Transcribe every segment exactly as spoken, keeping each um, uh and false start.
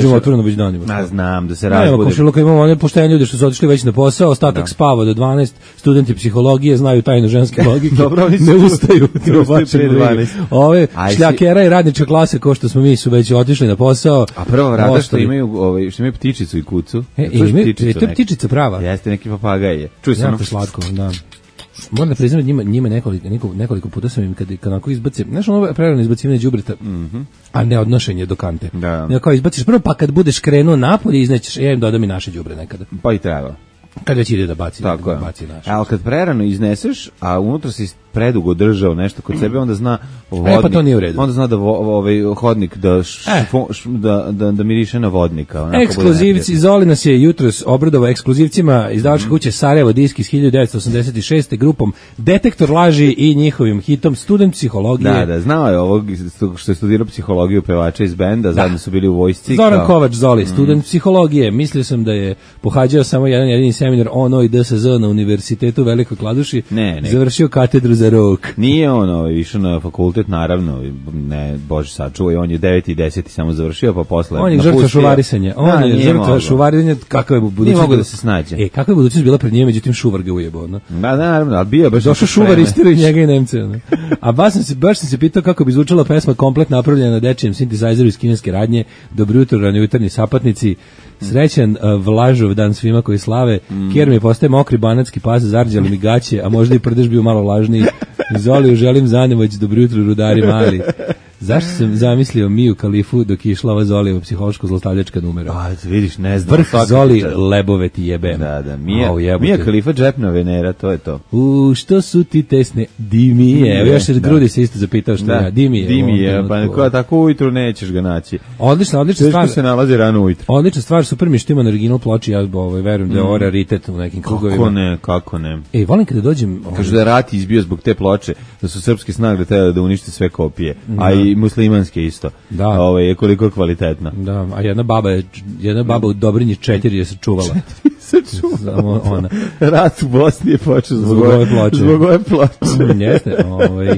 držimo otvoreno već danima. A znam da se Nema razbude. komšiluka, imamo one poštene ljude što su otišli već na posao, ostatak spava do dvanaest, studenti psihologije znaju tajnu ženske logike, Dobro, oni su ne tu. ustaju. Ne ustaju pre dvanaest. Ove Aj, šljakera i radnička klase, ko što smo mi, su već otišli na posao. A prva vrata što ostali. imaju, ovaj, što imaju ptičicu i kucu. E, Čuješ imaju- ptičicu je to neku? ptičica prava? Jeste, neki papagaj je. Čuj se ono. Jako slatko, da. Moram da priznam, njima, njima nekoliko, nekoliko, nekoliko puta sam im, kad, kad onako izbaci, znaš ono prerano izbacivanje đubreta, mm-hmm. a ne odnošenje do kante. Da. Nego kao izbaciš prvo, pa kad budeš krenuo napolje, iznećeš, ja im dodam i naše đubre nekada. Pa i treba. Kad već ide da baci, Tako da je. baci naše. Ali kad prerano izneseš, a unutra si predugo držao nešto kod sebe, onda zna vodnik. E, pa to nije u redu. Onda zna da vo, ovaj hodnik da, š, E. fo- š- da, da, da miriše na vodnika. onako bude Ekskluzivci, neprijatno. Zoli nas je jutros obradovao ekskluzivcima izdavačke kuće Sarajevo disk iz hiljadu devetsto osamdeset šeste grupom Detektor laži i njihovim hitom Student psihologije. Da, da, znao je ovog što je studirao psihologiju pevača iz benda, zajedno su bili u vojsci. Zoran kao- Kovač Zoli, student psihologije. Mislio sam da je pohađao samo jedan jedini seminar O N O i D S Z na Univerzitetu u Velikoj Kladuši. Ne, ne. Završio katedru za rok. Nije on ovaj, išao na fakultet, naravno, ne, Bože sačuvaj, on je deveti i deseti samo završio, pa posle On je žrtva napustio. šuvarisanja. On Da, je nije žrtva mogao. šuvarisanja. Kakva je budućnost? Nije mogao bila- da se snađe. E, kakva je budućnost bila pred njima, međutim šuvar ga ujebo, no? Da, naravno, ali bio je baš... Došao neko šuvar spreme. istirao i njega i Nemce. Ne? A baš sam, se, baš sam se pitao kako bi zvučala pesma komplet napravljena na dečijem sintesajzeru iz kineske radnje. Dobro jutro, ranjujutarnji sapatnici. Srećan uh, Vlažov dan svima koji slave. Mm. Kjer mi postaje mokri banatski pas, zarđali mi gaće, a možda i prdež bio malo lažniji. Zoliju želim zanemoć, dobro jutro, rudari mali. Zašto sam zamislio Miju Kalifu dok je išla ova Zolijeva psiholško-zlostavljačka numera? A, vidiš, ne znam. Vrh svaka Zoli, čast. lebove ti jebem. Da, da, Mija, Au, jebote. Mija Kalifa, džepna Venera, to je to. U, što su ti tesne? Di mi je. Evo, još se Da. Grudi se isto zapitao što ja. Di mi je. Di u mi ovom je, pa trenutku. ko tako ujutru nećeš ga naći. Odlična, odlična Teško stvar. se nalazi rano ujutru. Odlična stvar, super mi što ima na original ploči, ja ovaj, verujem da je ovo raritet u nekim krugovima. Kako ne, kako ne. Ej, volim kada dođem... Kažu da je rat izbio zbog te ploče, da su srpske snage treba da unište sve kopije, a i muslimanske isto. Da. Ovaj, je koliko je kvalitetna. Da, a jedna baba je, jedna baba u Dobrinji četiri je se čuvala. Samo ona. Rat u Bosni je počeo zbog, Zbog ove ploče. Zbog ove ploče. Mm, Jeste, ovaj...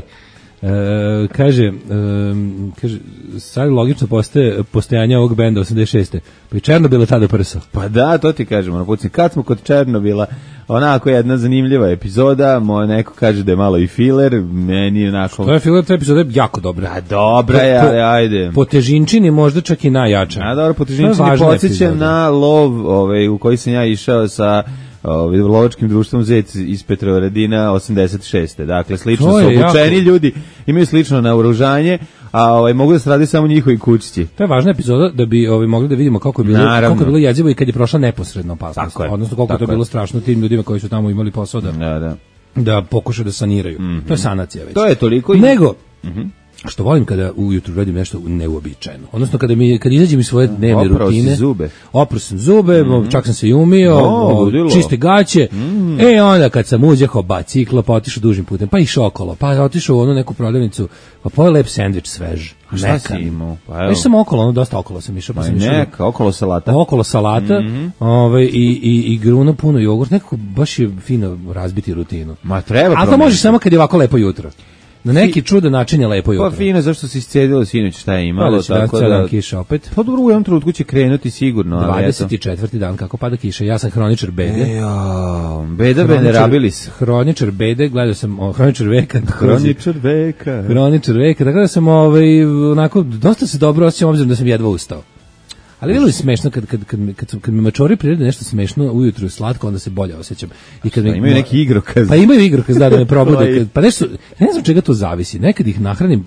E, kaže, e, kaže, sad logično postaje postojanje ovog benda osamdeset šeste. Pa i Černobil je tada prso. Pa da, to ti kažemo. Na pucni. Kad smo kod Černobila, onako jedna zanimljiva epizoda, moj neko kaže da je malo i filer, meni onako... To je film, ta epizoda je jako dobra. A dobra je, Po- ali ajde. Po težinčini možda čak i najjača. A dobro, po To je težini važna podsjeća epizoda. na lov ovaj, u koji sam ja išao sa ovaj, lovačkim društvom Zec iz Petrovaradina osamdeset šeste. Dakle, slično To su je obučeni jako- ljudi, imaju slično naoružanje, a ovaj, mogu da se radi samo njihovi kućići. To je važna epizoda da bi ovaj mogli da vidimo kako je bilo Naravno. kako je bilo jezivo i kad je prošla neposredna opasnost. Tako je. Odnosno koliko je Tako to je. bilo strašno tim ljudima koji su tamo imali posao da Da, da. da pokušaju da saniraju. To je sanacija već. To je toliko... i- Nego što volim kada ujutru radim nešto neuobičajeno. Odnosno kada mi kad izađem iz svoje dnevne Oprao si rutine. zube. Oprao sam zube, čak sam se i umio, O, o, ludilo. čiste gaće. E onda kad sam uzjehao bicikla, pa otišao dužim putem, pa išao okolo, pa otišao u onu neku prodavnicu, pa pojeo lep sendvič svež. A šta si imao? Pa evo. Pa sam okolo, ono dosta okolo sam išao, pa Ma sam išao neka, okolo salata. okolo salata, ovaj, i, i, i gruno puno jogurt, nekako baš je fino razbiti rutinu. Ma treba Ali to promeniti. možeš samo kad je ovako lepo jutro. Na neki čudan način je lepo jutro. Pa fino, zašto si iscedilo sinoć šta je imalo, Pada će tako danas da... dan kiša opet. Pa dobro, u jednom trenutku će krenuti sigurno, ali eto. dvadeset četvrti dan kako pada kiša. Ja sam hroničar bede. E, jao, beda venerabilis. Hroničar bede, gledao sam o, hroničar veka. Hroničar veka. Hroničar veka. Tako da sam ovaj, onako, dosta se dobro osjećam obzirom da sam jedva ustao. Ali bilo je smešno kad, kad, kad, mi- kad, sam- kad mi mačori prirede nešto smešno ujutru slatko, onda se bolje osjećam. I kad mi, Pa imaju neki igrokaz. Pa imaju igrokaz, da, da me probude. Koji? Kad- Pa nešto, ne znam čega to zavisi. Nekad ih nahranim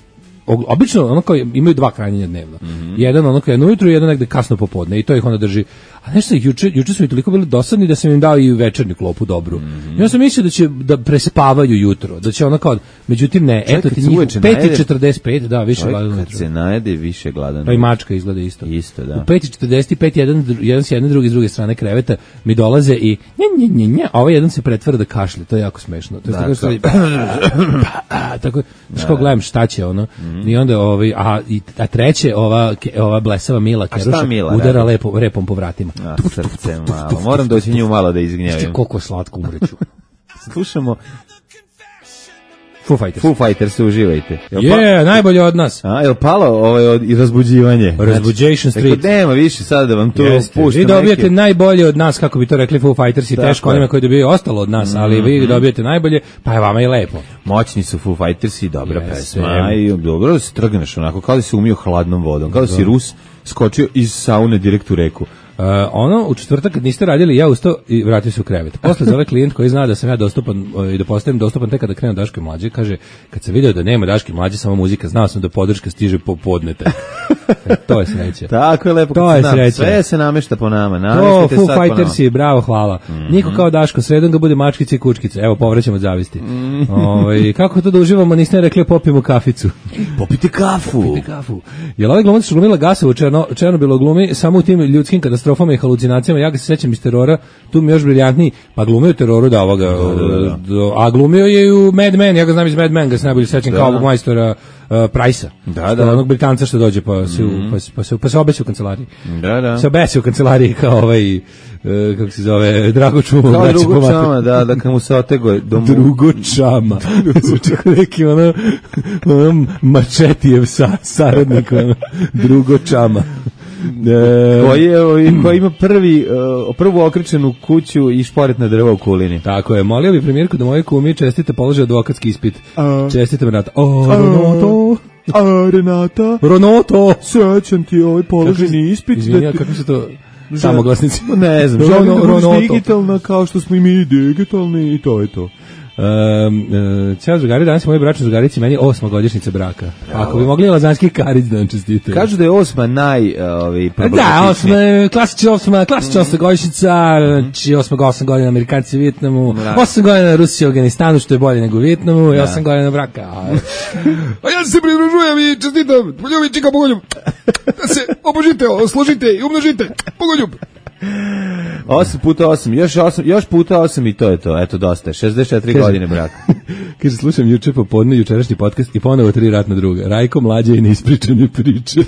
o- obično ono kao imaju dva hranjenja dnevno. Mhm. Jedan ono kao jedno ujutro i jedan negde kasno popodne i to ih onda drži. A nešto juče juče su mi toliko bili dosadni da sam im dao i večernju klopu dobru. Mhm. Ja sam mislio da će da prespavaju jutro, da će ono kao međutim ne, Čovjek eto kad ti se njih uveče pet najede- i četrdeset pet, da, više Čovjek gladan kad ujutro. se najede više gladan. Pa i mačka izgleda isto. Isto, da. U pet i četrdeset pet jedan, dru- jedan s jedne, drugi s druge strane kreveta mi dolaze i nje, nje, nje, nje, a ovaj jedan se pretvara da kašlje, to je jako smešno. To je Da, tako što a, tako, znaš kao gledam šta će ono, i onda ovaj, a, i, a treće, ova, ke- ova blesava Mila A šta Keruša Mila udara radi? lepo, repom po vratima. A, srce malo. Moram doći nju malo da Znaš ti izgnjavim. koliko je slatko umreću. Slušamo Foo Fighters. Foo Fighters, uživajte. Jel pa- Je, najbolje od nas. A, jel palo ovaj od, i razbuđivanje? Razbuđation Znači, Street. tako nema više sad da vam tu Jeste. puštam. Vi dobijete neke- najbolje od nas, kako bi to rekli Foo Fighters, i Tako teško je. onima koji dobijaju ostalo od nas, ali vi dobijete najbolje, pa je vama i lepo. Moćni su Foo Fighters i dobra Jeste. pesma. I dobro da se trgneš onako, kao da si umio hladnom vodom, kao da si Rus skočio iz saune direkt u reku. Uh, ono, u četvrtak kad niste radili, ja ustao i vratio se u krevet. Posle zove klijent koji zna da sam ja dostupan uh, i da postajem dostupan tek kada krenu Daško i Mlađe, kaže, kad sam video da nema Daško i Mlađe, samo muzika, znao sam da podrška stiže popodne tek. E, to je sreća. Tako je lepo. To kad se je nam- sreća. Sve se namešta po nama. To, Nameštajte Foo sad po nama. Fightersi, bravo, hvala. Niko kao Daško, sredom ga bude mačkice i kučkice. Evo, povraćamo od zavisti. Ovaj, kako to da uživamo, niste rekli popijemo kaficu. Popite kafu. Popijte kafu. Jel ovaj glumac što glumila Gasovu Černo, Černobilo glumi samo u tim ljudskim katastrofama i halucinacijama, ja ga se sećam iz Terora, tu mi je još briljantniji, pa glumio u Teroru da ovoga, do- a glumio je i u Mad Men, ja ga znam iz Mad Men, ga se najbolje sećam Da, kao da. ovog majstora uh, Price-a. Da, Što da. Onog Britanca što dođe pa se, u- pa, se- pa, se, pa se obesi u kancelariji. Da, da. Se obesi u kancelariji kao ovaj, uh, kako se zove, Drago Čumo. Kao braće drugo po materi. čama, da, da kad mu se otego do mu... Drugo čama. Zvuči kao neki ono, ono mačetijev sa, saradnik, ono, drugo čama. E, Koji, je, ovaj, koji ima prvi, uh, prvu okričenu kuću i šporetna drva u kulini. tako je, molio bi premijerku da moje kumi čestite polože advokatski ispit. Čestitam Renata. O, Renato. A, Renata, Renato. sećam ti ovaj položeni ispit. Izvinja, kako se to samoglasnici? Ne znam, Rono- želim da budeš Ronoto. digitalna kao što smo i mi digitalni i to je to. Um, uh, Ćao drugari, danas je moje bračne drugarici, meni je osma godišnjica braka. Ako bi mogli Lazanski Karić da nam čestite. Kažu da je osma naj... Ovaj, Da, osma, klasična osma, klasična osma godišnjica, znači osma, osam godina Amerikanci u Vijetnamu, Da. osam godina Rusija u Afganistanu, što je bolje nego u Vijetnamu, i osam godina braka. A ja se pridružujem i čestitam, poljubim čika pogoljub, da se obožite, složite i umnožite, pogoljub. osam puta osam, još, osam, još puta osam i to je to. Eto, dosta je. šezdeset četiri Kaže- godine braka. Kaže, slušam juče popodne, jučerašnji podcast i ponovo tri ratna druga. Rajko mlađe i neispričane priče.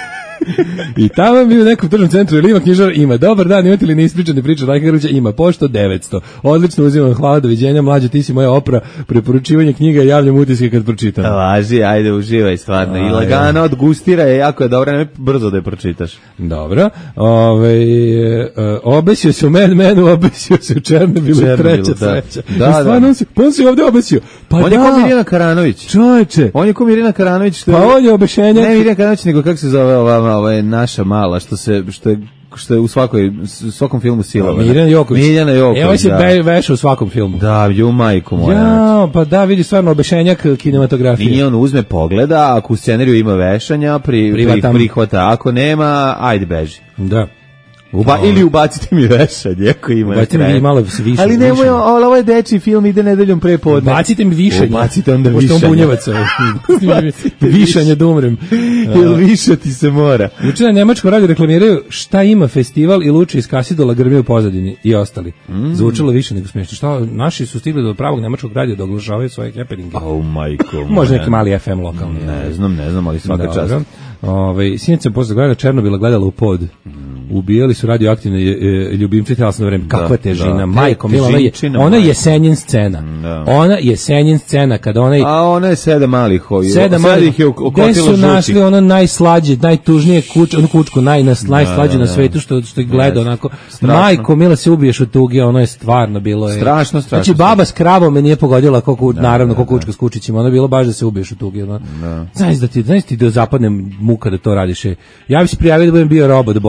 I tamo bi u nekom tržnom centru, ili ima knjižar, ima. Dobar dan, imate li neispričane priče? Rajka Grlića ima. Pošto devetsto. Odlično, uzimam, hvala, doviđenja. Mlađe, ti si moja opra, preporučivanje knjiga, javljam utiske kad pročitam. Laži, ajde, uživaj stvarno. I Ajde. lagano odgustira je, jako je dobro, nemoj brzo da je pročitaš. Dobro. Ove, e, obesio se u Mad Menu, obesio se u Černobilu, Černobilu, treća da. sreća. Da, I stvarno, da. on se, pa on se ovde obesio. Pa On da, je ko Mirjana Karanović. čoveče. On je ko Mirjana Karanović. Što Pa on je obešenjak. Ne Mirjana Karanović, nego kako se zove ova, ova je naša mala, što se, što je što je u svakoj, u svakom filmu silovana. Mirjana Joković. Mirjana Joković, E, on se da. be- veša u svakom filmu. Da, ju majku moja. Ja, pa da, vidi stvarno obešenjak kinematografije. Nije on uzme pogleda, ako u scenariju ima vešanja, pri, pri, Privatam. prihvata, ako nema, ajde beži. Da. Uba, ili ubacite mi vešanje, ako ima. Ubacite na mi kraju. malo više Ali nemoj, višanja. ali ovo je dečiji film, ide nedeljom pre podne. Bacite mi višanje. Ubacite onda Pošto on višanje. bunjevac. ovaj. Višanje da umrem. Jel više ti se mora. Juče na Nemačkom radiju reklamiraju šta ima festival i Luče iz Kasidola grmi u pozadini i ostali. Mm. Zvučalo više nego smiješno. Šta, naši su stigli do pravog nemačkog radija da oglašavaju svoje happeninge. Au, majko. Možda moja. neki mali F M lokalni. Ne znam, ne znam, ali svaka čast. Dobro. Ovaj sinoć sam posle gledala Černobila gledala u pod. Ubijali su radioaktivne e, e, ljubimce telesno vreme. Kakva težina, da. majko Te- mila, ona je, težinčina, ona je majko. jesenjen scena. Da. Ona je jesenjen scena kada onaj A ona je sedam malih hoju. sedam malih ih je gde okotilo su žuti. našli ono najslađe, najtužnije kuč, onu kučku, naj, najslađe da, na da. svetu što, što ih gleda Jeste. onako. Strašno. Majko mila se ubiješ od tuge, ono je stvarno bilo. Je. Strašno, strašno. Znači baba s kravom me nije pogodila kako naravno kako kučka s kučićima, ono je bilo baš da se ubiješ od tuge. Ono. Znaš da ti, znaš ti da zapadne muka da to radiš. je. Ja bih se prijavio da budem bio robot bolje, ono, nego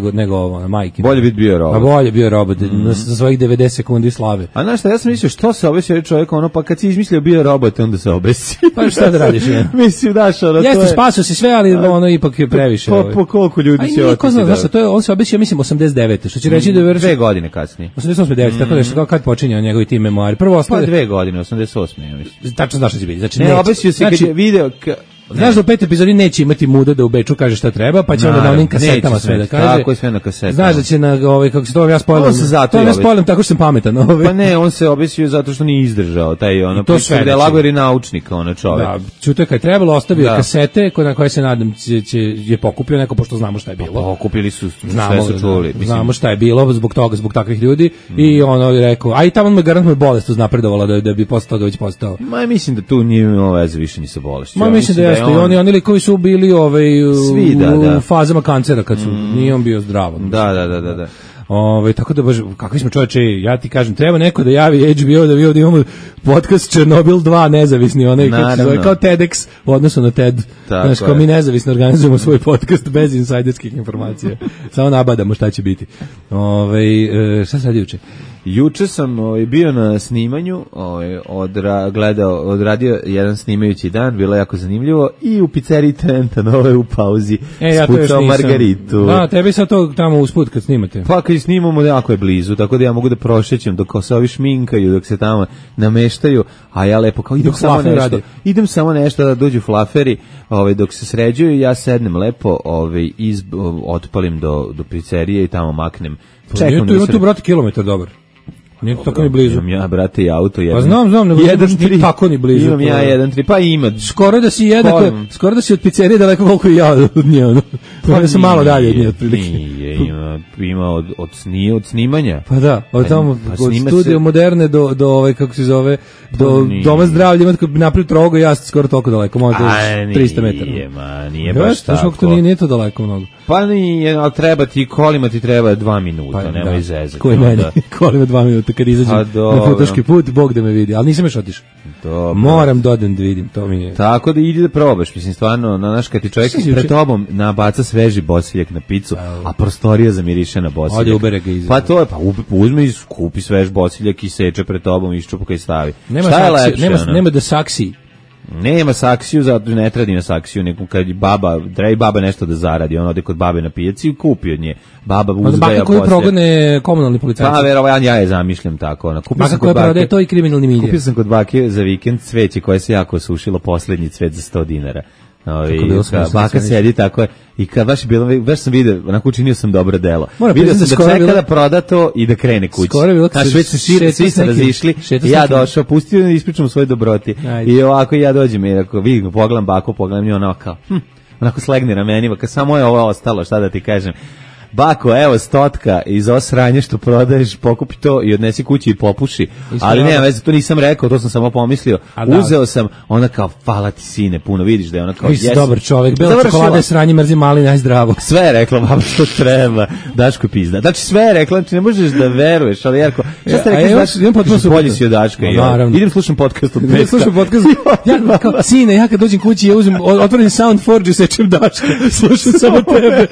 nego, nego ovo, na majke. Bolje bi bio robot. A bolje bio robot, mm. za svojih devedeset sekundi slave. A znaš šta, ja sam mislio, što se obesio čovjek, ono, pa kad si izmislio bio robot, onda se obesi. Pa šta da radiš, ne? Mislim, daš, ono, to Jeste, je... spasio si sve, ali ono ipak je previše. Po, ovaj. po koliko ljudi Aj, si nije, ko otići. zna, Da... znaš šta, to je, on se obesio, mislim, osamdeset devete što će reći da je Dve godine kasnije. osamdeset osme devete tako da što kad počinje njegovi ti memoari. Prvo Pa ostale, dve godine, osamdeset osme ja mislim. tačno znaš šta će biti. Znači, Ne, neće. obesio se Znači, kad je video... Ka... znaš da u pet epizodi neće imati muda da u Beču kaže šta treba, pa će onda na onim kasetama sve da kaže. Tako je sve na kasetama. Znaš da će na ovaj kako se to ja spojlam. On se zato to i ne obesio. spojlam tako što sam pametan, ovaj. Pa ne, on se obesio zato što nije izdržao taj ono to priča sve gde je znači. lago jer je naučnik, ono čovek. Da, čuto je kad je trebalo, ostavio Da. kasete koje na koje se nadam će, će je pokupio neko pošto znamo šta je bilo. Okupili su, Znamo, sve su čuli. da, Mislim, znamo šta je bilo zbog toga, zbog takvih ljudi i ono je rekao, a i tamo me garantno bolest uznapredovala da da bi posle toga već postao. Ma mislim da tu nije imao veze više ni sa bolešću. Ma Ja mislim da jeste, i oni oni likovi su bili ovaj u, Svi, da, da. u fazama kancera kad su nije on bio zdrav. ono. Da, da, da, da, da. Ovaj tako da baš kakvi smo čoveče, ja ti kažem, treba neko da javi H B O da vi ovdje imamo podcast Černobil dva nezavisni, onaj kako se Naravno. zove, kao TEDx u odnosu na TED. Tako Znaš, kao je. mi nezavisno organizujemo svoj podcast bez insajderskih informacija. Samo nabadamo šta će biti. Ovaj e, šta se radi juče? Juče sam ovaj, bio na snimanju, ovaj, odra, gledao, odradio jedan snimajući dan, bilo je jako zanimljivo, i u pizzeriji Trenton, ovaj u pauzi, E, ja to još spucao nisam. Margaritu. Da, tebi sad to tamo usput kad snimate. Pa kad snimamo jako je blizu, tako da ja mogu da prošećem dok se ovi šminkaju, dok se tamo nameštaju, a ja lepo kao idem Dok samo flafer nešto, radi. idem samo nešto da dođu flaferi, ovaj, dok se sređuju, ja sednem lepo, ovaj, iz, otpalim do, do pizzerije i tamo maknem. Čekam, nije tu, da ima se- tu, brate, kilometar dobar. Nije to tako ni blizu. Imam ja, brate, i auto jedan. Pa znam, znam, nego jedan, nije tri. tako ni blizu. Imam ja To- jedan, tri, pa ima. Skoro da si jednako, Kolim. skoro da si od pizzerije daleko koliko i ja od nje, ono. Pa da sam malo dalje od nje, otprilike. Nije, ima, ima od, od, sni, od snimanja. Pa da, od Pa- tamo, pa od snima studija se- moderne do, do ove, kako se zove, do Pa nije. doma zdravlja, ima tako napravio trogo, ja sam skoro toliko daleko, možda A, tristo metara. Nije, ma, nije Ja, baš znaš kako tako. to nije, nije to daleko mnogo. Pa nije, ali treba ti, kolima ti treba dva minuta, Pa, nemoj zezati. Koji meni, kolima dva minuta kad izađem Pa, na dobro. putoški put, Bog da me vidi, ali nisam još otišao. Dobro. Moram da odem da vidim, to mi je. Tako da idi da probaš, mislim, stvarno, na naš, kad ti čovjek Šta si pred juče- tobom nabaca sveži bosiljak na picu, a prostorija zamiriše na bosiljak. Ode ubere ga iz- Pa to je, pa u- uzme i kupi svež bosiljak i seče pred tobom, iščupa i stavi. Nema, Šta je saksiju, lepše, nema, ono? nema da saksiji. Nema saksiju, zato ne tradi na saksiju, nego kad je baba, treba i baba nešto da zaradi, on ode kod babe na pijaci i kupi od nje. Baba Onda uzgaja baka koju posle. progone komunalni policajci. Pa, verovatno, ja je zamišljam tako. Ono. Kupio Baka sam koja kod bake- prodaje to i kriminalni milje. Kupio sam kod bake za vikend cveće koje se jako osušilo, poslednji cvet za sto dinara. Ovi, Kako bilo ka- smešno, baka stvarno. sedi tako je i kad baš je bilo, baš sam video, onako učinio sam dobro delo. Moram Video priznati sam da da skoro je čeka bilo- da proda to i da krene kući. Skoro je bilo kad Znaš, se već se šire, šeta svi s se nekim- razišli šeta s i ja nekim- došao, pustio da ispričam svoj dobroti. Ajde. I ovako ja dođem i ako vidim, pogledam baku, pogledam nju onako kao, hm, onako slegne ramenima, kad samo je ovo ostalo, šta da ti kažem. Bako, evo stotka iz osranje što prodaješ, pokupi to i odnesi kući i popuši. Isto Ali je nema ono- veze, to nisam rekao, to sam samo pomislio. A da. Uzeo sam, ona kao, hvala ti sine, puno, vidiš da je ona kao, Vi si jes- dobar čovjek, bela Završila. čokolada je sranje, mrzi mali, najzdravo. Sve je rekla, baba, što treba, Daško je pizda. Znači, sve je rekla, znači, ne možeš da veruješ, ali Jerko, šta ste A rekli, ja znaš, imam potpuno kažeš, bolji suprotno. si od Daška. Ma, i on, naravno. idem slušam podcast od Ja petka. slušam podcast, ja kao, sine, ja kad dođem kući, ja uzmem, o- otvorim Soundforge i sečem Daška, slušam samo tebe.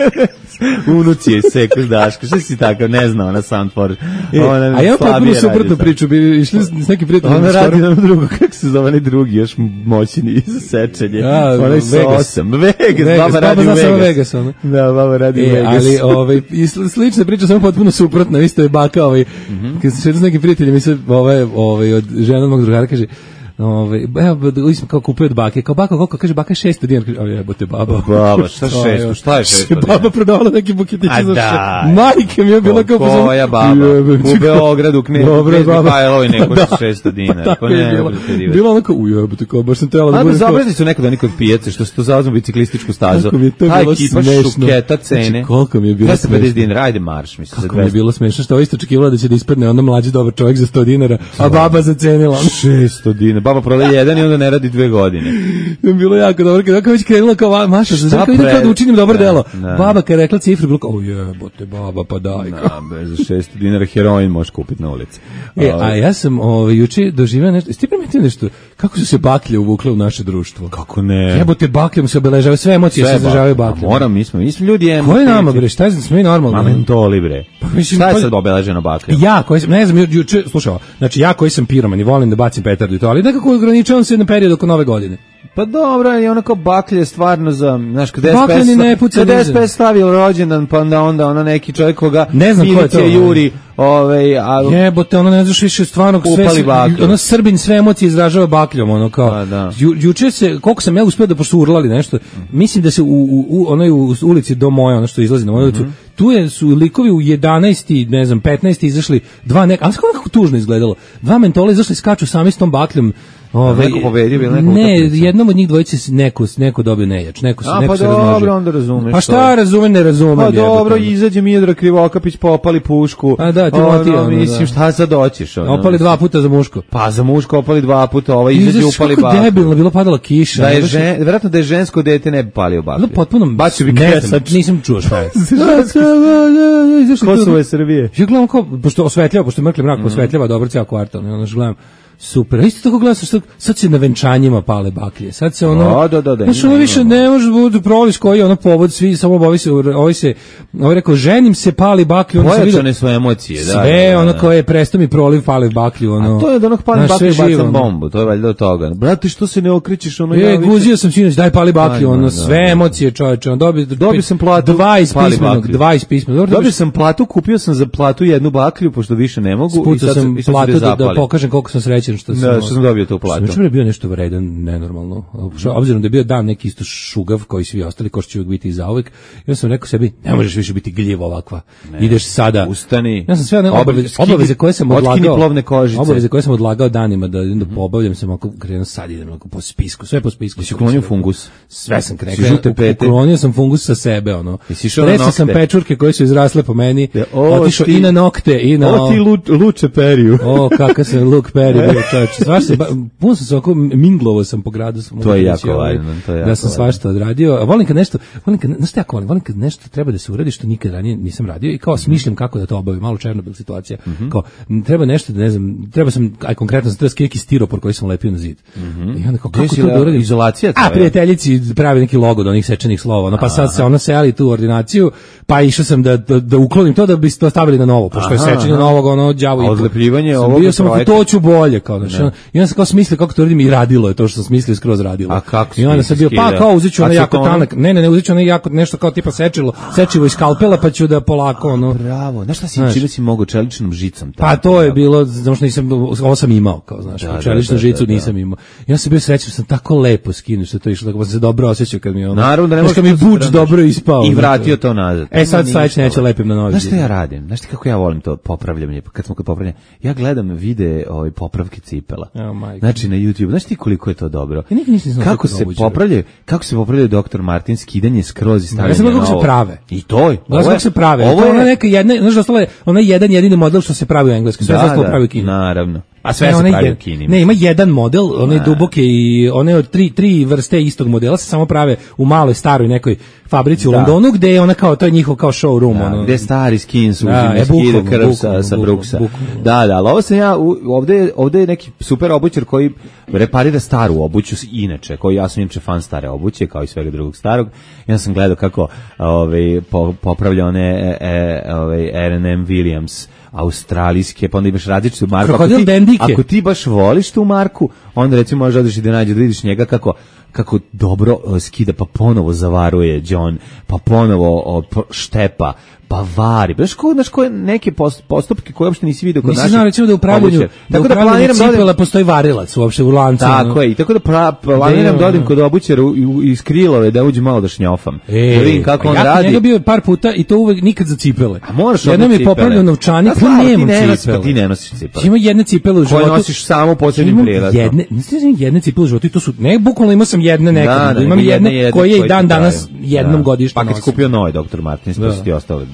Unuci je sekuš Daško, šta si takav, ne zna ona Soundforge. E, Ona a ja potpuno slabije suprotnu radi priču, bi išli s s nekim prijateljima. Ona skoro. radi na drugo, kako se zove onaj drugi, još moćni za sečenje. A, Onaj sa Vegas. osam. Vegas, Vegas, baba baba radi u zna samo Vegas. Vegas, ono. Da, baba radi u E, Vegas. ali ovaj i sl- slična priča samo potpuno suprotna, isto je baka ovaj kad se šetam s nekim prijateljima i sad ovaj ovaj od žena od mog drugara kaže ovaj evo mi smo kao kupio od bake, kao baka koliko kaže baka šesto dinara, kaže a jebote baba. Baba, šta To šesto? Šta je šesto Baba dinara? prodavala neki buketić A za daj. šest. Majke mi je bila kao pozor- Koja baba? Jebem ti U ko- Beogradu, knez, Dobro, knez baba. Mihajlovi ne košta Da. šesto dinara. Tako Pa je ne, bilo. ne budete divati. Bilo onako, ujebate, kao baš sam trebala da A da budem kao- zaobrazi su nekada oni kod pijace, što se tu zauzmu biciklističku stazu. Kako mi je to Taj bilo kipa smešno. šuketa cene. Znači, koliko mi je bilo dvesta pedeset smešno. dinara, ajde marš, mislim. za Kako mi je dvesta. bilo smešno što ovo isto očekivala da će da ispadne onda mlađi dobar čovjek za sto dinara, a baba zacenila. šesto dinara. baba prodaje jedan i onda ne radi dve godine. Bilo jako dobro, kad je već krenula kao Maša, znaš kao ide kao da učinim dobro delo. Da. Baba kad je rekla cifru, bilo kao, o jebote, baba, pa daj. Da, bez šest dinara heroin možeš kupiti na ulici. E, a ja sam ovaj, juče doživio nešto, jeste ti primetili nešto, kako su se baklje uvukle u naše društvo? Kako ne? Jebote, bakljom se obeležavaju, sve emocije se izražavaju bakljom. Moram, mi smo, mi smo ljudi emocije. Ko je nama, bre, šta je, smo i normalno? Ma mentoli, bre. Pa, mislim, šta je pa- sad obeleženo bakljom? Ja koji sam, ne znam, ju- juče, slušao, znači ja koji sam piroman i volim da bacim petardu i to, ali nekako ograničavam se na period oko nove godine. Pa dobro, je onako baklje stvarno za, znaš, kada Baklje ni ne puca kada niza. S P S stavio rođendan, pa onda onda ono neki čovjek koga Ne znam ko je milicija to, juri, ovaj, a Jebote, ono ne znaš više stvarno sve, Upali baklju. ono Srbin sve emocije izražava bakljom, ono kao. Pa, da. Ju, juče se, koliko sam ja uspeo da pošto su urlali nešto, mislim da se u, u, u onoj u ulici do moje, ono što izlazi na moju ulicu, tu je, su likovi u jedanaest, ne znam, petnaest izašli, dva neka, ali kako tužno izgledalo, dva mentola izašli skaču sami s tom bakljom. Ovaj, neko pobedio, bilo neka ne, utakmica? jednom od njih dvojice se neko, neko dobio nejač, neko se, A, neko pa se dobro, razmnožio. onda razumeš Pa to. šta razumem, ne razumem. Pa jebote, dobro, ono. izađe Miodrag Krivokapić, popali pušku. A da, Timotije, ono, ono, mislim, da. šta sad hoćeš? Ono, Opali dva mislim. puta za muško. Pa za muško opali dva puta, ovaj izađe Izađeš upali kako baklu. debilno, bilo padala kiša. Da je ono, baš- žen, verovatno da je žensko dete ne bi palio baklju. Bilo potpuno, Bacio bi ne znam, kesač. nisam čuo šta je. Kosovo je Srbije. Ja gledam kao, pošto osvetljava, pošto je mrkli mrak, osvetljava dobro cijel kvartal, i ono što gledam, super. A isto tako gledam, sad, sad se na venčanjima pale baklje. Sad se ono... Da, da, da, da, Znaš, ima, ono ima, više ima. ne može bude provališ koji je ono povod, svi, samo ovi se, ovi se, ovi rekao, ženim se, pali baklju, ono sam vidio, Pojačane su emocije, da. sve, da, da, ono da. kao je, presto mi proliv, pali baklju, ono... A to je od onog palim Znaš, sve baklju živo, bacam ono. bombu, to je valjda od toga. Brate, što se ne okrećeš ono E, ja guzio sam sinoć, daj pali baklju, Ajde, ono, da, sve da. emocije, čoveče, on dobio... Dobio sam platu, dvadeset pali pismenog, baklju. dvadeset pismenog. Dobro, Dobio sam platu, kupio sam za platu jednu baklju, pošto više ne mogu. i Spucao sad sam i sad platu se da, da zapali. pokažem koliko sam srećan što sam... Da, što sam dobio tu platu. Što je bio nešto vredan, nenormalno. Što, obzirom da je bio dan neki isto šugav koji svi ostali, ko što će uvijek biti zauvek, ja sam rekao sebi, ne možeš više biti gljiv ovakva. Ideš sada... Ustani. Ja sam sve one Obave- obaveze, skini- obaveze koje sam otkini odlagao... plovne kožice. Obaveze koje sam odlagao danima da, da pobavljam sam, ako krenuo sad idem ako po spisku, sve po spisku. Jesi uklonio fungus? Sve sam Si krenuo. žute pete? Uklonio sam fungus sa sebe, ono. Jesi išao na Stresao sam nokte? pečurke koje su izrasle po meni, Ja, o, otišao ti- i na nokte, i na... O ti lu, luče periju. O, kakav sam Luke Perry bio čovječ. Svašta, ba- puno sam se oko minglovo sam po gradu. Sam To je mogu jako reći, ovaj, važno, to je Da jako sam važno. svašta odradio. A volim kad nešto, volim kad, znaš šta ja volim? Volim kad nešto treba da se uradi što nikad ranije nisam radio i kao smišljam kako da to obavim. Malo Černobil situacija. Kao, m, treba nešto da ne znam, treba sam, aj konkretno sam treba skijeki stiropor koji sam lepio na zid. I onda kao, Gde kako si to le- da uradim? izolacija A, tvoja? prijateljici pravi neki logo od onih sečenih slova. Ono, pa sad se ona seli tu ordinaciju, pa išao sam da, da, da uklonim to da bi to stavili na novo, pošto je Aha, sečenje aha. novog, ono, đavo i A po. odlepljivanje Sam ovog bio sam ako projekta? to ću bolje, kao, znači, ono, i onda sam kao smislio kako to radim i radilo je to što sam smislio skroz radilo. A kako si I onda sam bio, pa skidao? kao uzet ću ono jako Acetonom? tanak, ne, ne, ne, uzet ću ono jako nešto kao tipa sečilo, sečivo iz skalpela, pa ću da polako, ono, Bravo. Znaš šta si, Znaš. čime si mogu čeličnom žicom? pa tako, to je da. bilo, zato što nisam, ovo sam imao, kao, znaš, Da, da, čeličnu da, žicu da, da. nisam imao. I onda sam bio srećan, što sam tako lepo skinuo što je to išlo, tako pa sam se dobro osjećao kad mi je ono, Naravno da ne znaš, možeš kad mi to buč sutra, dobro ispao. I ono, vratio to nazad. E sad Nema sledeće ništa neću lepo. lepim na novi Znaš šta zid. ja radim? Znaš ti kako ja volim to popravljanje? Kad smo kod popravljanja, ja gledam vide ovaj popravke cipela. Evo, majko. Znači na YouTube. Znaš ti koliko je to dobro? Ja nikad nisam znao kako kako se obućara. popravljaju, kako se popravljaju doktor Martin skidanje skroz i stavljanje. Ja sam gledao na kako se ovo. prave. I to je. Znaš kako se prave? Ovo to je ona je neka jedna, znaš da ostalo je onaj jedan jedini model što se pravi u engleskom, sve da, ostalo da, pravi u Kini. naravno. A sve Ne, se onaj pravi je- u Kini. Ne, ima jedan model, one duboke i one od tri tri vrste istog modela se samo prave u maloj staroj nekoj fabrici u Da. Londonu gde je ona kao to je njihov kao showroom, Da, ono. gde stari skins Da, uzima, e, skida bukvalno, krv bukvalno, sa, sa bukvalno, Brooksa. bukvalno. Da, da, ali ovo sam ja, u- ovde, je- ovde je neki super obućar koji reparira staru obuću, s- inače, koji ja sam inače fan stare obuće, kao i svega drugog starog. Ja sam gledao kako ovaj, po, popravlja one e, e, ovaj, R and M Williams, australijske, pa onda imaš različitu marku. Ako Krokodil ti, Dendike. ako ti baš voliš tu marku, onda recimo možeš odeš i da nađeš, da vidiš njega kako kako dobro uh, skida, pa ponovo zavaruje John, pa ponovo uh, p- štepa, pa vari. Znaš ko, znaš koje neke post- postupke koje uopšte nisi vidio kod Nisi naših znao recimo da u upravljanju, obućara. da u Tako da upravljanju planiram da odem- cipela postoji varilac uopšte u lancu. ono. tako je, i tako da pra, planiram da odim kod obućara u- u- iz Krilove da uđem malo da šnjofam. E, da vidim kako pa on ja kod radi. njega bio par puta i to uvek nikad za cipele. A moraš Jednom odmah je cipele. popravljao novčanik, A pa stvarno, ti nemam ne nosiš, cipele. pa ti ne nosiš cipele. Ima jedne cipele u Koje životu. nosiš samo u posebnim Imam prilikama. jedne, niste znam jedne cipele u životu i to su, ne, bukvalno imao sam jedne nekad, Da, da, imam nego jedne, jedne koje je i koje dan ti danas traju. jednom Da. godišnje Pa kad si nosim. kupio novi doktor Martins, pa Da. su ti ostale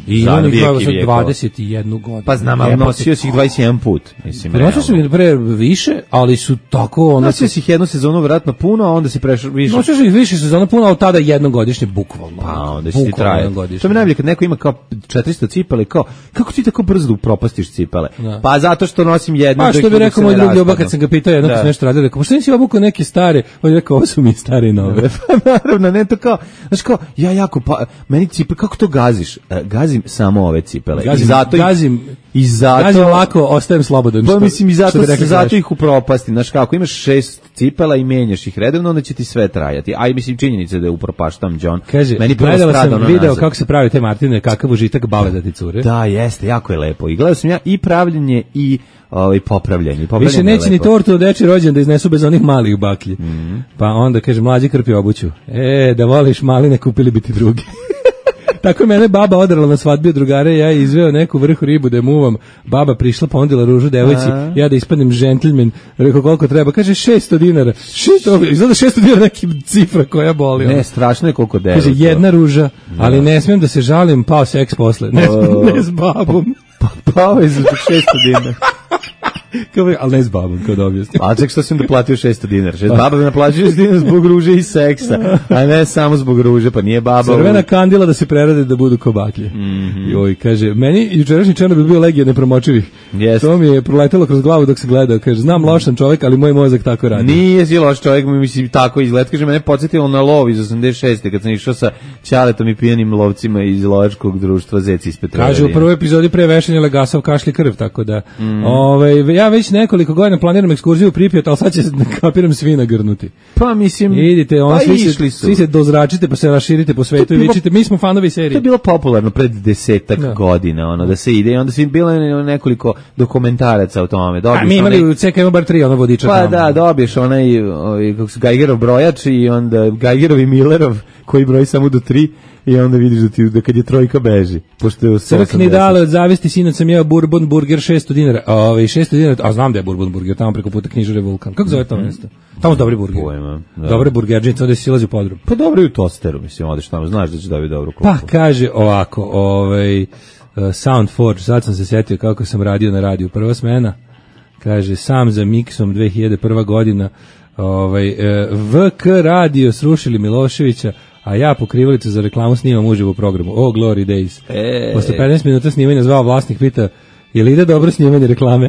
I Za on je vijek gledao i sad vijekova. dvadeset jednu godinu. Pa znam, ali nosio si ih dvadeset jedan put. Mislim, Nosio sam ih pre više, ali su tako... Ono, nosio si ih jednu sezonu vjerojatno puno, a onda si prešao više. Nosio sam ih više sezona puno, ali tada jednogodišnje, bukvalno. Pa onda si ti Bukvalno traje. jednogodišnje. To mi najbolje kad neko ima kao četiristo cipele, kao, kako ti tako brzo da upropastiš cipele? Da. Pa zato što nosim jednu. Pa što bi rekao moj drug Ljuba kad sam ga pitao jednom Da. kad sam nešto radio, rekao, pa što nisi obukao neke stare? On je rekao, ovo su mi stare i nove. Pa naravno, ne to kao, znaš kao, ja jako, pa, meni cipele, kako to gaziš? E, gazim samo ove cipele. Gazim, I zato, gazim, i zato, gazim lako, ostajem slobodan. Pa što- mislim i što zato, bi rekli, zato znaš. ih upropasti. Znaš kako, imaš šest cipela i menjaš ih redovno, onda će ti sve trajati. Aj, mislim, činjenica da je upropaštam John. Kaže, meni prvo gledala strada sam ono video nazad. kako se pravi te Martine, kakav užitak bale da ti cure. Da, jeste, jako je lepo. I gledao sam ja i pravljenje i ovaj popravljanje. Popravljanje Više je neće ni lepo. tortu od deči rođen da iznesu bez onih malih baklji. Mhm. Pa onda kaže, mlađi krpi obuću. E, da voliš maline, kupili bi ti drugi. Tako je mene baba odrala na svadbi od drugara i ja je izveo neku vrhu ribu da je muvam. Baba prišla, ponudila ružu devojci, A. ja da ispadnem džentlmen. Rekao koliko treba, kaže šesto dinara. šesto, izgleda šesto dinara neki cifra koja boli. Ne, strašno je koliko deva. Kaže, jedna ruža, ali ne smijem da se žalim, pao seks posle. Ne, O. ne s babom. Pa, pao je za šesto dinara. Kao, ali ne s babom, kao da objasnim. A ček što sam da platio šesto dinara. Šest baba bi naplaćio šesto dinara zbog ruže i seksa, a ne samo zbog ruže, pa nije baba. Crvena kandila da se prerade da budu ko baklje. Mhm. Joj, kaže, meni jučerašnji Černobil bio legija nepromočivih. Jeste. To mi je proletelo kroz glavu dok se gledao. Kaže, znam lošan čovjek, ali moj mozak tako radi. Nije si loš čovjek, mi mislim tako izgled. Kaže, mene podsjetilo na lov iz osamdeset šeste kad sam išao sa Ćaletom i pijanim lovcima iz lovačkog društva Zeci iz Petrovaradina. Kaže, u prvoj epizodi pre vešanja Legasov kašli krv, tako da... Mhm. Ovaj, ja već nekoliko godina planiram ekskurziju u Pripjat, ali sad će, se, kapiram, svi nagrnuti. Pa mislim, Idite, on, pa svi, se, išli su. svi se dozračite, pa se raširite po svetu i bilo- vičite, mi smo fanovi To serije. je bilo popularno pred desetak Da. godina, ono, da se ide i onda su bilo je nekoliko dokumentaraca o tome. A Dobiješ mi imali onaj- u C K M bar tri, ono vodiča Pa tamo. da, dobiješ onaj, ovaj, kako se, Geigerov brojač i onda Geigerov i Millerov koji broji samo do tri i onda vidiš da ti da kad je trojka beži. Pošto je sto Crkni osamdeset. dale od zavisti, sinoć sam jeo Bourbon Burger šesto dinara. A ovaj šesto dinara, a znam da je Bourbon Burger, tamo preko puta knjižare Vulkan. Kako zove to mesto? Tamo su dobri burgeri. Pojma, da. Dobre burgerđice, onda se silazi u podrum. Pa dobro i u tosteru, mislim, odeš tamo, znaš da će dobiti dobru klopu. Pa kaže ovako, ovaj uh, Soundforge, sad sam se setio kako sam radio na radiju, prva smena. Kaže sam za miksom dve hiljade prva godina. Ovaj uh, V K radio srušili Miloševića, a ja pokrivalicu za reklamu snimam uživo u programu. Oh, Glory Days. E. Posle petnaest minuta snimanja zvao vlasnik, pita, je li ide dobro snimanje reklame?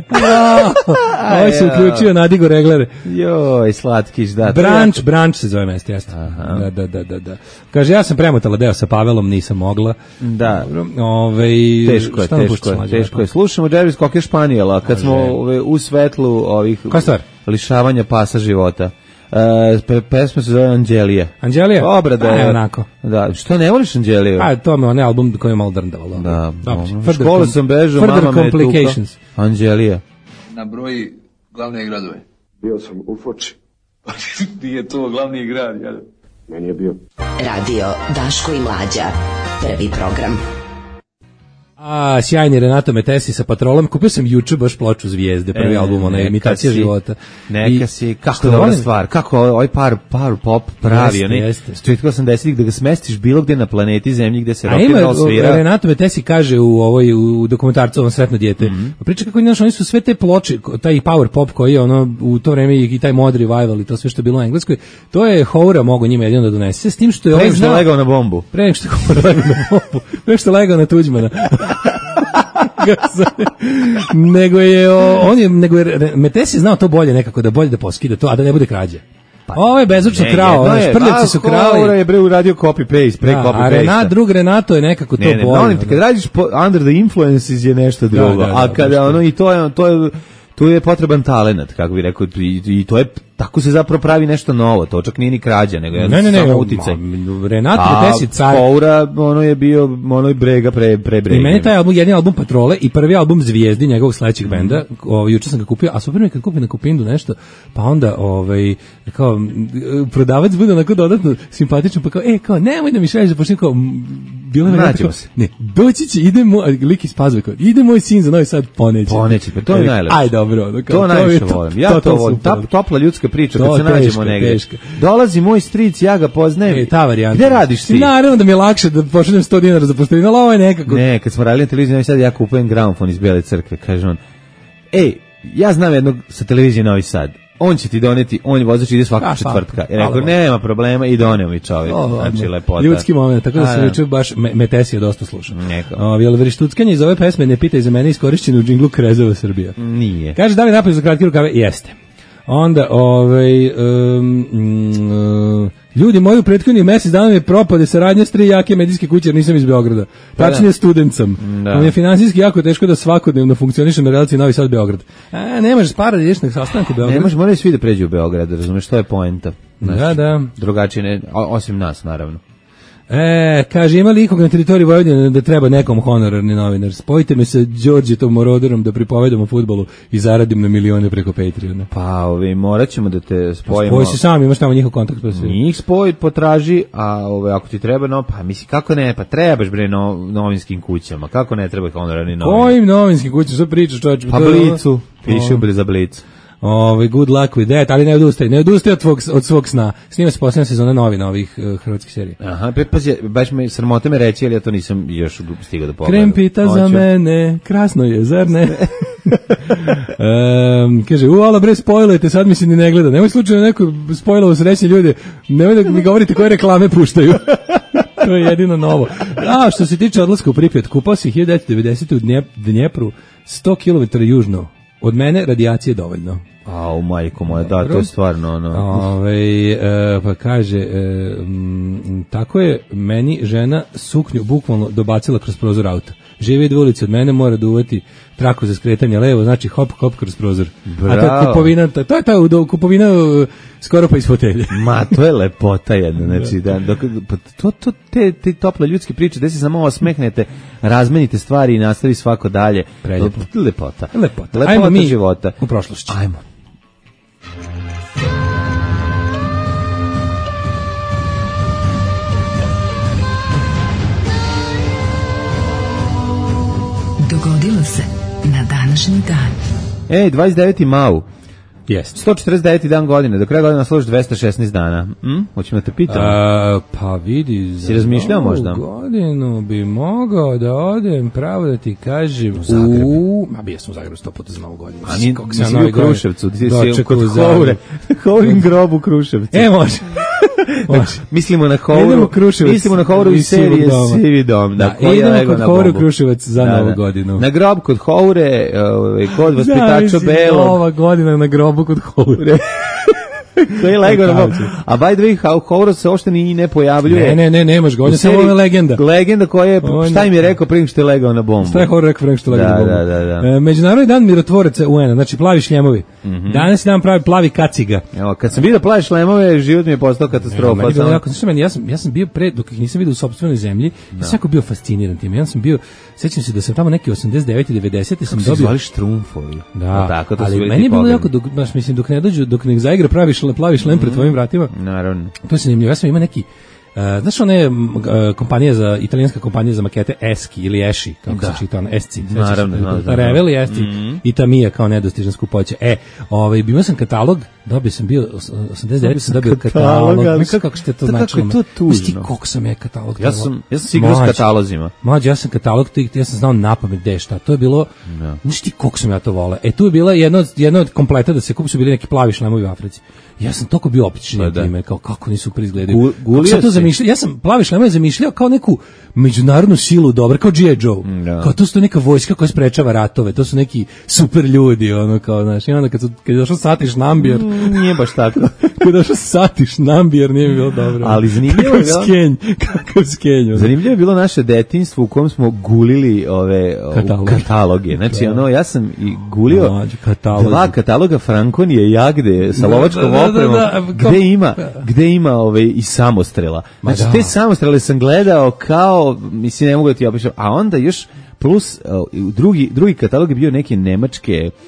Ovo se uključio, nadigo reglere. Joj, slatkiš, da. to je Branč, Branč se zove mesto, jeste. Da, da, da, da, da. Kaže, ja sam premotala deo sa Pavelom, nisam mogla. Da. Ove, Teško je, teško je, teško je. Slušamo Jervis Cocker Španijela, kad smo ove, u svetlu ovih Koja stvar? lišavanja pasa života. Uh, pe, pesma se zove Anđelija. Anđelija? Obrada A, je. onako. Da, što ne voliš Anđeliju? A, to me onaj album koji je malo drndavalo. Da, Dobro. ono, Further školu com- sam bežao, Further mama me je Complications. tukla. Anđelija. Na broji glavne gradove. Bio sam u Foči. Nije to glavni grad, jel? Meni je bio. Radio Daško i Mlađa. Prvi program. A, sjajni Renato Metesi sa Patrolom. Kupio sam juče baš ploču Zvijezde, prvi E, album, ona neka imitacija si, života. Neka I si, kako što dobra volim- stvar, kako ovaj par, par pop pravi, Jeste, onaj, jeste. s četka osamdesetih da ga smestiš bilo gde na planeti Zemlji gde se A rock ima, and roll svira. Renato Metesi kaže u ovoj u dokumentarcu ovom Sretno dijete. Mhm. Priča kako znaš, oni su sve te ploče, taj power pop koji je ono u to vreme i taj mod revival i to sve što je bilo u Engleskoj, to je Houra mogo njima jedino da donese, s tim što je Pre ovaj nego što je znao- legao na bombu. Pre nego što je Houra legao na bombu, pre nego što je legao na Tuđmana. nego je o, on je nego je Re- Metesi znao to bolje nekako da bolje da poskida to, a da ne bude krađa. Ovo je bezočno Ne, krao, jedno ono, je, šprljavci su a, krali. Houra je bre uradio copy paste, pre Da, copy a paste. Renat, drug Renato je nekako to Ne, ne, bolje. molim te, kad radiš po, under the influences je nešto drugo, da, da, a baš kada to. ono i to je, to je, tu je potreban talenat, kako bi rekao, i, i to je, tako se zapravo pravi nešto novo, to čak nije ni krađa, nego je Ne, ne, ne, samo ma, uticaj. Renato A Metesi car. Houra, ono je bio, ono je brega pre, pre brega. I meni taj album, jedni album Patrole i prvi album Zvijezdi, njegovog sledećeg benda, ovaj, juče sam ga kupio, a super mi je kad kupim na Kupindu nešto, pa onda, ovaj, kao, m, prodavac bude onako dodatno simpatičan, pa kao, e, kao, nemoj da mi šalješ, da počnem kao, m, bilo je varijanta Nađemo kao, se. ne, doći će, ide moj, lik iz Pazove, kao, ide moj sin za Novi Sad, poneće. Poneće, pa to je Aj, najlepše. Aj, dobro, ono, kao, To mi je najviše volim. Ja to totalno volim. super. Ta, topla ljudska teška priča To kad se teška, nađemo negde. teška. Dolazi moj stric, ja ga poznajem. E, ta varijanta. Gde radiš ti? Naravno da mi je lakše da pošaljem sto dinara za postavljeno, ali ovo je nekako... Ne, kad smo radili na televiziji, sad ja kupujem gramofon iz Bele crkve, kaže on, ej, ja znam jednog sa televizije Novi Sad, on će ti doneti, on je vozač, ide svakog A, četvrtka. svakog. I rekao, Hvala. nema problema, i doneo mi čovjek. O, Znači, lepota. Ljudski moment, tako da A, se juče baš me, Metesija dosta sluša. Neka. O, jel vrištuckanje iz ove pesme Ne pitaj za mene iskorišćeno u džinglu Krezova Srbija? Nije. Kaže, da li napad za kratki rukave? Jeste. Onda, ovaj, um, um, ljudi, moju prethodnih mesec dana mi propade saradnja s tri jake medijske kuće, jer nisam iz Beograda. Tačnije student sam. Da. Pa mi je finansijski jako teško da svakodnevno funkcionišem na relaciji Novi Sad-Beograd. A, nemaš para da ideš na sastanak u Beograd. Ne može, moraju svi da pređu u Beograd, razumeš, što je poenta. Znači, Da, da. Drugačije, ne, o- osim nas, naravno. E, kaže, ima li ikog na teritoriji Vojvodine da treba nekom honorarni novinar? Spojite me sa Đorđetom Moroderom da pripovedam o fudbalu i zaradim na milione preko Patreona. Pa, ovi, morat ćemo da te spojimo. Spoj se sam, imaš tamo njihov kontakt. Pa sve. Njih spoj potraži, a ove, ako ti treba, no, pa misli, kako ne, pa trebaš bre no, novinskim kućama, kako ne treba honorarni novinar? Kojim novinskim kućama, što pričaš, čovječe? Pa To je ono- Blicu, piše u za Blicu. Ovaj, good luck with that, ali ne odustaj, ne odustaj od, tvog, od svog sna. Snima se posljedna sezona novina ovih uh, hrvatskih serija. Aha, pe, pa baš me sramote me reći, ali ja to nisam još stigao da pogledam. Krem pita za Hoću. mene, krasno je, zar ne? um, kaže, u, ala bre, spojlujete, sad mi se ni ne gleda. Nemoj slučajno neko spojlovo srećni ljude, nemoj da mi govorite koje reklame puštaju. To je jedino novo. A, što se tiče odlaska u Pripjat, kupao si hiljadu devetsto devedesete. u Dnjep, Dnjepru, sto kilometara južno. Od mene radijacije dovoljno. A, u majko moja, da, to je stvarno ono. Ove, e, pa kaže, e, m, tako je meni žena suknju bukvalno dobacila kroz prozor auta. Živi dve ulice od mene, mora da uvati traku za skretanje levo, znači hop, hop kroz prozor. A ta Bravo. kupovina, ta, to je ta udo- kupovina e, skoro pa iz fotelje. Ma, to je lepota jedna, znači, da, dok, pa to, to, te, te tople ljudske priče, gde se samo osmehnete, razmenite stvari i nastavi svako dalje. Preljepo. Lepota. Lepota. Lepota Ajmo mi života. u prošlošću. Ajmo. Dogodilo se na današnji dan. Ej, dvadeset deveti mau. Jeste. sto četrdeset deveti dan godine, do kraja godine naslužiš dvesta šesnaest dana. Hm? Hoćemo da te pitam. A, pa vidi, za Si razmišljao novu možda? godinu bi mogao da odem, pravo da ti kažem, u Zagreb. Ma bio sam u Zagrebu sto puta za novu godinu. A ni, Kako nisi sam bio novi u Kruševcu, ti si dočekao kod u Zagrebu. Houre. Hourin grob u Kruševcu. E, može. Znači, mislimo na Idemo Houru, u Kruševac. mislimo na Houru iz Iz Sivog serije doma. Sivi dom. Da, Da, koji je idemo legao kod na Houre u bombu. Kruševac za Da, novu da. godinu. Na grob kod Houre, ovaj, kod vaspitača Zamisli, Belog. Nova godina na grobu kod Houre. Koji je legao na bombu. Kako? A by the way, Houra se uopšte ni ne pojavljuje. Ne, ne, ne, nemaš ga, on je U samo seriji- ona legenda. Legenda koja je, On je- šta im je rekao prije nego što je legao na bombu. Šta je Houre rekao Frank što lega Da, na bombu? da, da, da. E, Međunarodni dan mirotvoraca U N-a, znači plavi šljemovi. Danas je dan pravi plavi kaciga. Evo, kad sam vidio plavi šlemove, život mi je postao katastrofa. Meni je bilo samo- jako, znaš šta meni, ja sam, ja sam bio pre, dok ih nisam vidio u sopstvenoj zemlji, ja sam jako bio fasciniran tim. Ja sam bio, sećam se da sam tamo neki osamdeset devete devedesete sam Kako se dobio. zvali štrumfovi. Da, O, tako, to su ali bili meni je ti bilo pogrebi. jako, dok, baš mislim, dok ne dođu, dok ne zaigra pravi šle, plavi šlem pred tvojim vratima, Naravno. to je zanimljivo. Ja sam imao neki, Uh, znaš one m, uh, kompanija za, italijanska kompanija za makete Eski ili Eši, kako Da. se čita ono, Esci. Naravno, znam, znam. Revel i Esci i Tamiya kao nedostižna skupoća. E, ovaj, bio sam katalog, dobio sam bio, os- osamdeset devete sam dobio katalog, katalog. ali Znaš kako- kako ste to to kako je značilo? to tužno. Znaš ti koliko sam ja katalog? Ja sam, ja sam se igrao s Mlađe. katalozima. Mlađe, ja sam katalog, ti- ja sam znao napamet gde je šta. To je bilo, znaš ti koliko sam ja to voleo. E, tu je bila jedna od, jedna od kompleta da se kupi, su bili neki plavi šlemovi u Africi. Ja sam toliko bio optični Pa da. time, kao kako nisu izgledaju. Gu- gulio Kako sam to si? zamišljao, ja sam plavi šlemove zamišljao kao neku međunarodnu silu dobra, kao G I. Joe. Da. Kao to su to neka vojska koja sprečava ratove, to su neki super ljudi, ono kao, znaš, i onda kad, su, kad je došao Satiš Nambjer, Nije baš tako. kad je došao Satiš Nambjer, nije mi bilo dobro. Ali zanimljivo je Kakav bilo- skenj, kakav skenj. ono. Zanimljivo je bilo naše detinjstvo u kom smo gulili ove o, Kataloge. kataloge. Znači, Da. ono, ja sam i gulio Mlađe, katalozi. dva kataloga Frankonije Jagde sa Da, lovačkom da, da, opremom, da, kao- gde ima, gde ima ove, i samostrela. Ma Znači, da. te samostrele sam gledao kao, mislim, ne mogu da ti opišem, a onda još plus, o, drugi, drugi katalog je bio neke nemačke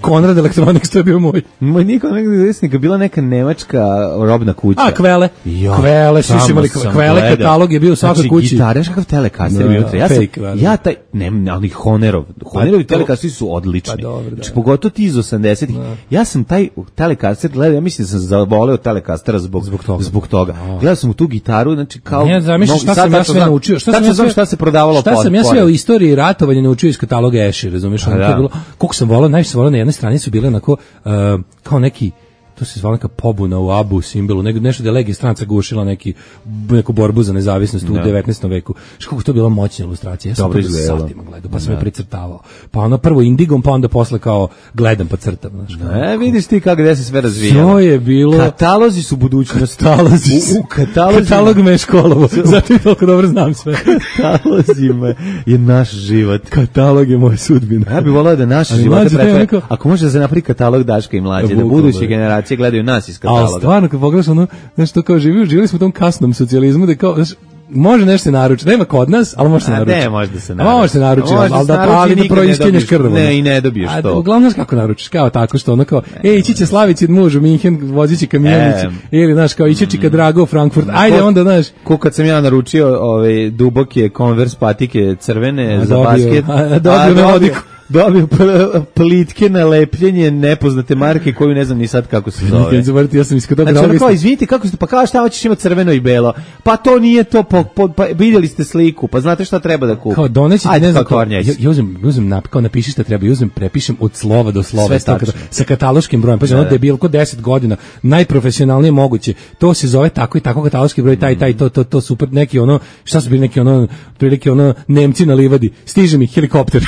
Konrad Electronics, to je bio moj. Moj niko nekada bila neka nemačka robna kuća. A, Kvele. Jo, Kvele, svi su imali tamo Kvele, sam gledao. katalog je bio u svakoj Znači, kući. gitare, znaš kakav telekaster Da, je bio unutra. Ja sam, fake, da, da. ja taj, ne, ali Honerov, Honerovi to- telekasteri su odlični. Pa dobro, da. Znači, pogotovo ti iz osamdesetih. Ja sam taj telekaster gledao, ja mislim da sam zavoleo telekastera zbog, Zbog toga. Zbog toga. Gledao sam u tu gitaru, znači kao... Ne, zamisliš no, šta sad sam ja tačno sve znam- naučio, šta sam tačno ja znam sve šta se prodavalo Šta pod- sam ja sve pored. o istoriji ratovanja naučio iz kataloga Eši, razumeš? Ono da. to je bilo, koliko sam volao, najviše sam volao na jednoj strani su bile onako uh, kao neki to se zvala neka pobuna u Abu simbolu, nego nešto da je Legija stranca gušila neki neku borbu za nezavisnost u devetnaestom veku. Što kako to bila moćna ilustracija. Ja sam Dobro to izgledalo. satima gledao, pa sam je precrtavao. Pa ono prvo indigom, pa onda posle kao gledam pa crtam, znaš. kao. E, vidiš ti kako gde se sve razvija. To je bilo Katalozi su budućnost. Katalozi. U, u katalozima. Katalog me je školovo. Zato i toliko dobro znam sve. Katalozima je naš život. Katalog je moja sudbina. Ja bih volao da naše Ali živote mlađe, to je pretvore, onako- ako može da se napravi katalog Daška i Mlađe, da Bukvalno, buduće je. generacije gledaju nas iz Ali kataloga. stvarno, kad pogledaš ono, znaš, to kao živi, živjeli smo u tom kasnom socijalizmu, da kao, znaš, može nešto se naručiti. Nema kod nas, ali može se A naručiti. ne, može da se A naruči. može se naručiti, Može ali se da, naruči, ali da nikad ne proiskineš dobiješ- krvo. ne, i ne dobiješ A, to. uglavnom, znaš kako naručiš, kao tako što ono kao, ej, ići će Slavici muž u Minhen, vozići kamionici, E. ili, znaš, kao, ići će Drago u Frankfurt, ajde Ko- onda, znaš, Ko kad sam ja naručio ove duboke Converse patike crvene A za dobio- basket, a dobio na vodiku. dobio pl- plitke na lepljenje nepoznate marke koju ne znam ni sad kako se zove. Kad zavrti, ja sam iskod toga Znači, ono droga kao, isto- izvinite, kako ste, pa kao šta hoćeš imati crveno i belo? Pa to nije to, po, po, pa vidjeli ste sliku, pa znate šta treba da kupite. kao doneći ti Ajde, ne znam kao kao, kornjac. ja, ja uzem, uzem nap, kao napiši šta treba, ja uzem, prepišem od slova do slova Sve s tog tačno. kata- sa kataloškim brojem, pa Da, ono da. debilko deset godina, najprofesionalnije moguće, to se zove tako i tako kataloški broj, taj, taj, to, to, to, super, neki ono, šta su bili neki ono, prilike ono, Nemci na livadi, stiže mi helikopter.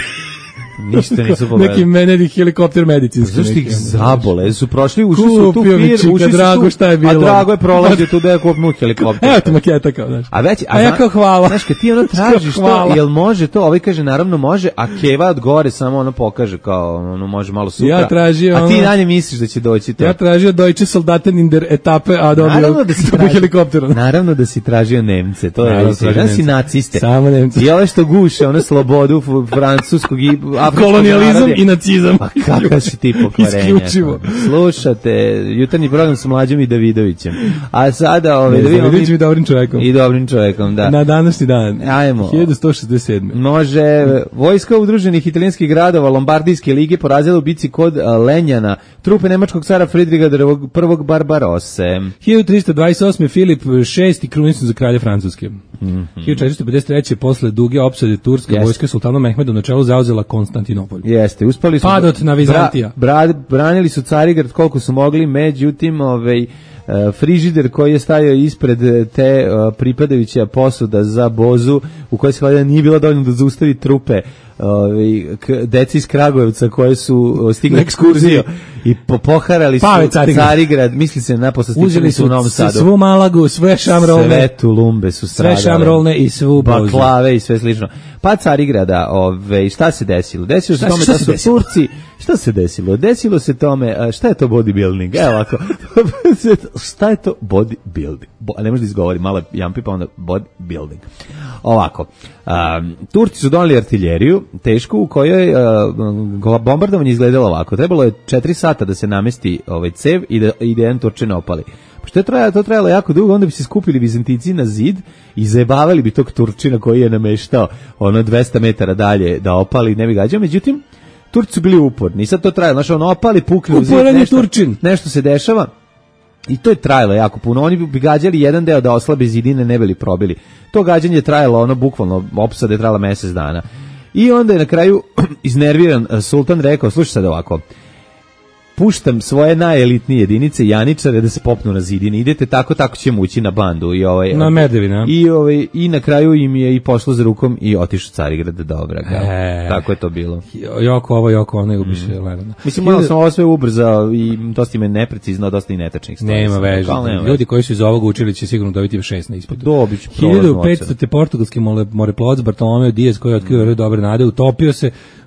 Ništa nisu pogledali. Neki menedi helikopter medicinski. Zašto ih neki, ono. zabole? Su prošli, ušli su u tu Kupio mi fir, čika ušli su Drago, tu, šta je bilo? A Drago je prolazio tu da je kupnu helikopter. Evo ti maketa kao, znaš. A već, A ja zna- kao hvala. Znaš, kad ti ono tražiš to, Hvala. jel može to? Ovaj kaže, naravno može, a Keva od gore samo ono pokaže kao, ono može malo sutra. Ja tražio A ti ono- dalje misliš da će doći to. Ja tražio Deutsche Soldaten in der Etape, a dobio Naravno da si dobio tražio, helikopter. ono. naravno da si tražio Nemce, to je Naravno, istina. tražio Da si Nemce. naciste. Samo Nemce. I ove što guše, ono slobodu f- francuskog i afričkog Kolonijalizam naroda. i nacizam. Pa kakav si ti pokvarenja. Isključivo. Slušate, jutarnji program sa Mlađom i Davidovićem. A sada, ove, da vidimo Vidiš mi- mi dobrim čovjekom. i dobrim čovjekom, da. Na današnji dan. Ajmo. hiljadu sto šezdeset sedme. Može, vojska udruženih italijanskih gradova Lombardijske lige porazila u bici kod a, Lenjana trupe nemačkog cara Fridriga prvog Barbarose. hiljadu trista dvadeset osme Filip šesti krunicu za kralja Francuske. Mhm. hiljadu četiristo pedeset treće posle duge opsade turska Jeste. vojska sultana Mehmeda na čelu zauzela Konstantinopolj. Jeste, uspali su... Padot na Vizantija. Bra, bra, branili su Carigrad koliko su mogli, međutim, ovaj, e, frižider koji je stajao ispred te e, pripadajuća posuda za bozu, u kojoj se hladila nije bila dovoljno da zaustavi trupe ovaj, k- deci iz Kragujevca koje su o, stigli Na ekskurziju ekskurziju. i po, poharali su Pave Carigrad. Carigrad, misli se na posle Uzeli su u Novom su Sadu. svu Malagu, sve šamrolne, Sve tulumbe su sve stradale. šamrolne i svu bozu. Baklave i sve slično. Pa Carigrada, ove, šta se desilo? Desilo se Šta- tome šta da se su desilo? Turci, šta se desilo? Desilo se tome, a, šta je to bodybuilding? Evo ovako, šta je to bodybuilding? Bo, ne može da izgovori, malo jampi pa onda bodybuilding. Ovako, um, Turci su doneli artiljeriju, tešku, u kojoj uh, bombardovanje izgledalo ovako. Trebalo je četiri sata da se namesti ovaj cev i da, i da jedan Turčin opali. Pošto je trajalo, to trajalo jako dugo, onda bi se skupili Vizantici na zid i zajebavali bi tog Turčina koji je nameštao ono dvesta metara dalje da opali, ne bi gađao. Međutim, Turci su bili uporni i sad to trajalo. Znaš, ono opali, pukne u zid, Uporan je nešto, Turčin. nešto se dešava. I to je trajalo jako puno. Oni bi gađali jedan deo da oslabe zidine, ne bili probili. To gađanje je trajalo, ono, bukvalno, opsada je trajala mesec dana. I onda je na kraju iznerviran uh, sultan rekao, slušaj sad ovako, puštam svoje najelitnije jedinice, janičare, da se popnu na zidine. Idete tako, tako ćemo ući na bandu. I, ovaj, Na Merdevine, a? I, ovaj, I na kraju im je i pošlo za rukom i otišao Carigrad do Obraga. E. Tako je to bilo. Joko ovo, Joko ono, nego biše Mm. Lenona. Mislim, malo sam ovo sve ubrzao i dosta ime neprecizno, dosta i netačnih stvari. Nema veze. Kao nema Ljudi koji su iz ovog učili će sigurno dobiti šest na ispitu. Dobit ću prolaznu hiljadu petsto. ocenu. te portugalski mole- moreplovac Bartolomeo Diaz koji je otkrio mm. dobre nade, utopio se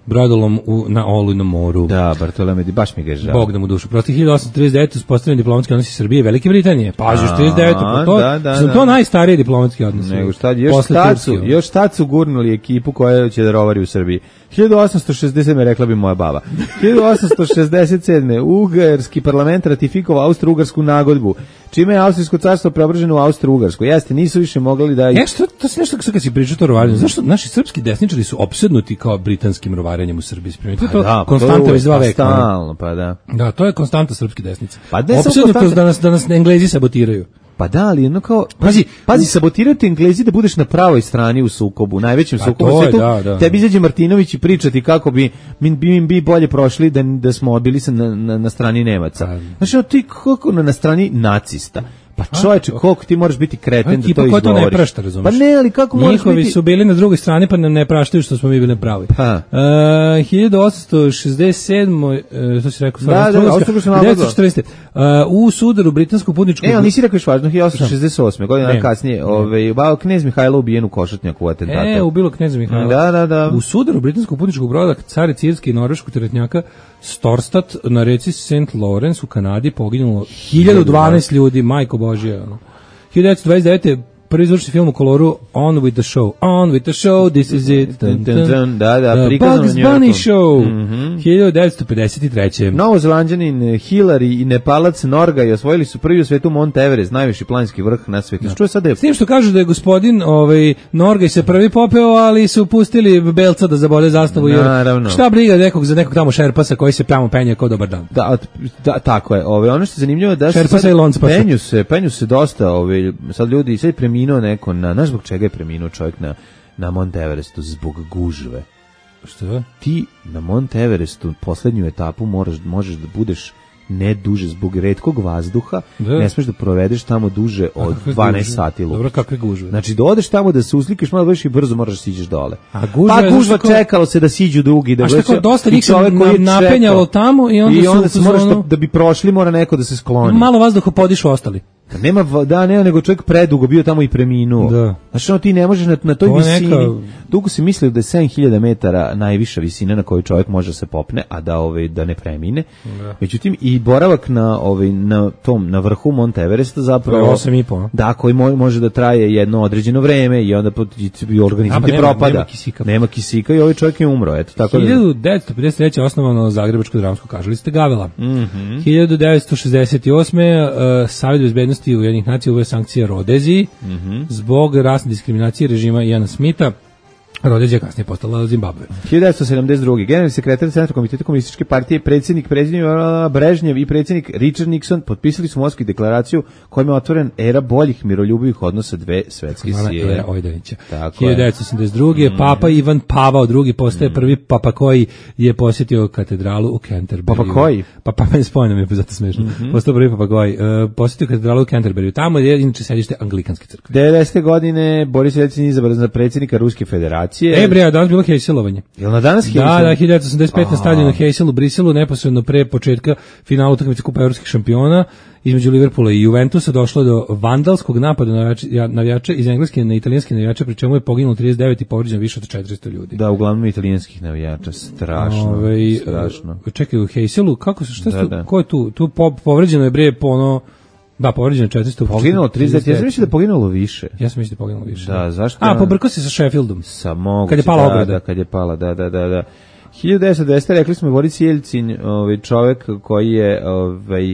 brodolom u, na Olujnom moru. Da, Bartolome Di, baš mi ga je žao. Bog da mu dušu. Prosto hiljadu osamsto trideset devete uspostavljeni diplomatski odnosi Srbije i Velike Britanije. Pazi, još trideset devete pa to, da, da, su da. to najstariji diplomatski odnosi. Nego šta, još Posle tad su, Turske. još tad su gurnuli ekipu koja će da rovari u Srbiji. hiljadu osamsto šezdeset sedme rekla bi moja baba. hiljadu osamsto šezdeset sedme Ugarski parlament ratifikovao Austro-Ugarsku nagodbu, čime je Austrijsko carstvo preobraženo u Austro-Ugarsku. Jeste, nisu više mogli da... Ja, što, to se nešto kad si pričao to rovarenju. Zašto naši srpski desničari su opsednuti kao britanskim rovarenjem u Srbiji? Pa to da, konstanta već dva pa veka. stalno, pa da. Da, to je konstanta srpske desnice. Pa ne samo opsednutost konstanta- da nas, da nas Englezi sabotiraju. Pa da, ali jedno kao... Pazi, pazi, sabotirati Englezi da budeš na pravoj strani u sukobu, najvećem Pa sukobu to u je, svetu. da, da. Tebi izađe Martinović i pričati kako bi mi bi, bi bolje prošli da, da smo bili sa na, na, na strani Nemaca. Pa. Znači, ono, ti kako na, na strani nacista? Pa čoveče, koliko ti moraš biti kreten da to Ekipa izgovoriš? koja to ne prašta, razumiješ? Pa ne, ali kako moraš Njihovi biti... su bili na drugoj strani pa nam ne praštaju što smo mi bili na pravoj. Pa. Uh, hiljadu osamsto šezdeset sedme Uh, to si rekao, Da, da, Austro-Ugarska, Austro-Ugarska nagodba. devetsto četrnaeste Uh, u sudaru britanskog putničkog... E, ali nisi rekao još važno, hiljadu osamsto šezdeset osme godina Ne. kasnije, ovaj, bao knez Mihajlo ubijen u Košutnjaku u atentatu. E, ubilo kneza Mihajla. Da, da, da. U sudaru britanskog putničkog broda care Cirske i norveškog teretnjaka Storstad na reci Saint Lawrence u Kanadi poginulo hiljadu dvanaest ljudi, majko Božja. ono. hiljadu devetsto dvadeset devete prvi zvučni film u koloru On with the Show. On with the Show, this is it. Dun, dun, dun. Da, da, The prikazano Bugs u Njujorku. Bunny Show. hiljadu devetsto pedeset treće Novozelanđanin Hillary i Nepalac Norgay osvojili su prvi u svetu Mount Everest, najviši planinski vrh na svetu. Čuo sad da je... S tim što kažu da je gospodin ovaj, Norgay se prvi popeo, ali su pustili Belca da zabode zastavu. Jer Naravno. šta briga nekog za nekog tamo šerpasa koji se tamo penje kao dobar dan. Da, od- da, tako je. Ove, ono što je zanimljivo je da se Šerpasa sad i Lonspasa. penju se, penju se dosta, ove, sad ljudi, sad je preminuo neko, na, znaš zbog čega je preminuo čovjek na, na Mount Everestu? Zbog gužve. Što? Ti na Mount Everestu poslednju etapu moraš, možeš da budeš ne duže zbog retkog vazduha, Da. ne smeš da provedeš tamo duže od Kakve dvanaest gužve? sati. lupiš. Dobro, kakve gužve? Znači da odeš tamo da se uslikaš, malo budeš i brzo moraš da siđeš dole. A gužva pa je gužva zašto- čekalo se da siđu drugi. Da A šta vrše- kao dosta i njih se čovek koji je na- napenjalo čekao. tamo i onda I su onda u se moraš da, fazonu- da bi prošli mora neko da se skloni. Malo vazduha podišu ostali. Nema, v- da, nema, nego čovjek predugo bio tamo i preminuo. Da. Znači, ono, ti ne možeš na, na toj To je visini. neka- Dugo se mislio da je sedam hiljada metara najviša visina na kojoj čovjek može da se popne, a da ovaj da ne premine. Međutim, i boravak na ovaj na tom na vrhu Mount Everesta zapravo To je osam i po, a? Da, koji mo- može da traje jedno određeno vreme i onda pot- i- i organizam A, pa ti nema- propada. nema kisika. Nema kisika i ovaj čovjek je umro, eto tako da. hiljadu devetsto pedeset treće osnovano Zagrebačko dramsko kazalište Gavela. Mhm. hiljadu devetsto šezdeset osme Uh, Savjet bezbednosti Ujedinjenih nacija uveo sankcije Rodeziji Mhm. zbog rasne diskriminacije režima Iana Smitha. Rodezija kasnije postala Zimbabwe. hiljadu devetsto sedamdeset druge. Generalni sekretar Centralnog komiteta komunističke partije, predsjednik predsjednik Brežnjev i predsjednik Richard Nixon potpisali su Moskvi deklaraciju kojom je otvoren era boljih miroljubivih odnosa dve svetske Mana sile. era Ojdanića. Tako hiljadu devetsto osamdeset druge. Mm. Papa Ivan Pavao drugi postaje prvi papa koji je posjetio katedralu u Canterbury. Papa koji? Pa papa je spojeno mi je zato smešno. Postao prvi papa koji. Uh, posjetio katedralu u Canterbury. Tamo je inače sedište Anglikanske crkve. devedesete godine Boris Jelcin izabran za predsjednika Ruske federacije. E, bre, a danas bilo hejselovanje. Jel na danas Da, Hejsel? da, hiljadu devetsto osamdeset pete na stadionu Heysel u Briselu, neposredno pre početka finala utakmice Kupa evropskih šampiona između Liverpoola i Juventusa došlo je do vandalskog napada na navijače- ja- navijača iz engleske na italijanske navijače, pri čemu je poginulo trideset devet i povređeno više od četiristo ljudi. Da, uglavnom italijanskih navijača. Strašno. Ovaj, strašno. e, Čekaj, u Heyselu, kako se, šta Da, su, da. ko je tu? Tu po, povređeno je bre po ono, da, povređeno je četiristo. Poginulo trideset devet. Ja sam mislio da je poginulo više. Ja sam mislio da je poginulo više. Da, zašto? A, pobrkao se sa Sheffieldom. Sa moguće, Kad je pala da, ograda. Da, kad je pala, da, da, da, da. hiljadu devetsto dvesta rekli smo Boris Jelcin, ovaj čovjek koji je ovaj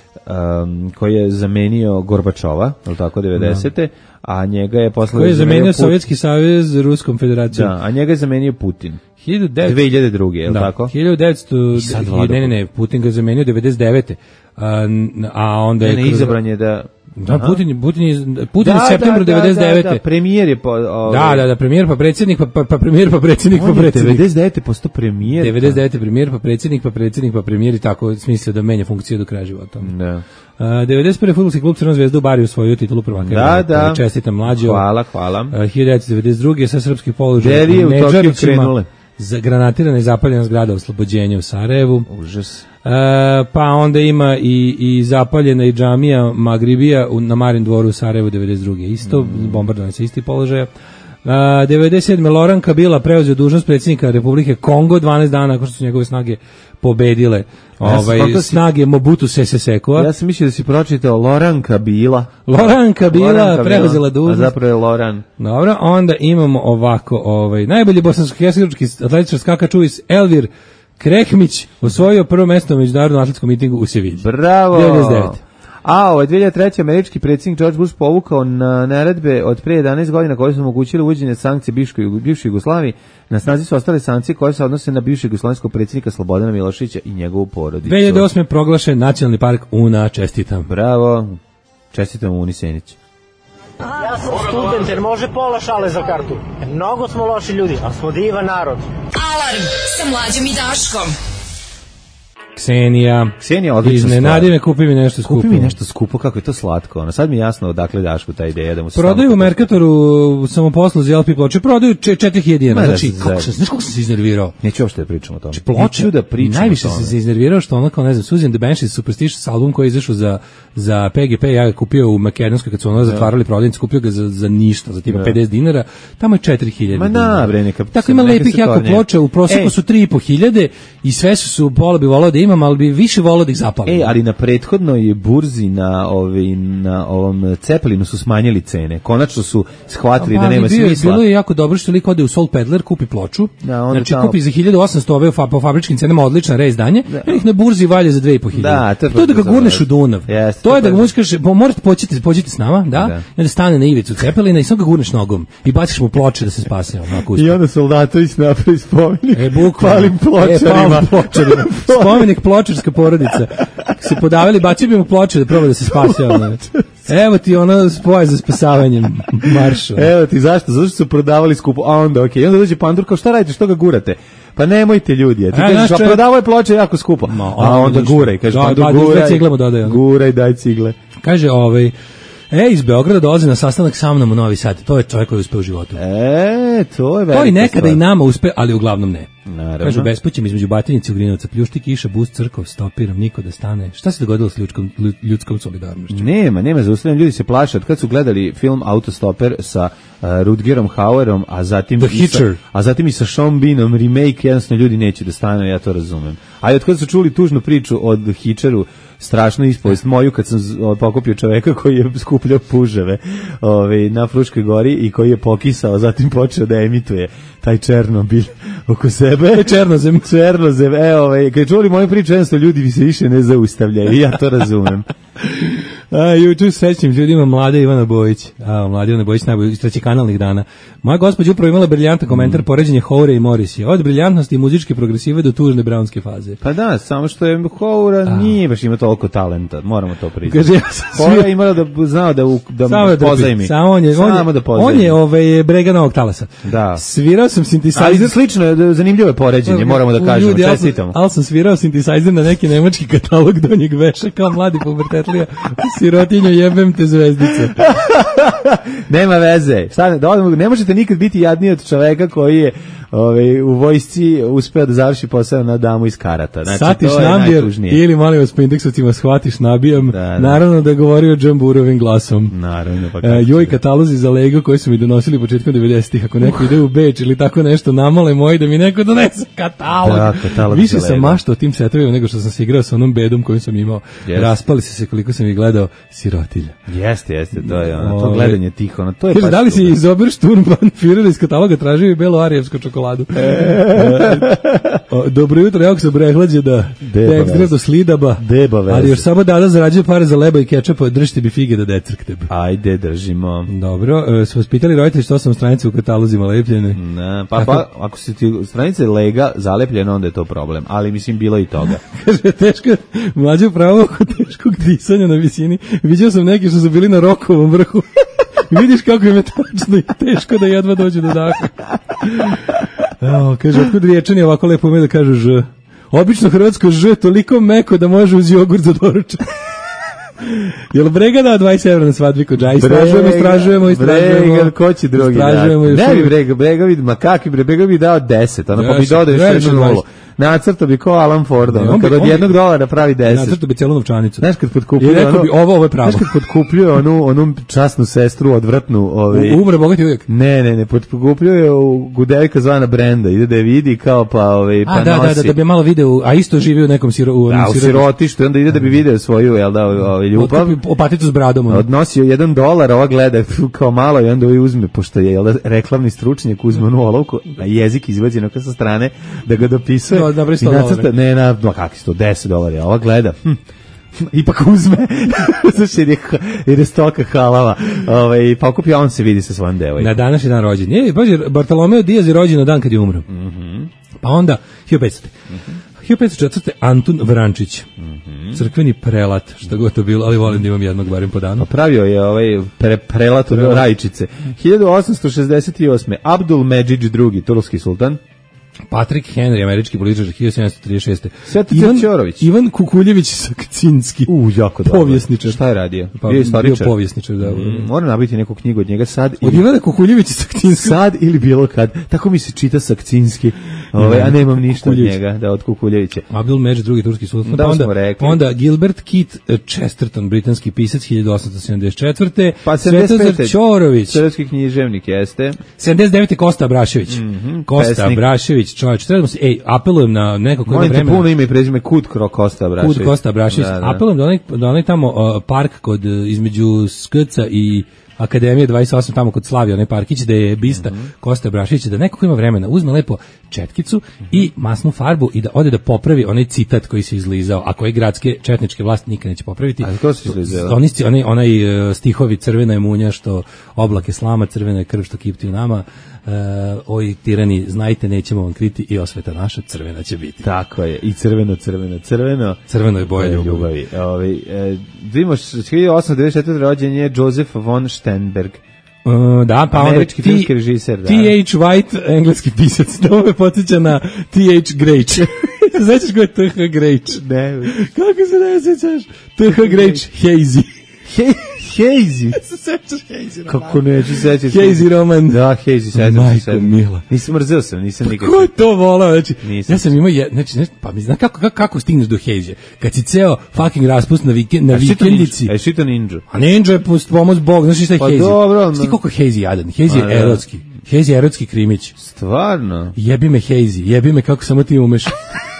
um, koji je zamenio Gorbačova, je li tako, devedesete a njega je posle Koji je zamenio Put- Sovjetski savez Ruskom federacijom. Da, a njega je zamenio Putin. hiljadu devetsto dve hiljade druge, je li Da, tako? hiljadu devetsto I sad vlada ne, ne, ne, Putin ga zamenio devedeset devete A, n- a onda Ne, je... ne, kroz- izabran je da... Da, Aha. Putin, je- Putin, je- Putin Da, je u septembru da, da, devedeset devete Da, da, premijer je... Po, ovaj, Da, da, da, premijer pa predsjednik, pa, pa, pa premijer pa predsjednik, pa On je predsjednik. devedeset devete postao premijer. devedeset devete premijer pa predsjednik, pa predsjednik, pa premijer i tako smislio da menja funkciju do kraja života. Da. A, devedeset prve fudbalski klub Crvena zvezda u Bariju osvojio titulu prvaka. Da, Evrope. da. Čestitam mlađo. Hvala, hvala. A, hiljadu devetsto devedeset druge sa srpskih položaja Derije u Tokiju Nedžarićima krenule. zagranatirana i zapaljena zgrada oslobođenja u Sarajevu. Užas. E, pa onda ima i, i zapaljena i džamija Magribija u, na Marin dvoru u Sarajevu devedeset druge Isto, mm. bombardovanje sa isti položaja. A, devedeset sedme Laurent Kabila preuzeo dužnost predsjednika Republike Kongo dvanaest dana nakon što su njegove snage pobedile ovaj, Ja si- snage Mobutu Sese Sekova. Ja sam mislio da si pročitao Loran Kabila. Laurent Kabila Loran Kabila, preuzela a dužnost. zapravo je Loran. Dobro, onda imamo ovako, ovaj, najbolji bosansko-hercegovački atletičar skakač Uvis Elvir Krehmić osvojio prvo mesto na međunarodnom atletskom mitingu u Sevilji. Bravo. devedeset devete A, ovaj dve hiljade treće američki predsjednik George Bush povukao na naredbe od pre jedanaest godina koje su omogućile uvođenje sankcije bivšoj bivšoj Jugoslaviji. Na snazi su ostale sankcije koje se odnose na bivšeg jugoslovenskog predsjednika Slobodana Miloševića i njegovu porodicu. dve hiljade osme proglašen nacionalni park Una, čestitam. Bravo. Čestitam Uni Senić. Ja sam student, jer može pola šale za kartu. Mnogo smo loši ljudi, a smo divan narod. Alarm sa Mlađom i Daškom. Ksenija. Ksenija odlična Iznenadi stvar. me, kupi mi nešto skupo. Kupi mi nešto skupo, kako je to slatko. Ono, sad mi je jasno odakle Dašku ta ideja da mu se Prodaju u samo- Merkatoru samoposlu za L P ploče, prodaju četiri hiljade dinara. Ma da Znači, se kako zajebe. sam, znaš kako sam se iznervirao? Neću uopšte da pričam o tome. Ploča, Neću da pričam najviše o tome. sam se iznervirao što ono kao, ne znam, Suzy and the Banshees Superstitious album koji je izašao za, za P G P, ja ga kupio u Makedonskoj kad su ono zatvarali prodavnicu, kupio ga za, za ništa, za tipa Da. pedeset dinara, tamo je četiri hiljade Ma dinara. na, bre, neka- Tako ima neka lepih se jako tornje. ploča, u proseku Ej. su tri i po hiljade i sve su, su pola bi volao da imam, ali bi više volao da ih zapalim. Ej, ali na prethodnoj burzi na ovaj na ovom Cepelinu su smanjili cene. Konačno su shvatili Pa, da ali nema bio je- smisla. Bilo je jako dobro što lik ode u Soul Peddler, kupi ploču, Da, onda znači tamo- kupi za hiljadu osamsto ove fa- po fabričkim cenama odlična reizdanje, i ih na burzi valje za dve i po hiljade. Da, to je to je da ga protiv gurneš u zabave. Dunav. Jeste, to je da to ga je- mu kaže, "Po, morate pođite, pođite s nama, da? Da. I onda stane na ivicu Cepelina i samo ga gurneš nogom i baciš mu ploče da se spase, onako uspe. I onda Soldatović napravi spomenik. E, bukvalno. Palim pločarima. E, palim pločarima. Spomenik pločarska porodica. Se podavili, bacili bi mu ploče da proba da se spase. Ono. Evo ti ono spoj za spasavanjem marša. Evo ti zašto? Zato što su prodavali skupo. A onda okej. I onda dođe Pandur kao šta radite, što ga gurate? Pa nemojte ljudi, a ti E, kažeš, znaš a čo- prodavao je ploče jako skupo. Ma, A ono onda ništa. guraj, kaže Da, Pandur, da, dve guraj. cigle mu dodaje, ono. Guraj, daj cigle. Kaže, ovaj, e, iz Beograda dolazi na sastanak sa mnom u Novi Sad. To je čovjek koji je uspeo u životu. E, to je velika To i nekada stvar. i nama uspe, ali uglavnom ne. Naravno. Kažu, bespućem između Batajnice i Ugrinovca, pljušti kiša, bus, crkov, stopiram, niko da stane. Šta se dogodilo s ljudskom, ljudskom solidarnošću? Nema, nema zaustavljanja, ljudi se plaše od kad su gledali film Autostoper sa uh, Rutgerom Hauerom, a zatim The i sa, Hitcher. a zatim i sa Sean Beanom remake, jednostavno ljudi neće da stanu, ja to razumem. A i od kada su čuli tužnu priču od Hitcheru, strašnu ispovest moju kad sam z- pokupio čoveka koji je skupljao puževe ovaj, na Fruškoj gori i koji je pokisao, zatim počeo da emituje taj Černobil oko sebe. Černozem. Černozem, e, ovaj, kad čuli moju priču, jednostavno ljudi vi se više ne zaustavljaju i ja to razumem. A, jučer srećnim ljudima mlade Ivana Bojić. A, mlade Ivana Bojić najbolji iz trećih kanalnih dana. Moja gospođa upravo imala briljantan komentar, poređenje Houre i Morrisija. Od briljantnosti i muzičke progresive do tužne brownske faze. Pa da, samo što je Houra nije baš ima toliko talenta, moramo to priznati. Kaže, ja sam Houra svi- imala da znao da u, da Samo da pozajmi. drpi. Samo on je, on Samo je, da pozajmi. on je ovaj, brega novog talasa. Da. Svirao sam Ali synthesizer. slično je, zanimljivo je poređenje, moramo da kažemo, Ljudi, ali sam- čestitamo. Ali sam svirao synthesizer na neki nemački katalog donjeg veša kao mladi pubertetlija. Sirotinjo, jebem te zvezdice. Nema veze. Šta, da odmah, ne možete nikad biti jadniji od čoveka koji je ovaj, u vojsci uspeo da završi posao na damu iz karata. Znači, Satiš to je nabjer najtužnije. ili molim vas po indeksovcima shvatiš nabijam. Da, da. Naravno da je govorio Džamburovim glasom. Naravno, pa E, kako joj, će. katalozi za Lego koji su mi donosili početkom devedesetih. Ako neko ide u Beč ili tako nešto, namale moji da mi neko donese katalog. Da, katalog Više za sam Lego. maštao o tim setovima nego što sam se igrao sa onom bedom koju sam imao. Yes. Raspali se se koliko sam ih gledao sirotilja. Jeste, jeste, to je ono, to Ove. gledanje tiho, ono, to je Kaže, baš da li si super. iz Obersturmbannführer iz kataloga tražio i belo arijevsku čokoladu? O, dobro jutro, evo se brehlađe da Deba tekst gre veze. do slidaba, Deba veze. ali još samo dada zarađuje pare za leba i kečapa, držite bi fige da decrkte. Ajde, držimo. Dobro, e, smo vas pitali roditelji što sam stranice u katalozima lepljene. Na, pa, pa, ako se ti stranice lega zalepljene, onda je to problem. Ali, mislim, bilo i toga. Kaže, teško, mlađe pravo oko teškog disanja na visini. Viđao sam neki što su bili na Rokovom vrhu. Vidiš kako im je tačno i teško da jedva dođe do daha. Evo, kaže, otkud riječani ovako lepo ume da kažu ž. Obično hrvatsko ž toliko meko da može uz jogurt za doručak. Jel Brega da dvadeset evra na svadbi kod Dža? Istražujemo, istražujemo, istražujemo. Brega, ko će drugi Istražujemo dati? još Ne bi uvijek. Brega, Brega vidi, ma kakvi Brega, Brega bi dao deset, ono pa bi Deset, dodao još previše jednu nulu. dvadeset. nacrto bi ko Alan Ford, Ne, ono, on bi- kad od on bi- jednog dolara pravi deset. Nacrto bi celu novčanicu. Znaš kad I potkupljuje rekao ono, bi, ovo, ovo je pravo. znaš kad potkupljuje onu, onu časnu sestru odvrtnu, ovaj, U- Umre bogati uvijek. ne, ne, ne, potkupljuje u Gudevika zvana Brenda, ide da je vidi kao pa, ovaj, pa A, da, nosi. da, da, da bi malo video, a isto živi u nekom siro, u, Da, onom u sirotu- sirotištu, i onda ide da bi video svoju, jel da, ovaj, ljubav. Otkupi opaticu s bradom. ono. Odnosio jedan dolar, ova gleda kao malo i onda ovaj uzme, pošto je jel da, reklamni stručnjak, uzme onu olovku, a jezik izvađe onako sa strane da ga dopisuje. No, napravi i sto nacrta, dolara. ne, na, no, kakvi sto, deset dolara, a ova gleda, hm, ipak uzme, znaš, jer je, jer je stoka halava, ovaj, pa okupi, a on se vidi sa svojom devojkom. Na današnji dan rođen. Je, baš Bartolomeo Diaz je rođen na dan kad je umro. Pa onda, hiljadu petsto. hiljadu petsto četvrte. Antun Vrančić. Crkveni prelat, što god to bilo, ali volim da imam jednog barem po danu. Pravio je ovaj pre, prelat od rajčice. hiljadu osamsto šezdeset osme. Abdul Medžić drugi, turski sultan. Patrick Henry, američki političar, hiljadu sedamsto trideset šeste. Svetislav Ivan, Ćorović. Ivan Kukuljević Sakcinski. U, jako dobro. Povjesničar. Šta je radio? Pa, bio istoričar. bio povjesničar, da. Mm, moram nabiti neku knjigu od njega sad. Od ili- Ivana Kukuljevića Sakcinski. sad ili bilo kad. Tako mi se čita Sakcinski. Ovaj, a nemam ništa od Kukuljević. njega, da, od Kukuljevića. Abdul Medžić, drugi turski sultan. Da, Pa onda, smo rekli. onda Gilbert Keith Chesterton, britanski pisac, hiljadu osamsto sedamdeset četvrte. Pa Svetozar sedamdeset pete. Ćorović. Srpski književnik jeste. sedamdeset devete. Kosta Abrašević. Kosta pesnik. Abrašević, čovječ. Trebamo se, ej, apelujem na neko koje ima Molim te, vremena. puno ime i prezime Kut Kro Kosta Abrašević. Kud Kosta Abrašević. Da, da. Apelujem da onaj, da onaj tamo uh, park kod, uh, između Skrca i Akademije dvadeset osam, tamo kod Slavije, onaj parkić da je bista Mhm. Kosta Abrašević, da neko ko ima vremena uzme lepo četkicu i masnu farbu i da ode da popravi onaj citat koji se izlizao, a koji gradske četničke vlasti nikad neće popraviti. A ko se izlizao? Oni, onaj, onaj uh, stihovi crvena je munja što oblake slama, crvena je krv što kipti u nama, uh, oj tirani, znajte, nećemo vam kriti i osveta naša crvena će biti. Tako je, i crveno, crveno, crveno. Crveno je boja E, ljubavi. Ovaj, e, vidimo, hiljadu osamsto devedeset četvrte. rođen je Joseph von Sternberg. Uh, da, pa onda Američki T- filmski režiser, da. T H. White, engleski pisac, to me podsjeća na T H. Grejč. Se sećaš ko je T H. Grejč? Ne, Kako se ne sećaš? T H. Grejč, Hazy. He, Hazy. Se sećaš Hazy roman? Kako neću sećati. Hazy roman. Da, Hazy, sećam se. Majko sećam. mila. Nisam mrzeo sam, nisam nikad. Ko je to volao? Znači, Nisam. ja sam imao, je, znači, znači, pa mi zna kako, kako, kako stigneš do Hazy? Kad si ceo fucking raspust na, vikend, na A šito vikendici. ninja. E, šito ninja. A ninja je pust pomoć Bog, znaš šta je Pa Hazy? dobro, Znaš ti no. koliko je Hazy jadan? Hazy A, je da. erotski. Hazy je erotski krimić. Stvarno. Jebi me Hazy, jebi me kako samo ti umeš.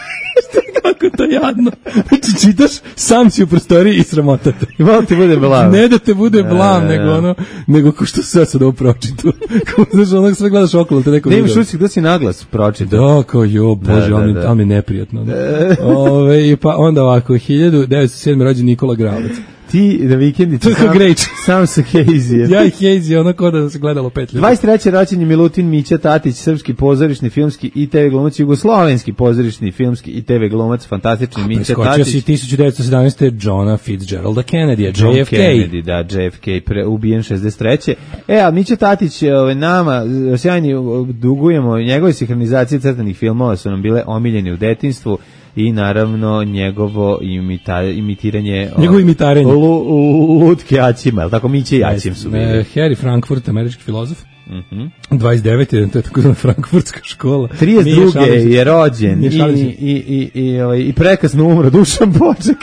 Kako to jadno. Znači čitaš, sam si u prostoriji i sramotate. I malo ti bude blam. Ne da te bude Da, blam, da, nego da. ono, nego ko što sad sad ovo pročitu. Kao, znaš, onak sve gledaš okolo, te neko Ne imaš video. ucik da si naglas pročitao. Da, kao jo, bože, Da, ali, da, mi- da. ali mi je neprijatno. Da. Ove, pa onda ovako, hiljadu devetsto sedme. rođen Nikola Gravac. Ti na vikendici Kako Grejč. sam sa Hazy. Ja i Hazy, ono ko da se gledalo pet ljudi. dvadeset treće. rođen je Milutin Mića Tatić, srpski pozorišni, filmski i te ve glumac, jugoslovenski pozorišni, filmski i te ve glumac, fantastični Mića Preskočio Tatić. si tiliču devetsto sedamnaeste. Johna Fitzgeralda Kennedy, John J F K. Kennedy, da, J F K, pre, ubijen šezdeset treće. E, a Mića Tatić, ovaj, nama, e, sjajni, o, dugujemo, njegove sinhronizacije crtanih filmova su nam bile omiljene u detinjstvu i naravno njegovo imita, imitiranje o, Njegovo imitarenje. Lu, Lutke Acima, je li tako? Miće i Acim su bili. E, Harry Frankfurt, američki filozof. Mhm. dvadeset devete. To je tako zvana Frankfurtska škola. trideset Nije, druge. šalim se. je rođen Nije, i, šalim se. i, i, i, ovaj, i prekasno umro Dušan Poček.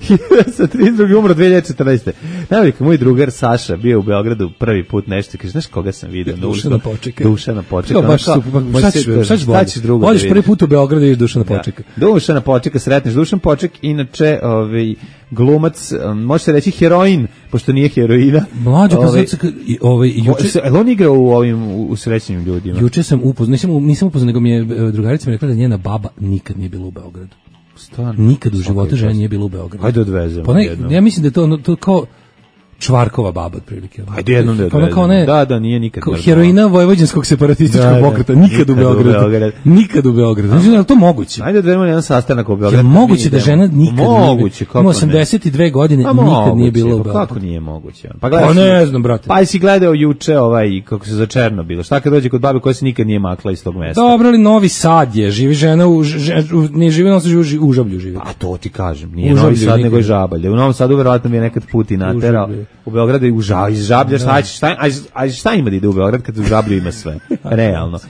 Sa trideset druge. umro dve hiljade četrnaeste. Najbolje, moj drugar Saša bio u Beogradu prvi put nešto, kaže, znaš koga sam vidio? na ulici? Dušana Počeka. Dušana Počeka. Kao, baš Ono kao, super, moj šta se- ćeš, šta ćeš šta bolje? ćeš drugo da Odeš prvi vidiš? put u Beograd i vidiš Dušana Da. Počeka. Dušana Počeka, sretneš Dušan Poček, inače, ovaj, glumac, um, može se reći heroin, pošto nije heroina. Mlađo, pa Ovaj, sad se- i- ovaj, o, juče, se- jel on igra u ovim, u, u srećnim ljudima? juče sam upoznao, nisam, nisam upoznao, nego mi je e, drugarica mi rekla da njena baba nikad nije bila u Beogradu. Stvarno. Nikad u životu Svaka žena čast. nije bila u Beogradu. Ajde odvezemo Pa ne, jednom. ja mislim da je to, ono, to kao Čvarkova baba otprilike. Ajde jednom da Pa ono kao odvezemo. ne, Da, da, nije nikad kao mrzela. heroina vojvođanskog separatističkog Da, da. pokreta, nikad, Nikad u u Beogradu. Beograd. Nikad u Beogradu. Znači, je li to moguće? Ajde da odvedemo jedan sastanak u Je Beogradu. moguće da žena nikad moguće, nije kako ima ne? osamdeset dve godine, Pa nikad moguće, nije bila u pa Beogradu. kako nije moguće? Pa Pa gledaš, ne znam, brate. Pa si gledao juče ovaj, kako se za Černobil. Šta kad dođe kod babe koja se nikad nije makla iz tog mesta? Dobro, ali Novi Sad je, živi žena u, ž- u ne živi na živi u ži- u Žablju živi. A to ti kažem, nije U Novi Žablju Sad nikad. nego je Žabalj. U Novom Sadu verovatno mi je nekad put i naterao. Žablju. U Beogradu i u Žabalj, iz Žablja šta će, šta, a, a šta ima da ide u Beograd kad u Žablju ima sve? Realno.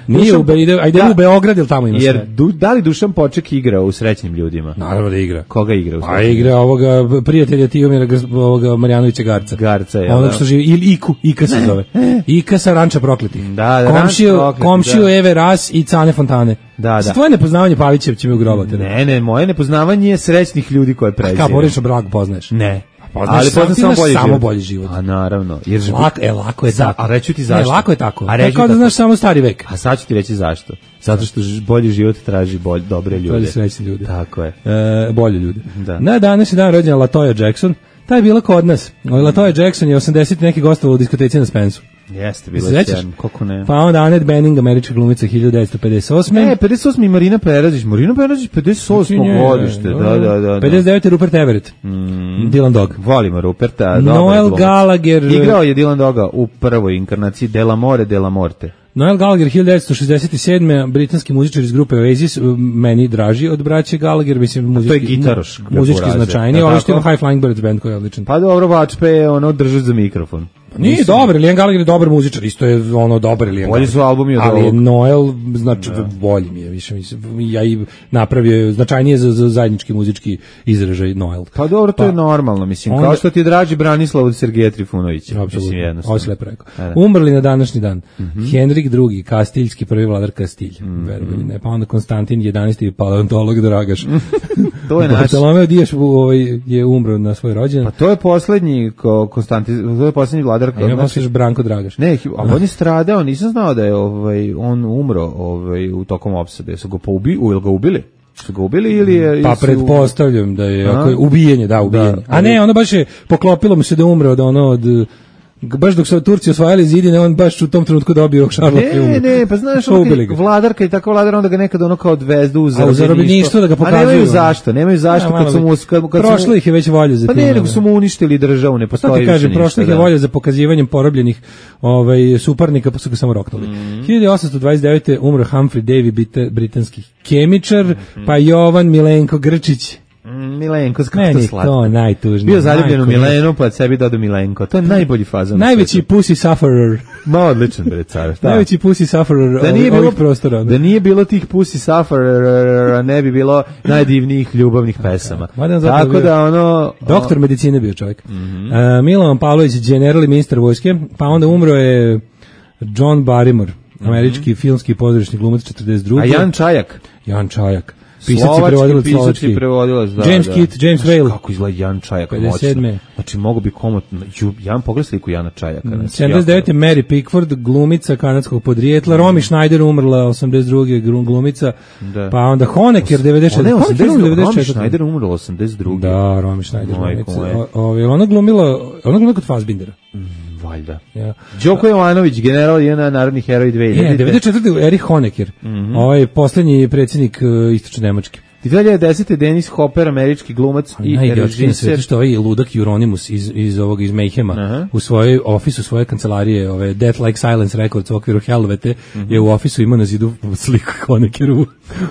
Nije u Be, ide, ajde Da. u Beograd ili tamo ima Jer sve. du, da li Dušan Poček igra u Srećnim ljudima? Naravno da igra. Koga igra u A Srećnim igra ovoga prijatelja Tijomira Grs- ovoga Marjanovića Garca. Garca, jel Onog da? što živi, ili Iku, Ika se zove. Ika sa Ranča prokletih. Da, da, komšiju, Ranča prokletih, komšiju da. Eve Ras i Cane Fontane. Da, da. Sa tvoje nepoznavanje Pavićevića me ugrobate. Ne, ne, moje nepoznavanje je srećnih ljudi koje prezire. Kao porodično bragu poznaješ. Ne. Poznaš Ali sam, poznam ti samo znaš bolji samo život. bolji život. A naravno. Jer život... Lako, e, lako je Za- tako. a reću ti Ne, zašto. lako je tako. A A reći kao da tako. znaš samo stari vek. A sad ću ti reći zašto. Zato što ž- bolji život traži bolj, dobre ljude. Bolji srećni ljudi. Tako je. E, bolji ljudi. Da. Na današnji dan rođena Latoya Jackson. Ta je bila kod nas. Latoya Jackson je osamdeset neki gostovao u diskoteci na Spensu. Jeste, bilo Se je sećaš? sjajno. Koliko ne. Pa onda Annette Bening, američka glumica hiljadu devetsto pedeset osme. E, pedeset osmi i Marina Perazić. Marina Perazić, pedeset osmo godište. Da, da, da. da. pedeset devete Rupert Everett. Dylan Dog. Volimo Ruperta. Noel Gallagher. Igrao je Dylan Doga u prvoj inkarnaciji Delamore, Delamorte. Noel Gallagher hiljadu devetsto šezdeset sedme britanski muzičar iz grupe Oasis, meni draži od braće Gallagher, mislim muzički, gitaroš, muzički Gaburaze. značajniji, Da, ovo tako? što ima High Flying Birds band koji je odličan. Pa dobro, Vačpe je ono držao za mikrofon. Nije dobar, Liam Gallagher je dobar muzičar, isto je ono dobar Liam Bolji Gallagher. su albumi od Ali je ovog. Noel, znači, bolji mi je, više mislim, ja i napravio je značajnije za, za zajednički muzički izražaj Noel. Pa dobro, to je normalno, mislim, onda- kao što ti je draži Branislav od Sergeja Trifunovića. Apsolutno, Mislim, jednostavno. ovo si lepo rekao. Da, da. Umrli na današnji dan. Henrik drugi, Kastiljski prvi vladar Kastilj. Verujem, ne, pa onda Konstantin jedanaesti paleontolog Dragaš. To je naš. Bartolomeo Dijaš ovaj, je umro na svoj rođendan. Pa to je poslednji ko, Konstantin, to je poslednji vladar. A ima znači- posle još Branko Dragaš. Ne, a on je stradao, nisam znao da je ovaj on umro ovaj u tokom opsade. Su ga poubi, ili ga ubili? Su ga ubili ili je Pa ili su- pretpostavljam da je, A? ako je ubijenje, da, ubijenje. Da, A ne, ono baš je, poklopilo mu se da umre od ono, od, baš dok su Turci osvajali Zidine, on baš u tom trenutku dobio Šarlot i umro. Ne, ne, pa znaš, Pa ono ubili kad ga. vladarka i tako vladar, onda ga nekad ono kao odvezdu u zarobljeništvo. zarobljeništvo da ga A pokazuju. nemaju zašto, nemaju zašto Ja, kad malo su mu... bi- Kad, kad Prošlo su, ih je već volje za Pa tim, ne, nego ono. su mu uništili državu, ne Šta postoji ti više kažem, ništa. prošlo ih je da. volja za pokazivanjem porobljenih ovaj, suparnika, pa su ga samo roknuli. Mhm. hiljadu osamsto dvadeset devete umro Humphrey Davy, bite- britanski kemičar, Mhm. pa Jovan Milenko Grčić. Mm, Milenko, kako Meni to je slatko. to najtužnije. Bio zaljubljen u Majko mila. Milenu, pa sebi dodao Milenko. To je najbolji fazon. na Najveći svetu. pussy sufferer. Ma odličan, bre, car. šta? Najveći pussy sufferer Da ovih, nije bilo ovih prostora. Da nije bilo tih Pussy Sufferer, ne bi bilo najdivnijih ljubavnih pesama. Mada zapravo Tako bio- da ono Doktor medicine bio čovjek. Mhm. E, Milovan Pavlović, general i ministar vojske, pa onda umro je John Barrymore, američki filmski pozorišni glumac četrdeset druge. Mhm. a Jan Čajak, Jan Čajak. Pisac i slovački prevodilac pisac slovački. i prevodilac, da, James da. Keat, James Znaš Whale. kako izgleda Jan Čajak pedeset sedme. moćno. Znači mogu bi komotno, ju, Jan pogled sliku Jana Čajaka. znači, sedamdeset devete. jako- Mary Pickford, glumica kanadskog podrijetla. Romy Schneider umrla osamdeset druge. gru- glumica. Da. Pa onda Honecker devedeset Ona je četvrte. osamdeset druge. devedeset Romy četvrte. Schneider umrla osamdeset druge. Da, Romy Schneider. Majko glumica. moja. O- o, jel ona glumila, ona glumila kod Fassbindera. Valjda. Ja. Đoko Jovanović, general i na narodni heroj dve hiljade. E, devedeset četvrte. Erich Honecker. Ovaj poslednji predsjednik uh, istočne Nemačke. dve hiljade desete. Dennis Hopper, američki glumac i Najidiotski na svetu režiser. što ovaj ludak Euronymous iz, iz ovog iz Mayhema Aha. u svojoj ofisu, svoje kancelarije, ove Death Like Silence Records u okviru Helvete, je u ofisu ima na zidu sliku Honeckeru.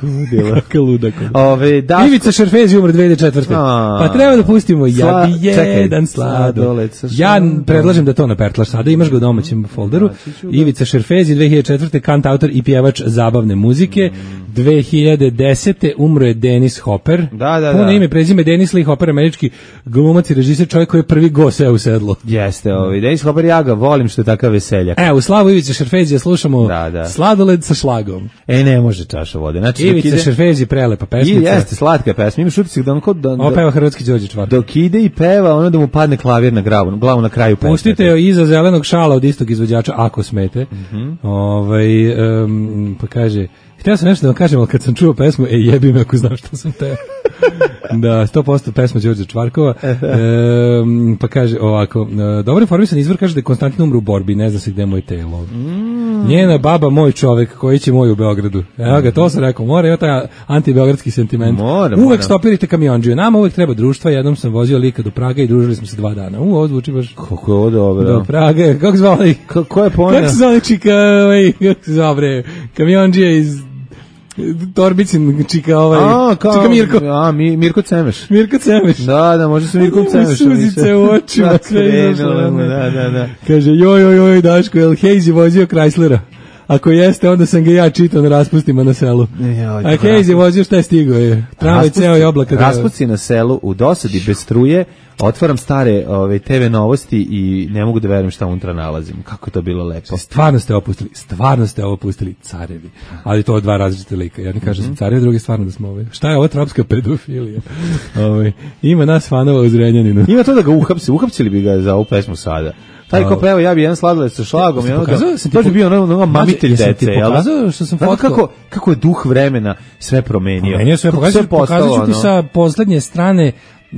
Kakav ludak. Ove, Daško, Ivica Šerfezi umre dve hiljade četvrte. A. Pa treba da pustimo Sla- ja bi čekaj, jedan sladoled. sladoled sa Ja šladom. predlažem da to napertlaš sada, imaš ga u domaćem folderu. Naći ću ga. Ivica Šerfezi dve hiljade četvrte. kantautor i pjevač zabavne muzike. dve hiljade desete. umro je Dennis Hopper. Da, da, Puno da. ime, prezime Dennis Lee Hopper, američki glumac i režiser, čovjek koji je prvi go seo u sedlo. Jeste, ovaj, Dennis Hopper, ja ga volim što je takav veseljak. E, u slavu Ivice Šerfezija slušamo Da, da. Sladoled sa šlagom. E, ne može čaša vode. Znači, dok Ivica ide- Šerfezi, prelepa I pesmica. jeste, slatka je pesma. Imaš utisak da on kod da, Ovo da, peva hrvatski Đorđe Čvark. dok ide i peva, ono da mu padne klavir na glavu, glavu na kraju pesme. Pustite joj iza zelenog šala od istog izvođača, ako smete. Mhm. Ovaj, em, pa kaže, htio sam nešto da vam kažem, ali kad sam čuo pesmu, e jebi me ako znam što sam teo. Da, sto posto pesma Đorđe Čvarkova. Em, pa kaže ovako, e, dobro informisan izvor kaže da je Konstantin umro u borbi, ne zna se gde mu je telo. Mm. Njena baba, moj čovek, koji će moj u Beogradu. Evo ga, to sam rekao, mora ima taj antibeogradski sentiment. Mora, uvek mora. stopirite kamionđiju. Nama uvek treba društva, jednom sam vozio lika do Praga i družili smo se dva dana. U, ovo zvuči baš... Kako je ovo dobro. Do Praga, kako se zvao onaj- Ko je poneo? kako se zvao onaj čika, ovaj, kako se zvao bre, kamionđija iz Torbicin, čika ovaj, A, kao, čika Mirko, A, mi, Mirko Cemeš. Mirko Cemeš. Da, da, može se Mirko Mu Cemeš. suzice u očima, sve izašlo. Da, da, da, da. Kaže, joj, joj, joj, Daško, jel Hayes je vozio Chryslera? Ako jeste, onda sam ga ja čitao na raspustima na selu. Joj, A Casey vozio šta je stigo je. Tramvaj ceo je oblaka. Raspusti na selu u dosadi bez struje. Otvaram stare ove te ve novosti i ne mogu da verujem šta unutra nalazim. Kako je to bilo lepo. Stvarno ste opustili, stvarno ste ovo pustili carevi. Ali to dva različite lika. Jedni kažu da su carevi, drugi stvarno da smo ove. Šta je ovo tropska pedofilija? Ove, ima nas fanova u Zrenjaninu. Ima to da ga uhapsi, uhapsili bi ga za ovu pesmu sada. Taj ko peva, ja bi jedan sladoled sa šlagom, i ono da, to bi bio ono, ono mamitelj Mađe, dece, jel pokazao što sam fotkao? Kako, kako je duh vremena sve promenio. Promenio sve, pokazat ću ti sa poslednje strane.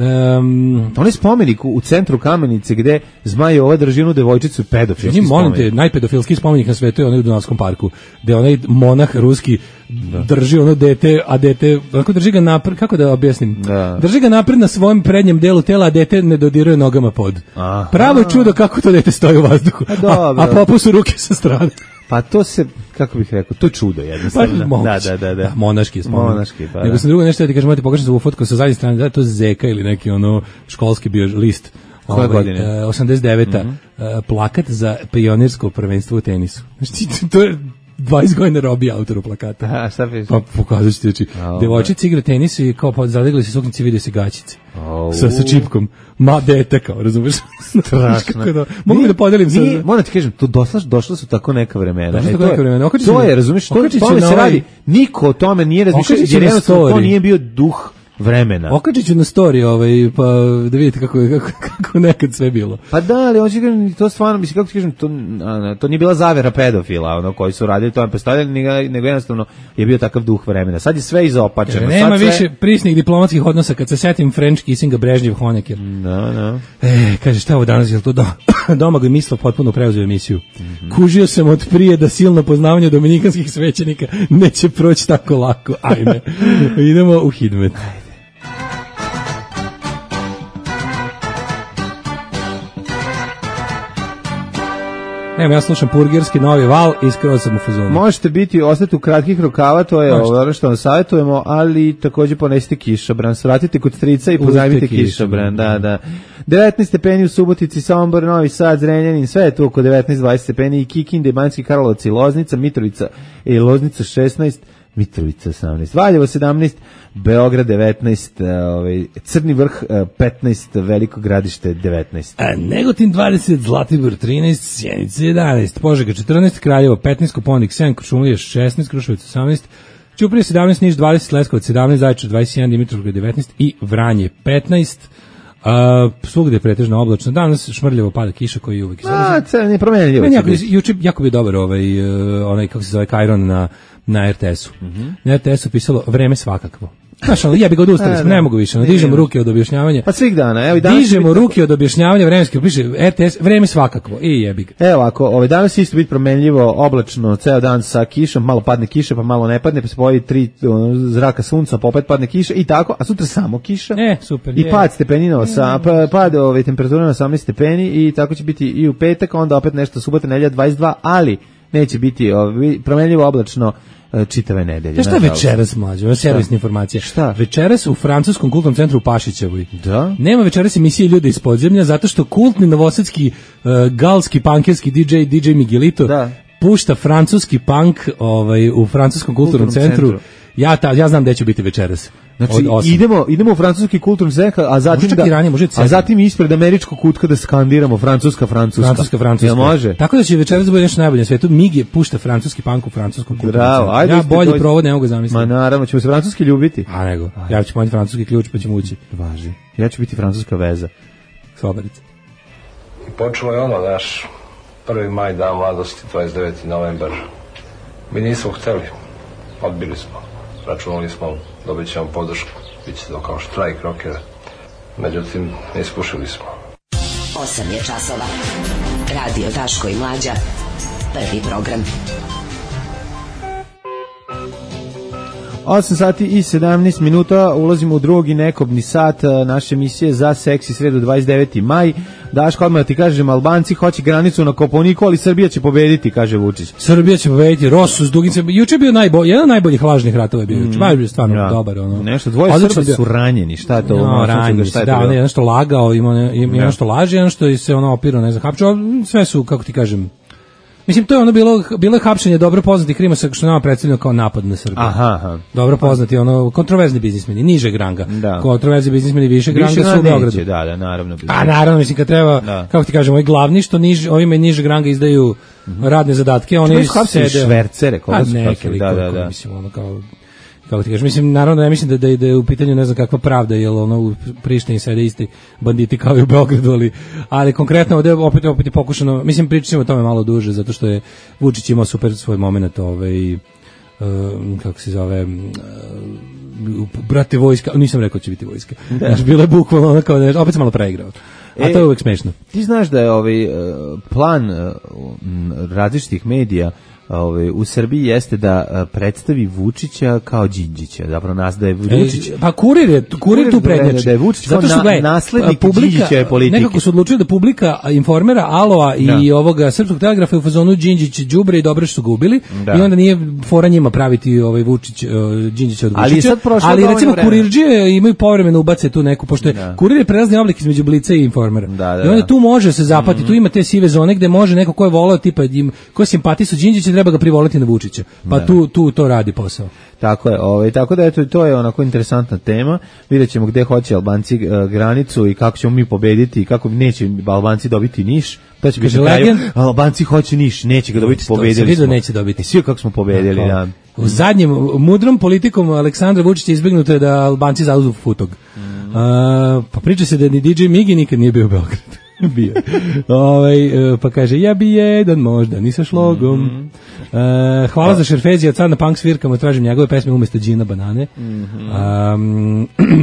Um, on je spomenik u, u centru Kamenice gde Zmaj ova drži jednu devojčicu pedofilski spomenik. Molim te, najpedofilski spomenik na svetu je onaj u Dunavskom parku, gde onaj monah ruski da. drži ono dete, a dete, onako drži ga napred, kako da objasnim? Da. Drži ga napred na svojem prednjem delu tela, a dete ne dodiruje nogama pod. Aha. Pravo je čudo kako to dete stoji u vazduhu, a, a popu su ruke sa strane. Pa to se, kako bih rekao, to je čudo jednostavno. Pa, da, da, da, da. da monaški spomenik. Monaški, pa Nego da. sam drugo nešto da ti kažem, ti pokažem za ovu fotku sa zadnje strane, da je to zeka ili neki ono školski bio list. Koje godine? Uh, osamdeset deveta Mm -hmm. uh, plakat za pionirsko prvenstvo u tenisu. Znači, to je dvadeset godina robi autoru plakata. A, šta piše? Pa pokazat ću ti, znači, oh, devojčica igra tenis i kao zadegli se suknici, vide se gaćice. Oh. Sa, sa čipkom. Ma dete kao, razumeš? Strašno. Da, mogu da podelim sa... Moram ti kažem, to došla, došla su tako neka vremena. Došla e, tako neka vremena. Okači to je, razumeš, to, to se ovaj... radi. Niko o tome nije razmišljao, jer jednostavno to nije bio duh vremena. Okačit ću na story ovaj, pa da vidite kako, kako, kako nekad sve bilo. Pa da, ali hoće kažem, to stvarno, mislim, kako ti kažem, to, a, to nije bila zavera pedofila, ono, koji su radili to, postavljali, nego, nego jednostavno je bio takav duh vremena. Sad je sve izopačeno. Nema sad sve... više prisnih diplomatskih odnosa, kad se setim French kissinga Brežnjev Honecker. Da, da. E, kaže, šta ovo danas, je li to do... Domagoj Mislav potpuno preuzeo emisiju. Mm -hmm. Kužio sam od prije da silno poznavanje dominikanskih svećenika neće proći tako lako. Ajme, idemo u hidmet. Evo, ja slušam Purgerski novi val i skroz sam u fazonu. Možete biti, ostati u kratkih rukava, to je ono što vam savjetujemo, ali takođe ponesite kišobran. Svratite kod strica i pozajmite kišobran. Da, da. devetnaest stepeni u Subotici, Sombor, Novi Sad, Zrenjanin, sve je tu oko devetnaest dvadeset stepeni, i Kikinde, Banjski Karlovac i Loznica, Mitrovica i Loznica šesnaest, Mitrovica osamnaest, Valjevo sedamnaest, Beograd devetnaest, ovaj, Crni vrh petnaest, Veliko Gradište devetnaest. A Negotin dvadeset, Zlatibor trinaest, Sjenica jedanaest, Požega četrnaest, Kraljevo petnaest, Koponik sedam, Kuršumlija šesnaest, Kruševac osamnaest, Ćuprija sedamnaest, Niš dvadeset, Leskovac sedamnaest, Zaječar dvadeset jedan, Dimitrovgrad devetnaest i Vranje petnaest. Uh, svugde je pretežno oblačno. Danas šmrljivo pada kiša koji je uvijek. A, ce, ne promenljivo. Jako, juče jako bi dobar ovaj, uh, onaj, kako se zove, Kajron na, na er te esu. Mm -hmm. Na er te esu pisalo vreme svakakvo. Znaš, ali ja bih ga odustali, smo, ne mogu više, no, dižemo ruke od objašnjavanja. Pa svih dana, evo i danas. Dižemo ruke od objašnjavanja vremenskog, piše er te es, vreme svakakvo, i jebi ga. Evo, ako ovaj danas isto biti promenljivo, oblačno, ceo dan sa kišom, malo padne kiša, pa malo ne padne, pa se pojavi tri ono, zraka sunca, pa opet padne kiša i tako, a sutra samo kiša. E, super. I je. Pad stepenina, sa, pa, pad ove temperature na osamnaest stepeni i tako će biti i u petak, onda opet nešto subota, nedelja dvadeset dva, ali neće biti ovaj, promenljivo oblačno čitave nedelje. Ja šta je večeras, mlađe? Ovo je servisna informacija. Šta? Večeras u francuskom kultnom centru u Pašićevoj. Da? Nema večeras emisije Ljudi iz podzemlja zato što kultni novosadski uh, galski pankerski di džej di džej Miguelito da. pušta francuski punk ovaj, u francuskom kulturnom, kulturnom centru. centru. Ja, ta, ja znam gde ću biti večeras. Znači, idemo, idemo u francuski kulturni centar, a zatim, da, ranije, a zatim ispred američkog kutka da skandiramo francuska, francuska. Francuska, francuska. Ja, može? Tako da će večeras bude nešto najbolje na svetu. Migi pušta francuski punk u francuskom kulturnom Bravo, centru. Ajde, ja bolji dođi. provod ne mogu zamisliti. Ma naravno, ćemo se francuski ljubiti. A nego, ajde. Ja ću poniti francuski ključ pa ćemo ući. Važi. Ja ću biti francuska veza. Sobarica. I počelo je ono, naš prvi maj, dan mladosti, dvadeset deveti novembar. Mi nismo hteli, odbili smo. Računali smo, dobit ćemo podršku, bit će to kao štrajk rokera. Međutim, iskušili smo. osam je časova. Radio Daško i Mlađa. Prvi program. osam sati i sedamnaest minuta, ulazimo u drugi nekobni sat naše emisije za Seksi sredu dvadeset deveti maj. Daško, odmah ti kažem, Albanci hoće granicu na Kopaoniku, ali Srbija će pobediti, kaže Vučić. Srbija će pobediti, Rosus, Dugince, juče je bio najbolji, jedan od najboljih lažnih ratova je bio juče, mm. bio stvarno ja. dobar. Ono. Nešto, dvoje Srba su ranjeni, šta je to? No, ranjeni, šta je da, ono, jedan što lagao, ima, ima ja. što laže, jedan što se ono opirao, ne znam, hapčo, sve su, kako ti kažem, Mislim, to je ono bilo, bilo je hapšenje dobro poznatih Krimosa, što nama predstavljeno kao napad na Srbiju. Aha, aha. Dobro poznati, ono, kontroverzni biznismeni, nižeg ranga. Da. Kontroverzni biznismeni višeg Više ranga su u neće, Beogradu. Da, da, naravno. A naravno, mislim, kad treba, Da. kako ti kažemo, ovi glavni, što niž, ovima nižeg ranga izdaju radne zadatke, oni sede... sede... švercere, koga A su neke hapsili, likove, da, da, da. mislim, ono kao... Kako ti kažeš, mislim, naravno ne mislim da, da, da je u pitanju ne znam kakva pravda, jer ono u Prištini sede isti banditi kao i u Beogradu, ali, ali konkretno ovde opet, opet je pokušano, mislim, pričat ćemo o tome malo duže, zato što je Vučić imao super svoj moment, ovaj, uh, kako se zove, uh, brate vojska, nisam rekao će biti vojska, znaš, bilo je bukvalno ono kao nešto, opet sam malo preigrao. A E, to je uvek smešno. Ti znaš da je ovaj uh, plan uh, različitih medija ovaj u Srbiji jeste da uh, predstavi Vučića kao Đinđića, zapravo nas da je Vučić E, pa kurir je, kurir, kurir tu prednjači. Da je Vučić kao zato što na, gledaj, naslednik publika, Đinđićeve politike. Nekako su odlučili da publika informera Aloa i da. ovoga Srpskog telegrafa u fazonu Đinđić đubre i dobro što su ga ubili da. i onda nije fora njima praviti ovaj Vučić uh, Đinđića od Vučića. Ali, sad ali recimo vremena. kurirđije imaju povremeno ubace tu neku, pošto je Da. kurir je prelazni oblik između Blica i informera. Da, da, I onda da. tu može se zapati, Mm-hmm. tu ima te sive zone gde može neko ko je voleo tipa im, ko je simpatisu Đinđića treba ga privoliti na Vučića. Pa Da. tu tu to radi posao. Tako je, ovaj tako da eto to je onako interesantna tema. Videćemo gde hoće Albanci uh, granicu i kako ćemo mi pobediti i kako neće Albanci dobiti Niš. To će biti na kraju. Albanci hoće Niš, neće ga dobiti, pobedili smo. Neće dobiti. I svi kako smo pobedili, da. U zadnjem mudrom politikom Aleksandra Vučića izbegnuto je da Albanci zauzmu Futog. Mm. A, pa priča se da ni D J Migi nikad nije bio u Beogradu. bio. Ovaj, pa kaže, ja bi jedan možda, ni sa šlogom. Mm -hmm. uh, hvala za Šerfezija, car na punk svirkama, tražim njegove pesme umjesto Džina Banane. Mm -hmm. um,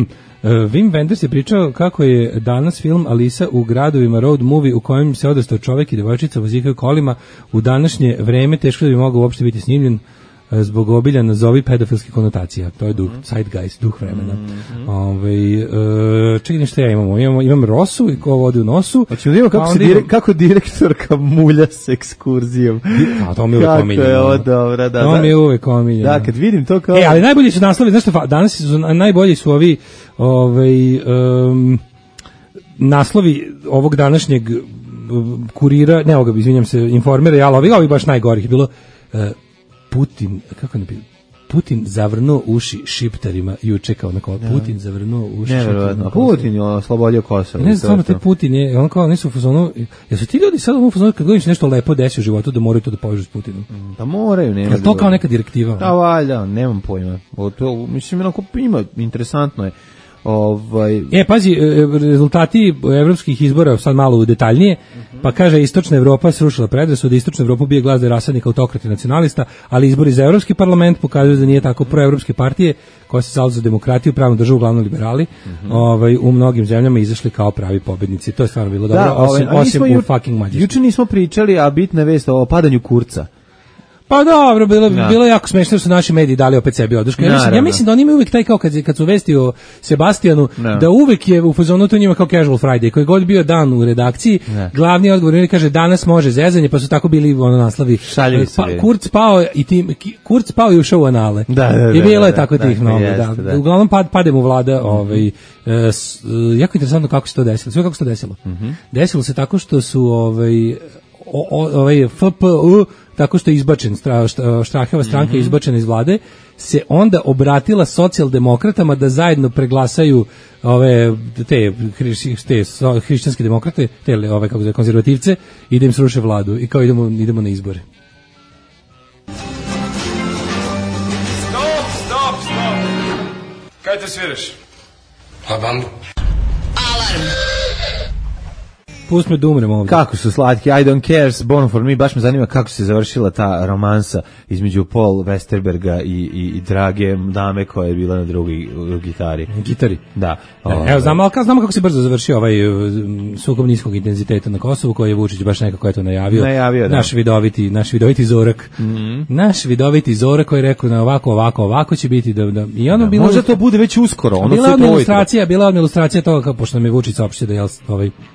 Wim Wenders je pričao kako je danas film Alisa u gradovima road movie u kojem se odrastao čovjek i devojčica vozikaju kolima. U današnje vreme teško da bi mogao uopšte biti snimljen zbog obilja nazovi pedofilskih konotacija. To je duh, zeitgeist, duh vremena. Mm-hmm. Ove, e, čekaj nešto ja imamo. Imamo, imam Rosu i ko vodi u nosu. Znači, vidimo kako, se direk, kako direktorka mulja s ekskurzijom. A to mi je uvek omiljeno. Kako je ovo dobro, da. To mi je uvek omiljeno. Da, kad vidim to kao... E, ali najbolji su naslovi, znaš što, danas su najbolji su ovi ovaj, um, naslovi ovog današnjeg kurira, ne ovoga, izvinjam se, informera, jala, ovi, ovi baš najgorih je bilo... Uh, Putin, kako ne bi, Putin zavrnuo uši šiptarima juče kao na kao Putin zavrnuo uši šiptarima. Putin je oslobodio Kosovo. Ne znam, stvarno, taj Putin je, on kao nisu u fazonu, jesu ti ljudi sad u fazonu kad gledaju nešto lepo desi u životu da moraju to da povežu s Putinom? Da moraju, nema. Je to kao neka direktiva? Da, valjda, nemam pojma. O, to, mislim, onako ima, interesantno je. Ovaj... E, pazi, rezultati evropskih izbora sad malo detaljnije, uh-huh. pa kaže istočna Evropa srušila predrasude, istočna Evropa bije glas da je rasadnik autokrata i nacionalista, ali izbori za Evropski parlament pokazuju da nije tako proevropske partije koje se zalažu za demokratiju, pravnu državu, uglavnom liberali, uh-huh. ovaj, u mnogim zemljama izašli kao pravi pobednici. To je stvarno bilo dobro, da, osim, ovaj, osim u ju, fucking Mađarskoj. Juče nismo pričali, a bitna vest o padanju Kurca. Pa dobro, bilo, da. bilo je jako smešno da su naši mediji dali opet sebi oduška. Ja mislim, ja mislim da oni imaju uvijek taj kao kad, kad su vesti o Sebastijanu, da, da uvijek je u fazonu to njima kao casual Friday, koji god bio dan u redakciji, da. Glavni odgovor kaže danas može zezanje, pa su tako bili ono naslovi. Pa, Kurz pao i tim, Kurz pao i ušao u anale. Da, da, I bilo da, je tako da, tih mnogo. Da, da. Uglavnom pad, pademo vlada, mm-hmm. ovaj, s, jako interesantno kako se to desilo. Sve kako se to desilo. Mm-hmm. Desilo se tako što su ovaj, o, o, ovaj F P U tako što je izbačen, Štraheva stranka mm-hmm. izbačena iz vlade, se onda obratila socijaldemokratama da zajedno preglasaju ove te, te hrišćanske demokrate, te ove kako zove konzervativce i da im sruše vladu i kao idemo, idemo na izbore. Stop, stop, stop. Kaj te sviraš? Pa bandu. Alarm. Pusti me da umrem ovdje. Kako su slatki, I don't care, Born for me, baš me zanima kako se završila ta romansa između Paul Westerberga i, i, i drage dame koja je bila na drugi u gitari. Gitari? Da. O, evo, znamo, znamo kako se brzo završio ovaj sukob niskog intenziteta na Kosovu, koji je Vučić baš nekako je to najavio. Najavio, da. Naš vidoviti, naš vidoviti Zorak. Mm-hmm. Naš vidoviti Zorak koji je rekao na ovako, ovako, ovako će biti. Da, da. I ono da, bilo, možda to bude već uskoro. Ono bila je ilustracija, bila je ilustracija toga, kao, pošto nam je Vučić saopštio da je ovaj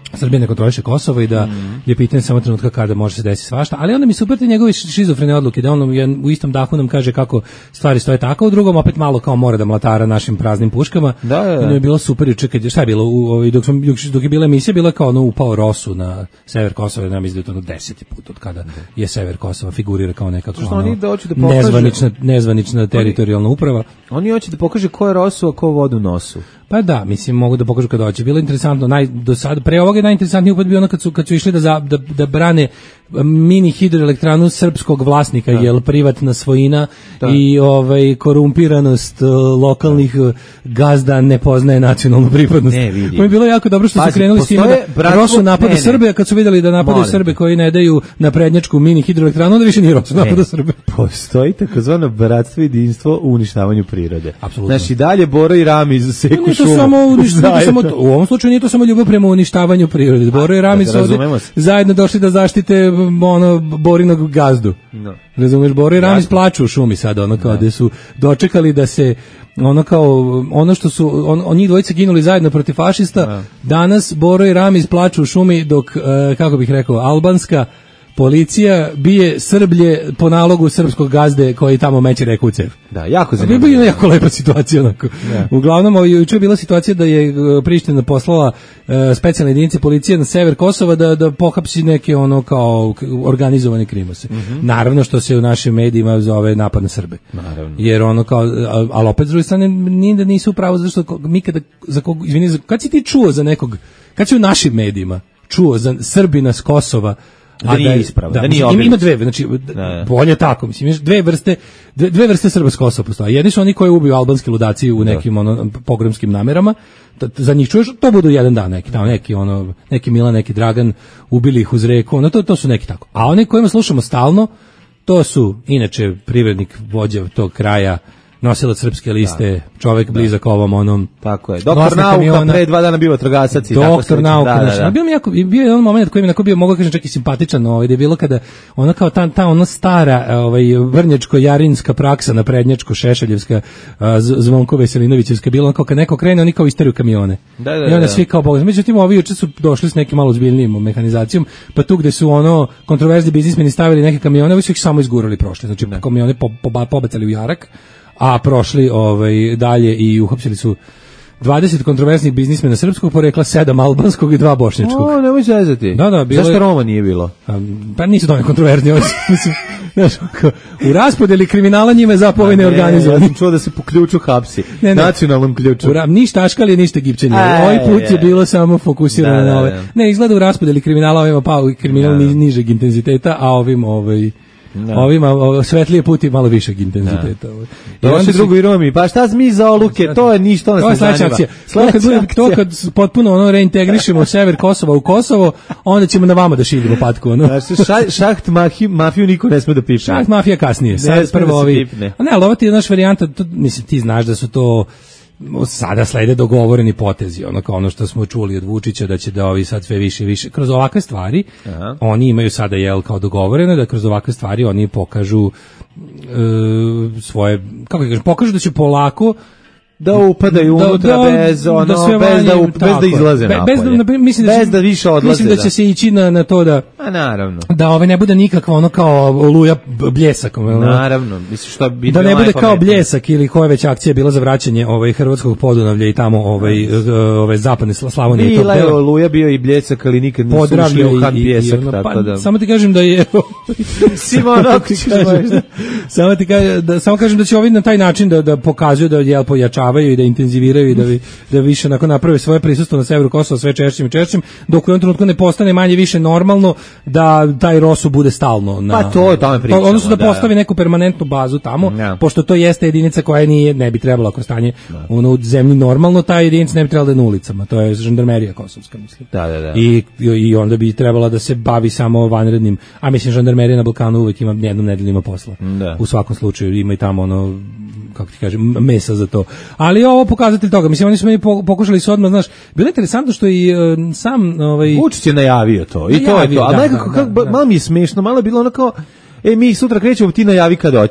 Srbija ne kontroliše Kosovo i da mm. je pitanje samo trenutka kada može se desiti svašta, ali onda mi su uprte njegove šizofrene odluke, da on u istom dahu nam kaže kako stvari stoje tako, u drugom opet malo kao mora da mlatara našim praznim puškama. Da, da, da. I je bilo super juče kad šta je bilo u dok sam dok je bila emisija bila kao ono upao Rosu na sever Kosova, nam izgleda to deseti put od kada je sever Kosova figurira kao neka što oni da hoće da pokaže nezvanična nezvanična teritorijalna uprava. Oni hoće da pokaže ko je Rosu, a ko vodu nosu. Pa da, mislim mogu da pokažu kad hoće. Bilo interesantno, naj do sada pre ovoga je najinteresantniji upad bio ono kad su kad su išli da za, da, da brane mini hidroelektranu srpskog vlasnika, da. Jel privatna svojina da. I ovaj korumpiranost uh, lokalnih uh, gazda ne poznaje nacionalnu pripadnost. Ne, vidi. Je bilo jako dobro što Pazi, su krenuli s time da Rosu napada Srbe, a kad su vidjeli da napadaju Srbe koji ne daju na prednjačku mini hidroelektranu, onda više nije Rosu napada Srbe. Postoji takozvano bratstvo i jedinstvo u uništavanju prirode. Apsolutno. Znači dalje Boro i Ramiz seku šumu. Samo, samo to, u ovom slučaju nije to samo ljubav prema uništavanju prirode. Boro i Ramiz su zajedno došli da zaštite ono Borinog gazdu. No. Razumeš, Boro i Ramiz plaču u šumi sada, ono kao no. Da su dočekali da se ono kao ono što su on, oni dvojice ginuli zajedno protiv fašista. No. Danas Boro i Ramiz plaču u šumi dok uh, kako bih rekao albanska policija bije Srblje po nalogu srpskog gazde koji tamo meće reku u cev. Da, jako zanimljivo. Bila je jako lepa situacija. Onako. Ja. Uglavnom, juče je bila situacija da je Priština poslala uh, specijalne jedinice policije na sever Kosova da, da pohapsi neke ono kao organizovane krimose. Mm-hmm. Naravno što se u našim medijima zove napad na Srbe. Naravno. Jer ono kao, ali opet s druge strane nije da nisu upravo, zašto mi kada, za kog, izvini, za, kad si ti čuo za nekog, kad si u našim medijima čuo za Srbina s Kosova, da nije da, ispravo, da, da nije ima, ima dve, znači da, bolje tako, mislim, imaš dve vrste, dve, dve vrste Srba s Kosova postoje. Jedni su oni koji ubiju albanski ludaci u nekim da. ono pogromskim namerama, da, za njih čuješ, to budu jedan dan neki, tamo neki ono, neki Milan, neki Dragan, ubili ih uz reku, ono, to, to su neki tako. A oni kojima slušamo stalno, to su inače privrednik, vođa tog kraja, nosilac srpske liste, da. Čovjek blizak da. Ovom onom. Tako je. Doktor Nauka kamiona, pre dva dana bio vatrogasac i tako. Doktor Nauka, da, da, da. Bio mi jako, bio je on moment koji mi onako bio, mogu kažem čak i simpatičan, ovaj, da je bilo kada ona kao ta, ta ona stara, ovaj vrnjačko-jarinska praksa na prednjačko šešeljevska, Zvonko Veselinovićevska, bilo on kao kad neko krene, oni kao isteriju kamione. Da, da, I onda da, svi kao bog. Međutim, ovi juče su došli s nekim malo ozbiljnijim mehanizacijom, pa tu gde su ono kontroverzni biznismeni stavili neke kamione, oni su ih samo izgurali prošle. Znači ne. Kamione po, po, pobacali u jarak. A prošli ovaj dalje i uhapsili su dvadeset kontroverznih biznismena srpskog porekla, sedam albanskog i dva bošnjačkog. O, nemoj zezati. Da, da, bilo. Zašto Roma nije bilo? A, pa nisu to kontroverzni, oni mislim, znaš, u raspodeli kriminala njima je zapovoj neorganizovan. Ja sam čuo da se po ključu hapsi, ne, ne, nacionalnom ključu. Ra, ni Štaškali, ni Egipćani. Ovaj put je, je bilo samo fokusirano da, na ove. Da, da. Ne, izgleda u raspodeli kriminala ovima pao kriminal da, da. nižeg intenziteta, a ovim ovaj da. Ovima o, svetlije puti malo višeg intenziteta. Da. Došli drugu i Romi, pa šta mi za oluke, to je ništa, ono se zanima. To kad, bude, to kad potpuno ono reintegrišemo sever Kosova u Kosovo, onda ćemo na vama da šiljimo patku. Ono. Znači, ša, šaht mafiju, mafiju niko ne sme da pipne. Šaht mafija kasnije. Sad prvo da ovi. A ne, ali ovo ti je naš varijanta, to, mislim, ti znaš da su to sada slede dogovoreni potezi, ono kao ono što smo čuli od Vučića da će da ovi sad sve više i više kroz ovakve stvari. Aha. Oni imaju sada jel kao dogovoreno da kroz ovakve stvari oni pokažu e, svoje, kako kažem, pokažu da će polako da upadaju unutra da, da, bez ono da bez vanje, da up, bez da izlaze napolje. Bez da mislim da, bez da više odlaze. Mislim da će da. se ići na na to da a naravno. Da ove ne bude nikakva ono kao oluja bljesak, naravno. Mislim što bi da ne bude kao bljesak ili koja već akcija bila za vraćanje ovaj hrvatskog Podunavlja i tamo ovaj ove zapadne Slavonije to. Bila oluja bio i bljesak, ali nikad nisu ušli u Han pjesak, tako da. Samo ti kažem da je Simonović samo ti kažem da samo kažem da će ovi na taj način da da pokazuju da jel pojačavaju i da intenziviraju i da vi, da više nakon naprave svoje prisustvo na severu Kosova sve češćim i češćim, dok u jednom trenutku ne postane manje više normalno da taj Rosu bude stalno na. Pa to je tamo pričamo. Odnosno da, da postavi neku permanentnu bazu tamo, ja. Pošto to jeste jedinica koja nije ne bi trebala ako stanje da. Ono u zemlji normalno, ta jedinica ne bi trebala da je na ulicama. To je žandarmerija kosovska, mislim. Da, da, da. I i onda bi trebala da se bavi samo vanrednim, a mislim žandarmerija na Balkanu uvek ima jednom nedeljno ima posla. Da. U svakom slučaju ima i tamo ono kako ti kažem, mesa za to. Ali ovo pokazatelj toga. Mislim, oni smo i pokušali se odmah, znaš, bilo je interesantno što i uh, sam ovaj Vučić je najavio to. I najavio, to je to. A da, nekako, da, kako, da, malo mi je smešno, malo je bilo ono kao, e, mi sutra krećemo, ti najavi kad hoćeš.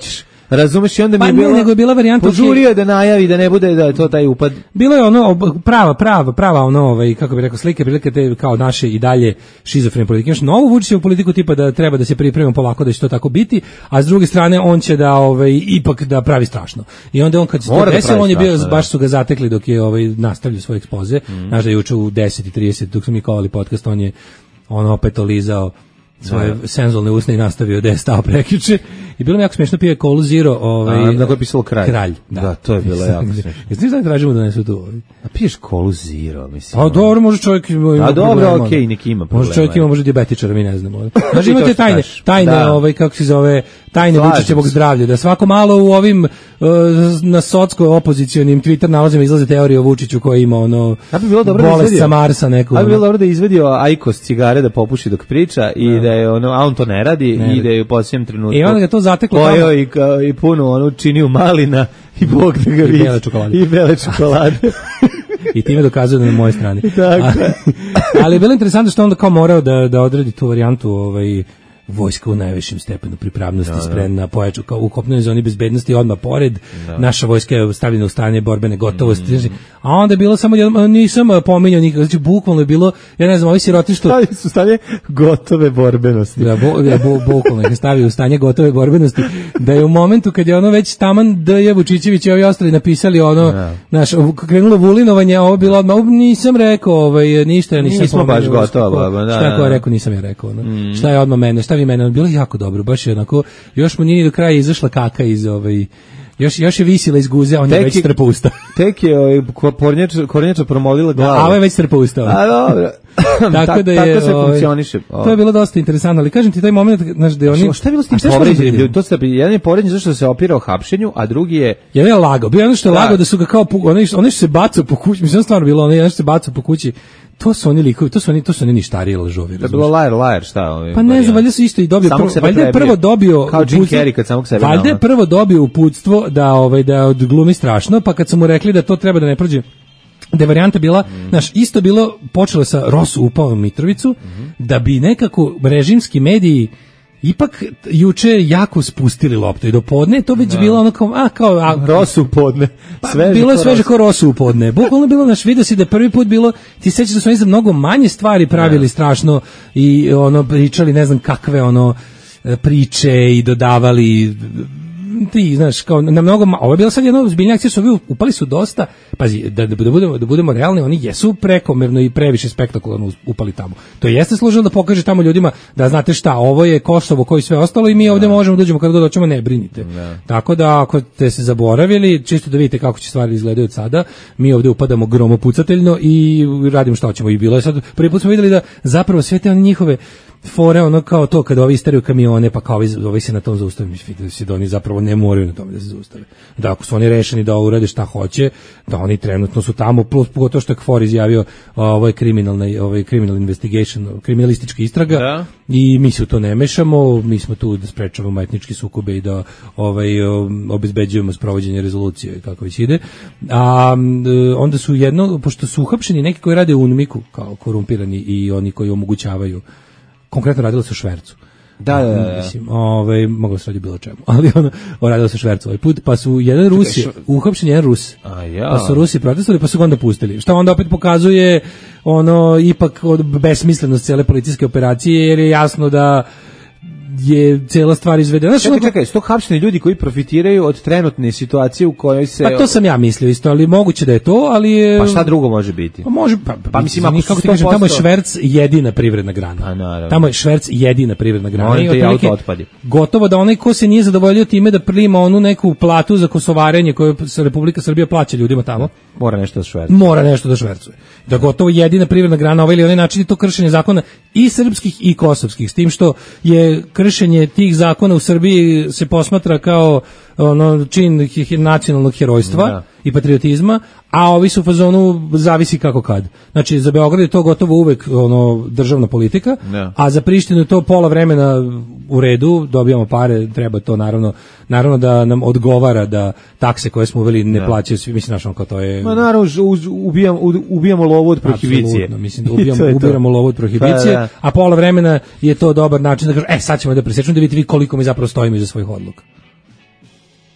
Razumeš, i onda mi Pa je ne, bilo... nego je bila varijanta, Požurio je da najavi, da ne bude da je to taj upad. Bilo je ono ob- prava, prava, prava ono, ovaj, kako bih rekao, slike, prilike te kao naše i dalje šizofrene politike. Još novu Vučićevu politiku tipa da treba da se pripremimo polako da će to tako biti, a s druge strane on će da ovaj, ipak da pravi strašno. I onda on kad se to Mora da desilo, pravi on je bio, strašno, da. baš su ga zatekli dok je ovaj, nastavljao svoj ekspoze. Mm. Znaš da je juče u deset i trideset dok smo mi kovali podcast, on je on opet olizao svoje Da. senzualne usne i nastavio da je stao prekjuče. I bilo mi jako smiješno, pije Kolu Zero. Ovaj, A, na koje je pisalo kralj. Kralj, da. Da, to je bilo jako smiješno. Jesi da tražimo da nesu tu? Ovaj? A piješ Kolu Zero, mislim. Pa dobro, može čovjek ima A dobro, problema. okej, neki ima problema. Može čovjek ima, može dijabetičara, mi ne znamo. Znači Ti to imate što tajne, kažeš. tajne, Da. ovaj, kako se zove, tajne Slažem Vučićevog se. zdravlja, da svako malo u ovim uh, na socko opozicionim Twitter nalazima izlaze teorije o Vučiću koji ima ono A bi bilo dobro da bolest izvedio. sa Marsa neku. A bi ono. bilo dobro da je izvedio Ajkos cigare da popuši dok priča i da je ono, a on to ne radi Ne i da je u posljednjem trenutku I onda ga to zateklo pojeo tamo. i, ka- i puno ono činio malina i bog da ga I vidi. bele čokolade. I bele čokolade. I time dokazuje da je na mojoj strani. Tako je. Ali je bilo interesantno što onda kao morao da, da odredi tu varijantu ovaj, vojska u najvišem stepenu pripravnosti, Da, da. spremna, pojaču, kao u kopnoj zoni bezbednosti, odmah pored, Da. naša vojska je stavljena u stanje borbene gotovosti, a onda je bilo samo, jedan, nisam pominjao nikako, znači bukvalno je bilo, ja ne znam, ovi siroti što... Stavili su stanje gotove borbenosti. Da, bo, ja, bo, bukvalno ih je stavio u stanje gotove borbenosti, da je u momentu kad je ono već taman D J Vučićević i ovi ostali napisali ono, Da. znaš, krenulo vulinovanje, a ovo bilo odmah, "U, nisam rekao ovaj, ništa, ja nisam Nismo baš pominjao, gotova, šta- baba, da, šta je ko da. rekao, nisam ja rekao, ono. Šta je odmah mene, šta vi mene, ono, bilo je jako dobro, baš je onako, još mu nije do kraja izašla kaka iz ovaj, još, još je visila iz guze, a on je Tek već je- strpao usta. Tek je ovaj, kornjača, kornjača promolila glavu. A ovo je već strpao usta. ono. A dobro. Tako da je, tako sve ovaj, funkcioniše. To je bilo dosta interesantno, ali kažem ti taj moment, znaš, da je oni... Što, šta je bilo s tim A šta je što povređenim bilo? ljudima? To se jedan je povređen zato što se opirao hapšenju, a drugi je Jedan je lagao, bio je ono što je Da. lagao da su ga kao, pu- onaj što, onaj što se bacao po kući, mislim, stvarno bilo, onaj jedan što se bacao po kući, to su oni likovi, to su oni, to su oni ništari i lažovi, to je razumiješ? bilo lajer, lajer, šta? Ovaj, Pa ne znam, valjda su isto i dobio Samog prvo, sebe valjda je prebio. prvo dobio Kao Jim uputstvo- Carrey kad samog sebe Valjda je nama. prvo dobio uputstvo da ovaj da odglumi strašno, pa kad su mu rekli da to treba da ne prođe, da je varijanta bila, Mhm. znaš, isto bilo, počelo sa Rosu upao u Mitrovicu, Mhm. da bi nekako režimski mediji ipak juče jako spustili loptu i do podne je to već bilo ono kao, a kao, a, Rosu podne. pa, Sveže bilo je ko sveže rosu. kao Rosu u podne. Bukvalno je bilo, naš video si da je prvi put bilo, ti sećaš da su oni za mnogo manje stvari pravili strašno i ono pričali ne znam kakve ono priče i dodavali ti, znaš, kao na mnogo, ma- ovo je bila sad jedna ozbiljna akcija, su ovi upali su dosta, pazi, da, da, budemo, da budemo realni, oni jesu prekomerno i previše spektakularno upali tamo. To jeste služilo da pokaže tamo ljudima da znate šta, ovo je Kosovo koji sve ostalo i mi ovdje možemo da uđemo kada god hoćemo, ne brinite. Tako da ako ste se zaboravili, čisto da vidite kako će stvari izgledaju od sada, mi ovdje upadamo gromopucateljno i radimo šta hoćemo. I bilo je sad, prvi put smo vidjeli da zapravo sve te one njihove fore, ono kao to kada ovi isteraju kamione, pa kao ovi, ovi se na tom zaustavljaju, vidjeli si da oni zapravo ne moraju na tome da se zaustave. Da ako su oni rešeni da urade šta hoće, da oni trenutno su tamo, plus pogotovo što je Kfor izjavio, ovo je kriminalna, ovo je criminal investigation, kriminalistička istraga, Da. i mi se u to ne mešamo, mi smo tu da sprečavamo etnički sukobe i da ovaj, um, obezbeđujemo sprovođenje rezolucije, kako već ide. A m, e, onda su jedno, pošto su uhapšeni neki koji rade u UNMIK-u, kao korumpirani i oni koji omogućavaju, konkretno radilo se o švercu. Da, da, da. Mislim, ovaj, moglo se radi bilo čemu, ali ono, radilo se o švercu ovaj put, pa su jedan Rus, je- šo- uhapšen jedan Rus, A ja. pa su Rusi protestovali, pa su ga onda pustili. Što onda opet pokazuje ono, ipak od besmislenost cele policijske operacije, jer je jasno da je cela stvar izvedena. Znaš, Čekaj, ono- čekaj, sto hapšeni ljudi koji profitiraju od trenutne situacije u kojoj se... Pa to sam ja mislio isto, ali moguće da je to, ali je... Pa šta drugo može biti? Pa može, pa, Pa mislim, ako su kako ti sto kažem, tamo je posto šverc jedina privredna grana. Pa naravno. Tamo je šverc jedina privredna grana. Moram I to i otprilike auto otpadi. Gotovo da onaj ko se nije zadovoljio time da prima onu neku platu za kosovarenje koju se Republika Srbija plaća ljudima tamo, Mora nešto da šverca. mora nešto da švercuje. Da gotovo jedina privredna grana ovaj ili onaj način je to kršenje zakona i srpskih i kosovskih, s tim što je kršenje tih zakona u Srbiji se posmatra kao ono čin hi- nacionalnog herojstva Da. i patriotizma, a ovi su u fazonu zavisi kako kad. Znači za Beograd je to gotovo uvek ono državna politika, Da. a za Prištinu je to pola vremena u redu, dobijamo pare, treba to naravno naravno da nam odgovara da takse koje smo uveli ne Da. plaćaju svi, mislim našo kao to je Ma naravno, uz- uz- ubijam, u- ubijamo lovu od prohibicije. Apsolutno, mislim da I ubijamo, to je to. ubiramo lovu od prohibicije, Pa da. a pola vremena je to dobar način da kažem, e sad ćemo da presečemo da vidite vi koliko mi zapravo stojimo iza svojih odluka.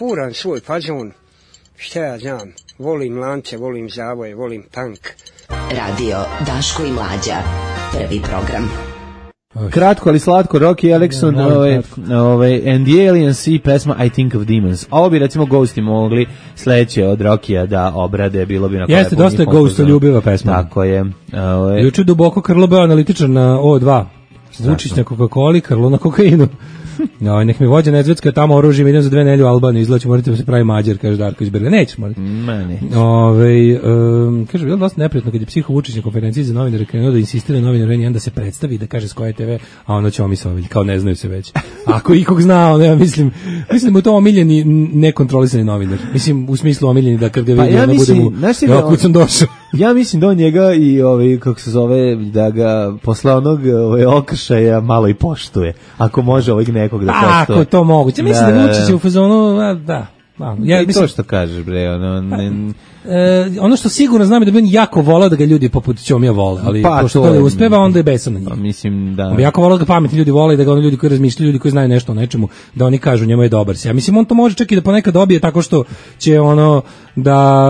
furam svoj fazon, šta ja znam, volim lance, volim zavoje, volim punk. Radio Daško i Mlađa, prvi program. Kratko ali slatko, Rocky Erickson, Ja, ovaj, ovaj, And the Aliens i pesma I Think of Demons. Ovo bi recimo Ghosti mogli sledeće od Rockija da obrade, bilo bi na koje... Jeste, dosta je Ghosto-ljubiva pesma. Tako je. Ovaj. Juče duboko Krlo bio analitičar na O dva. Vučić na Coca-Coli, Krlo na kokainu. No, nek mi vođa Nedzvetska tamo oružjem, idem za dve nelju u Albaniju, izlaću, morate da se pravi Mađar, kaže Darko iz Berga. Nećeš, morate. Ma, nećeš. Ove, um, kaže, bilo dosta neprijatno kad je psiho Vučić na konferenciji za novinare krenuo da insistira novinar N jedan da se predstavi, da kaže s koje te ve, a ono će omisovilj, kao ne znaju se već. Ako ikog zna, ono, ja mislim, mislim da je to omiljeni nekontrolisani novinar. Mislim, u smislu omiljeni da kad ga vidi, pa ja ono mislim, bude mu, znaš ti da, da on- kud sam došao. Ja mislim da on njega i ovaj kako se zove da ga posle onog ovaj okršaja malo i poštuje. Ako može ovog nekog da poštuje. Ako je to moguće. Mislim da, da Vučić je u fazonu, a, da. Da, ja I mislim to što kažeš bre, ono ne, e, ono što sigurno znam je da bi on jako volao da ga ljudi poput Ćomija vole, ali Pa, pošto to to ne je- uspeva, onda je besan na njih. pa mislim da On bi jako volao da ga pametni ljudi vole i da ga oni ljudi koji razmišljaju, ljudi koji znaju nešto o nečemu, da oni kažu njemu je dobar si. Ja mislim on to može čak i da ponekad dobije tako što će ono da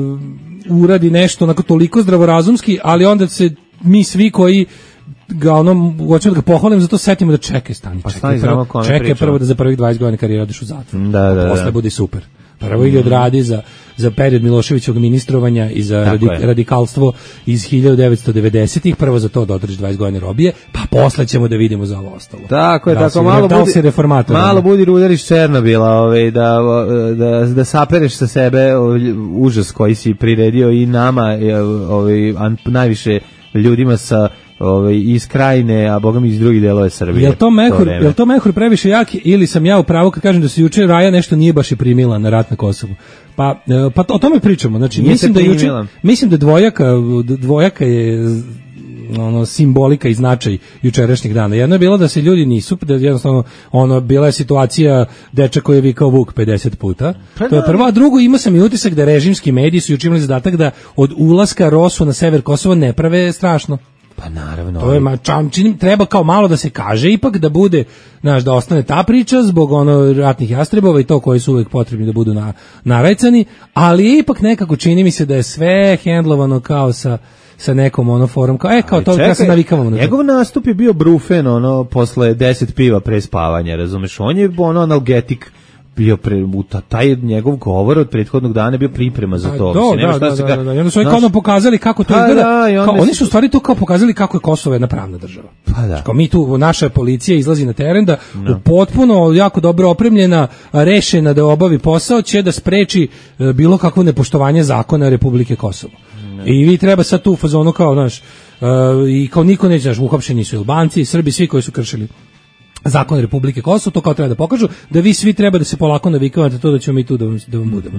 uh, uradi nešto onako toliko zdravorazumski, ali onda se mi svi koji ga ono hoćemo da ga pohvalim, zato setimo da čekaj stani, Pa čekaj, stani, prvo, znamo o kome čekaj pričamo. prvo da za prvih dvadeset godina karijere odeš u zatvor. Da, da, da. Posle bude super. Prvo ih odradi za, za period Miloševićevog ministrovanja i za Tako radi- je. radikalstvo iz hiljadu devetsto devedesetih, prvo za to da održi dvadeset godina robije, pa posle ćemo da vidimo za ovo ostalo. Tako je, Da li tako si- malo da li budi si reformator, malo ono? budi rudar iz Černobila, ovaj da da da sapereš sa sebe ovaj, užas koji si priredio i nama i, ovaj an- najviše ljudima sa ovaj iz Krajine, a bogami iz drugih delova Srbije. Jel to mehur, vreme. jel to mehur previše jak ili sam ja u pravu kad kažem da se juče Raja nešto nije baš i primila na rat na Kosovu? Pa e, pa to- o tome pričamo. Znači Nije mislim se da juče primila. mislim da dvojaka dvojaka je z- ono simbolika i značaj jučerašnjeg dana. Jedno je bilo da se ljudi nisu, da jednostavno ono bila je situacija dečak koji je vikao Vuk pedeset puta. Pa To je da. prvo, a drugo ima sam i utisak da režimski mediji su juče imali zadatak da od ulaska Rosu na sever Kosova ne prave strašno. Pa naravno. To je ma čam, činim, treba kao malo da se kaže ipak da bude, znaš, da ostane ta priča zbog ono ratnih jastrebova i to koji su uvek potrebni da budu na narajcani, ali je ipak nekako čini mi se da je sve hendlovano kao sa sa nekom ono forum kao e kao to ja se navikavamo na to. Njegov nastup je bio brufen ono posle deset piva pre spavanja, razumeš? On je ono analgetik bio pre u ta- taj njegov govor od prethodnog dana je bio priprema za to. Da, Mislim, nema da, šta da, se da, ka- da, da. I onda su oni znaš, kao ono pokazali kako to Pa izgleda. da, i onda Kao, oni su- su u stvari to kao pokazali kako je Kosovo jedna pravna država. Pa da. Kao mi tu, naša policija izlazi na teren da u potpuno jako dobro opremljena, rešena da obavi posao, će da spreči e, bilo kakvo nepoštovanje zakona Republike Kosovo. I vi treba sad tu u fazonu kao, znaš, e, i kao niko neće, znaš, uhapšeni su Albanci, Srbi, svi koji su kršili zakon Republike Kosovo, to kao treba da pokažu, da vi svi treba da se polako navikavate to da ćemo mi tu da vam, da vam budemo.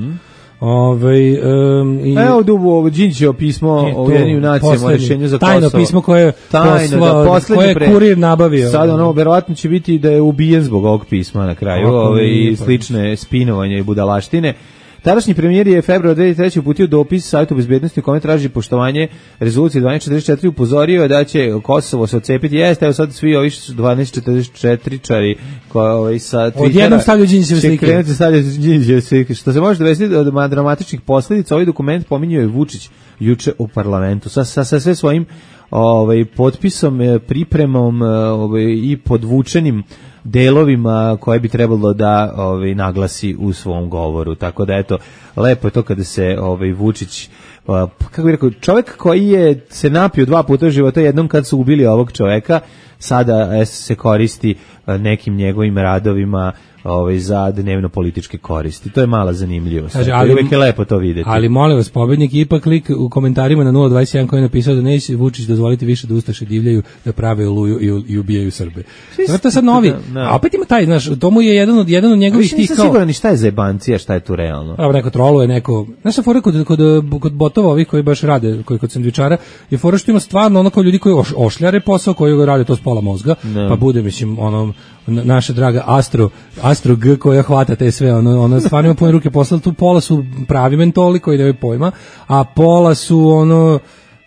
Ovaj em, i Evo Dubu, ovo Đinđićevo pismo E, o to, Ujedinjenim nacijama o poslednje, rešenju za tajno Kosovo. pismo koje je Tajno, poslao- da, poslednje koje je pre- kurir nabavio. Sad ono, verovatno će biti da je ubijen zbog ovog pisma na kraju, Kako ove, nije, i pa. slične spinovanja i budalaštine. Tadašnji premijer je februara dve hiljade treće uputio dopis Savjetu bezbednosti u kome traži poštovanje rezolucije dvanaest četrdeset četiri, upozorio je da će Kosovo se odcepiti. Jeste, evo sad svi ovi dvanaest četrdeset četiri čari koji ovaj, sa Twittera Odjednom stavljaju Đinđićeve će slike. krenuti stavljati Đinđićeve slike. Što se može dovesti do dramatičnih posljedica, ovaj dokument pominjao je Vučić juče u parlamentu sa, sa, sa sve svojim ovaj, potpisom, eh, pripremom eh, ovaj, i podvučenim delovima koje bi trebalo da ovaj naglasi u svom govoru. Tako da eto, lepo je to kada se ovaj Vučić, pa, kako bih rekao, čovjek koji je se napio dva puta u životu, jednom kad su ubili ovog čovjeka, sada eh, se koristi eh, nekim njegovim radovima ovaj za dnevno političke koristi. To je mala zanimljivost. Kaže, Ali ali- uvijek je lepo to vidjeti. Ali molim vas, pobednik je ipak lik u komentarima na nula dvadeset jedan koji je napisao da neće Vučić dozvoliti više da ustaše divljaju, da prave oluju i, u- i ubijaju Srbe. Zato to je sad novi. Da, da. A opet ima taj, znaš, to mu je jedan od, jedan od njegovih Više tih nisam kao... siguran ni šta je zajebancija, šta je tu realno. Evo neko troluje, neko... Znaš sa fora kod, kod, kod botova ovih koji baš rade, koji kod sendvičara, je fora što ima stvarno ono kao ljudi koji oš, ošljare posao, koji ga rade to s pola mozga, Ne. pa bude, mislim, ono, na- naša draga Astro, Astro G koja hvata te sve, ono, ona stvarno ima pune ruke posla, tu pola su pravi mentoli koji nemaju pojma, a pola su ono,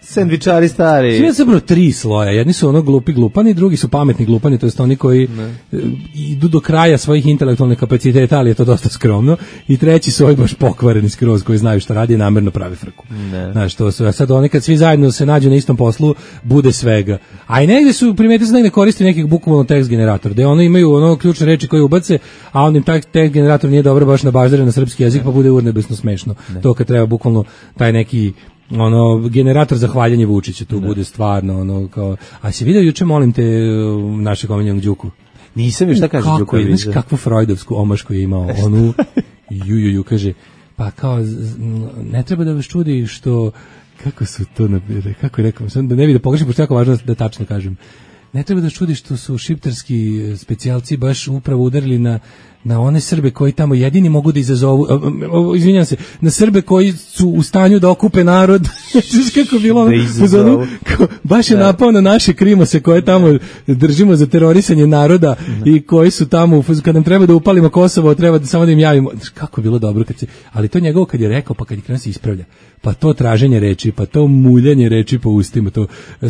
Sendvičari stari. Sve je zapravo tri sloja. Jedni su ono glupi glupani, drugi su pametni glupani, to jest oni koji ne. idu do kraja svojih intelektualnih kapaciteta, ali je to dosta skromno. I treći su ovi baš pokvareni skroz, koji znaju šta radi i namerno pravi frku. Znaš, to su, a sad oni kad svi zajedno se nađu na istom poslu, bude svega. A i negde su, primetili se negde koristi nekih bukvalno tekst generator, gde oni imaju ono ključne reči koje ubace, a on im taj tekst generator nije dobro baš nabaždaren na srpski jezik, pa bude urnebesno smešno. Ne. To kad treba bukvalno taj neki ono generator za hvaljenje Vučića, tu ne. bude stvarno ono kao, a si video juče, molim te, našeg omiljenog Đuku? Nisam još, šta kaže Đuka? Znaš kakvu freudovsku omašku je imao, onu ju, ju, ju, kaže, pa kao, ne treba da vas čudi što, kako su to, kako je rekao, sam da ne bi da pogrešim, pošto je jako važno da tačno kažem, ne treba da čudi što su šiptarski specijalci baš upravo udarili na na one Srbe koji tamo jedini mogu da izazovu, izvinjam se, na Srbe koji su u stanju da okupe narod. Znaš kako bilo, ono, baš je da. napao na naše krimose koje tamo držimo za terorisanje naroda da. i koji su tamo, kad nam treba da upalimo Kosovo, treba da samo da im javimo. Znaš kako je bilo dobro, kad se, ali to njegovo kad je rekao, pa kad je krenuo se ispravlja, pa to traženje reči, pa to muljanje reči po ustima, to,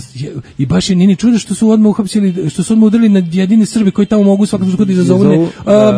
i baš je nini čudo što su odmah uhapsili, što su odmah udarili na jedine Srbe koji tamo mogu svakog slučaju da izazovu,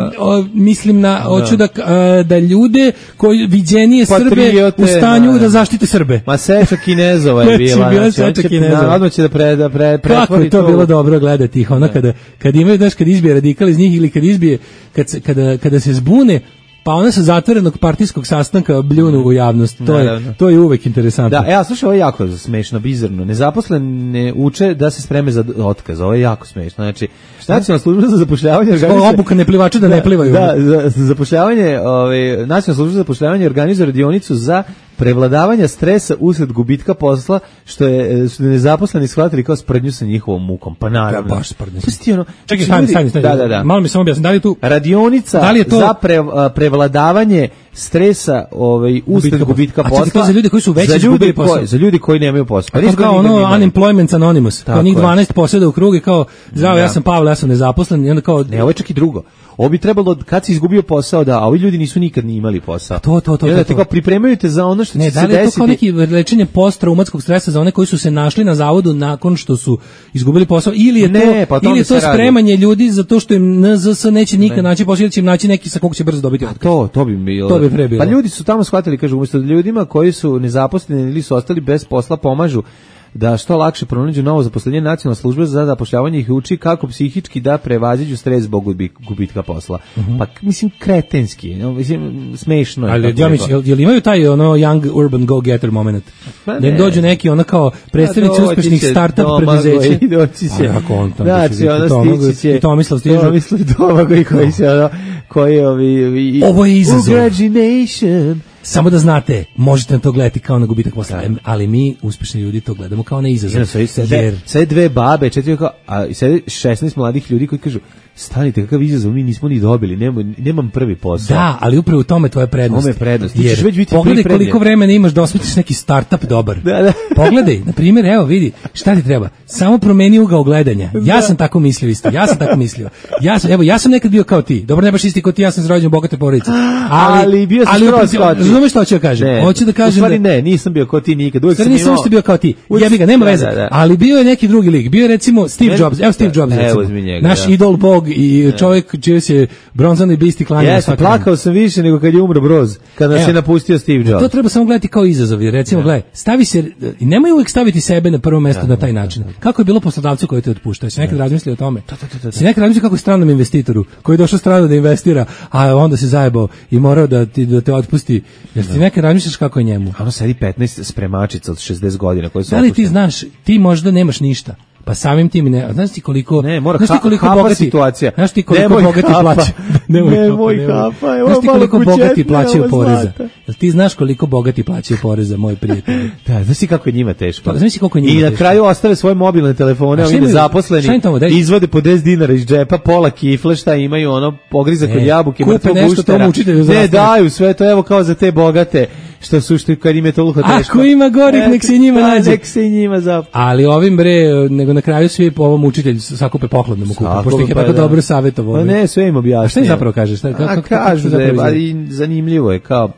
mislim na hoću da da ljude koji viđenije Srbe u stanju da, da zaštite Srbe. Ma seča Kinezova je bila. Bila seča Kinezova. Odmah će da pre da pre kako je to, to bilo dobro gledati ih, ona kada kad imaju, znaš, kad izbije radikal iz njih ili kad izbije kad se, kada kada se zbune, pa ona sa zatvorenog partijskog sastanka bljunu u javnost. To je, to je uvek interesantno. Da, ja slušaj, ovo je jako smešno, bizarno. Nezaposlene uče da se spreme za otkaz. Ovo je jako smešno. Znači, Nacionalna služba za zapošljavanje organizuje obuka neplivača da, da ne plivaju. Da, za, za zapošljavanje, ovaj Nacionalna služba za zapošljavanje organizuje radionicu za prevladavanje stresa usled gubitka posla, što je su nezaposleni shvatili kao sprdnju sa njihovom mukom. Pa naravno. Ja, baš sprdnju. Pusti ono. Čekaj, stani, stani, stani. Da, da, da. Malo mi samo objasni, da li tu radionica da li je to za pre, prevladavanje stresa, ovaj usled gubitka posla. A čekaj, za ljude koji su već izgubili posao. Za ljudi koji nemaju posla. Pa kao ono Unemployment Anonymous. Kao njih dvanaest poseda u krug i kao, zdravo, ja sam Pavle, ja sam nezaposlen, i onda kao ne, ovo je čak i drugo. Ovo bi trebalo, kad si izgubio posao, da, a ovi ljudi nisu nikad ni imali posao. To, to, to. I onda te kao pripremaju te za ono što ne, će se desiti. Ne, da li je to kao neki lečenje posttraumatskog stresa za one koji su se našli na zavodu nakon što su izgubili posao, ili je ne, to, pa ili je to spremanje radi. Ljudi za to što im N Z S neće nikad ne. naći posao, ili će im naći neki sa kog će brzo dobiti otkaz. To, to bi bilo. To bi pre bilo. Pa ljudi su tamo shvatili, kažu, umjesto ljudima koji su nezaposleni ili su ostali bez posla pomažu da što lakše pronađu novo zaposlenje. Nacionalna služba za zapošljavanje ih uči kako psihički da prevaziđu stres zbog gubitka posla. Uh-huh. Pa mislim kretenski, no, mislim smešno je. Ali ja mislim, jel imaju taj ono young urban go getter moment? Pa da im dođu neki ono kao predstavnici uspešnih startup preduzeća. Doći će. Ako on tamo znači, ono stići će. I Tomislav stiže. Tomislav Domagoj koji se ono koji ovi ovo je izazov. Imagination. Samo da znate, možete na to gledati kao na gubitak posla, ali mi, uspešni ljudi, to gledamo kao na izazov. Jer sve dve babe, četiri, a sve šesnaest mladih ljudi koji kažu, stanite, kakav izazov, mi nismo ni dobili, nemam, nemam prvi posao. Da, ali upravo u tome tvoja prednost. Tome je prednost. Jer već biti pogledaj koliko vremena imaš da osmisliš neki startup dobar. Da, da. Pogledaj, na primjer, evo vidi, šta ti treba? Samo promeni ugao gledanja. Ja da. sam tako mislio isto, ja sam tako mislio. Ja sam, evo, ja sam nekad bio kao ti. Dobro, ne baš isti kao ti, ja sam se rođen u bogate porodice. Ali, ali bio sam skroz kao ti. Razumeš što hoću da kažem? Ne, hoću da kažem. U stvari ne, nisam bio kao ti nikad. Uvijek sam nisam što bio kao ti. Jebi ga, nema veze. Da, da. Ali bio je neki drugi lik. Bio je recimo Steve Jobs. Evo Steve Jobs, recimo. Naš idol bog i čovjek čiji se bronzani bisti klanja. Ja sam plakao sam više nego kad je umro Broz, kada nas je napustio Steve Jobs. To treba samo gledati kao izazov, jer recimo gledaj, stavi se i nemoj uvijek staviti sebe na prvo mesto na taj način. Kako je bilo poslodavcu koji te otpušta? Se nekad razmislio o tome? Se nekad razmislio kako stranom investitoru koji je došao strano da investira, a onda se zajebao i morao da ti da te otpusti. Jer ti nekad razmišljaš kako je njemu. A ono sedi petnaest spremačica od šezdeset godina koji su. Da li ti znaš, ti možda nemaš ništa. Pa samim tim ne, znaš ti koliko, ne, mora znaš ti koliko ha, bogati situacija. Znaš ti koliko nemoj bogati hapa. plaćaju. Nemoj, nemoj hapa. Znaš ti koliko bogati plaćaju poreza? Jel ti znaš koliko bogati plaćaju poreza, moj prijatelj? Da, znaš ti kako je njima teško. Pa, znaš ti koliko je njima I teško. na kraju ostave svoje mobilne telefone, oni nezaposleni, izvode po deset dinara iz džepa, pola kifle, šta imaju, ono, pogrizak od jabuke, mrtvo guštera. Ne daju sve to, evo kao za te bogate. Što su što kad im je toliko teško. Ako ima gorih, nek se njima nađe. Nek se njima za. Ali ovim bre, nego na kraju svi po ovom učitelju sakupe poklon da mu kupe, pošto ih je tako dobro savjetovao. Pa ne, sve im objašnjava. Šta im zapravo kažeš? Šta, kako, kažu da je, ali zanimljivo je kao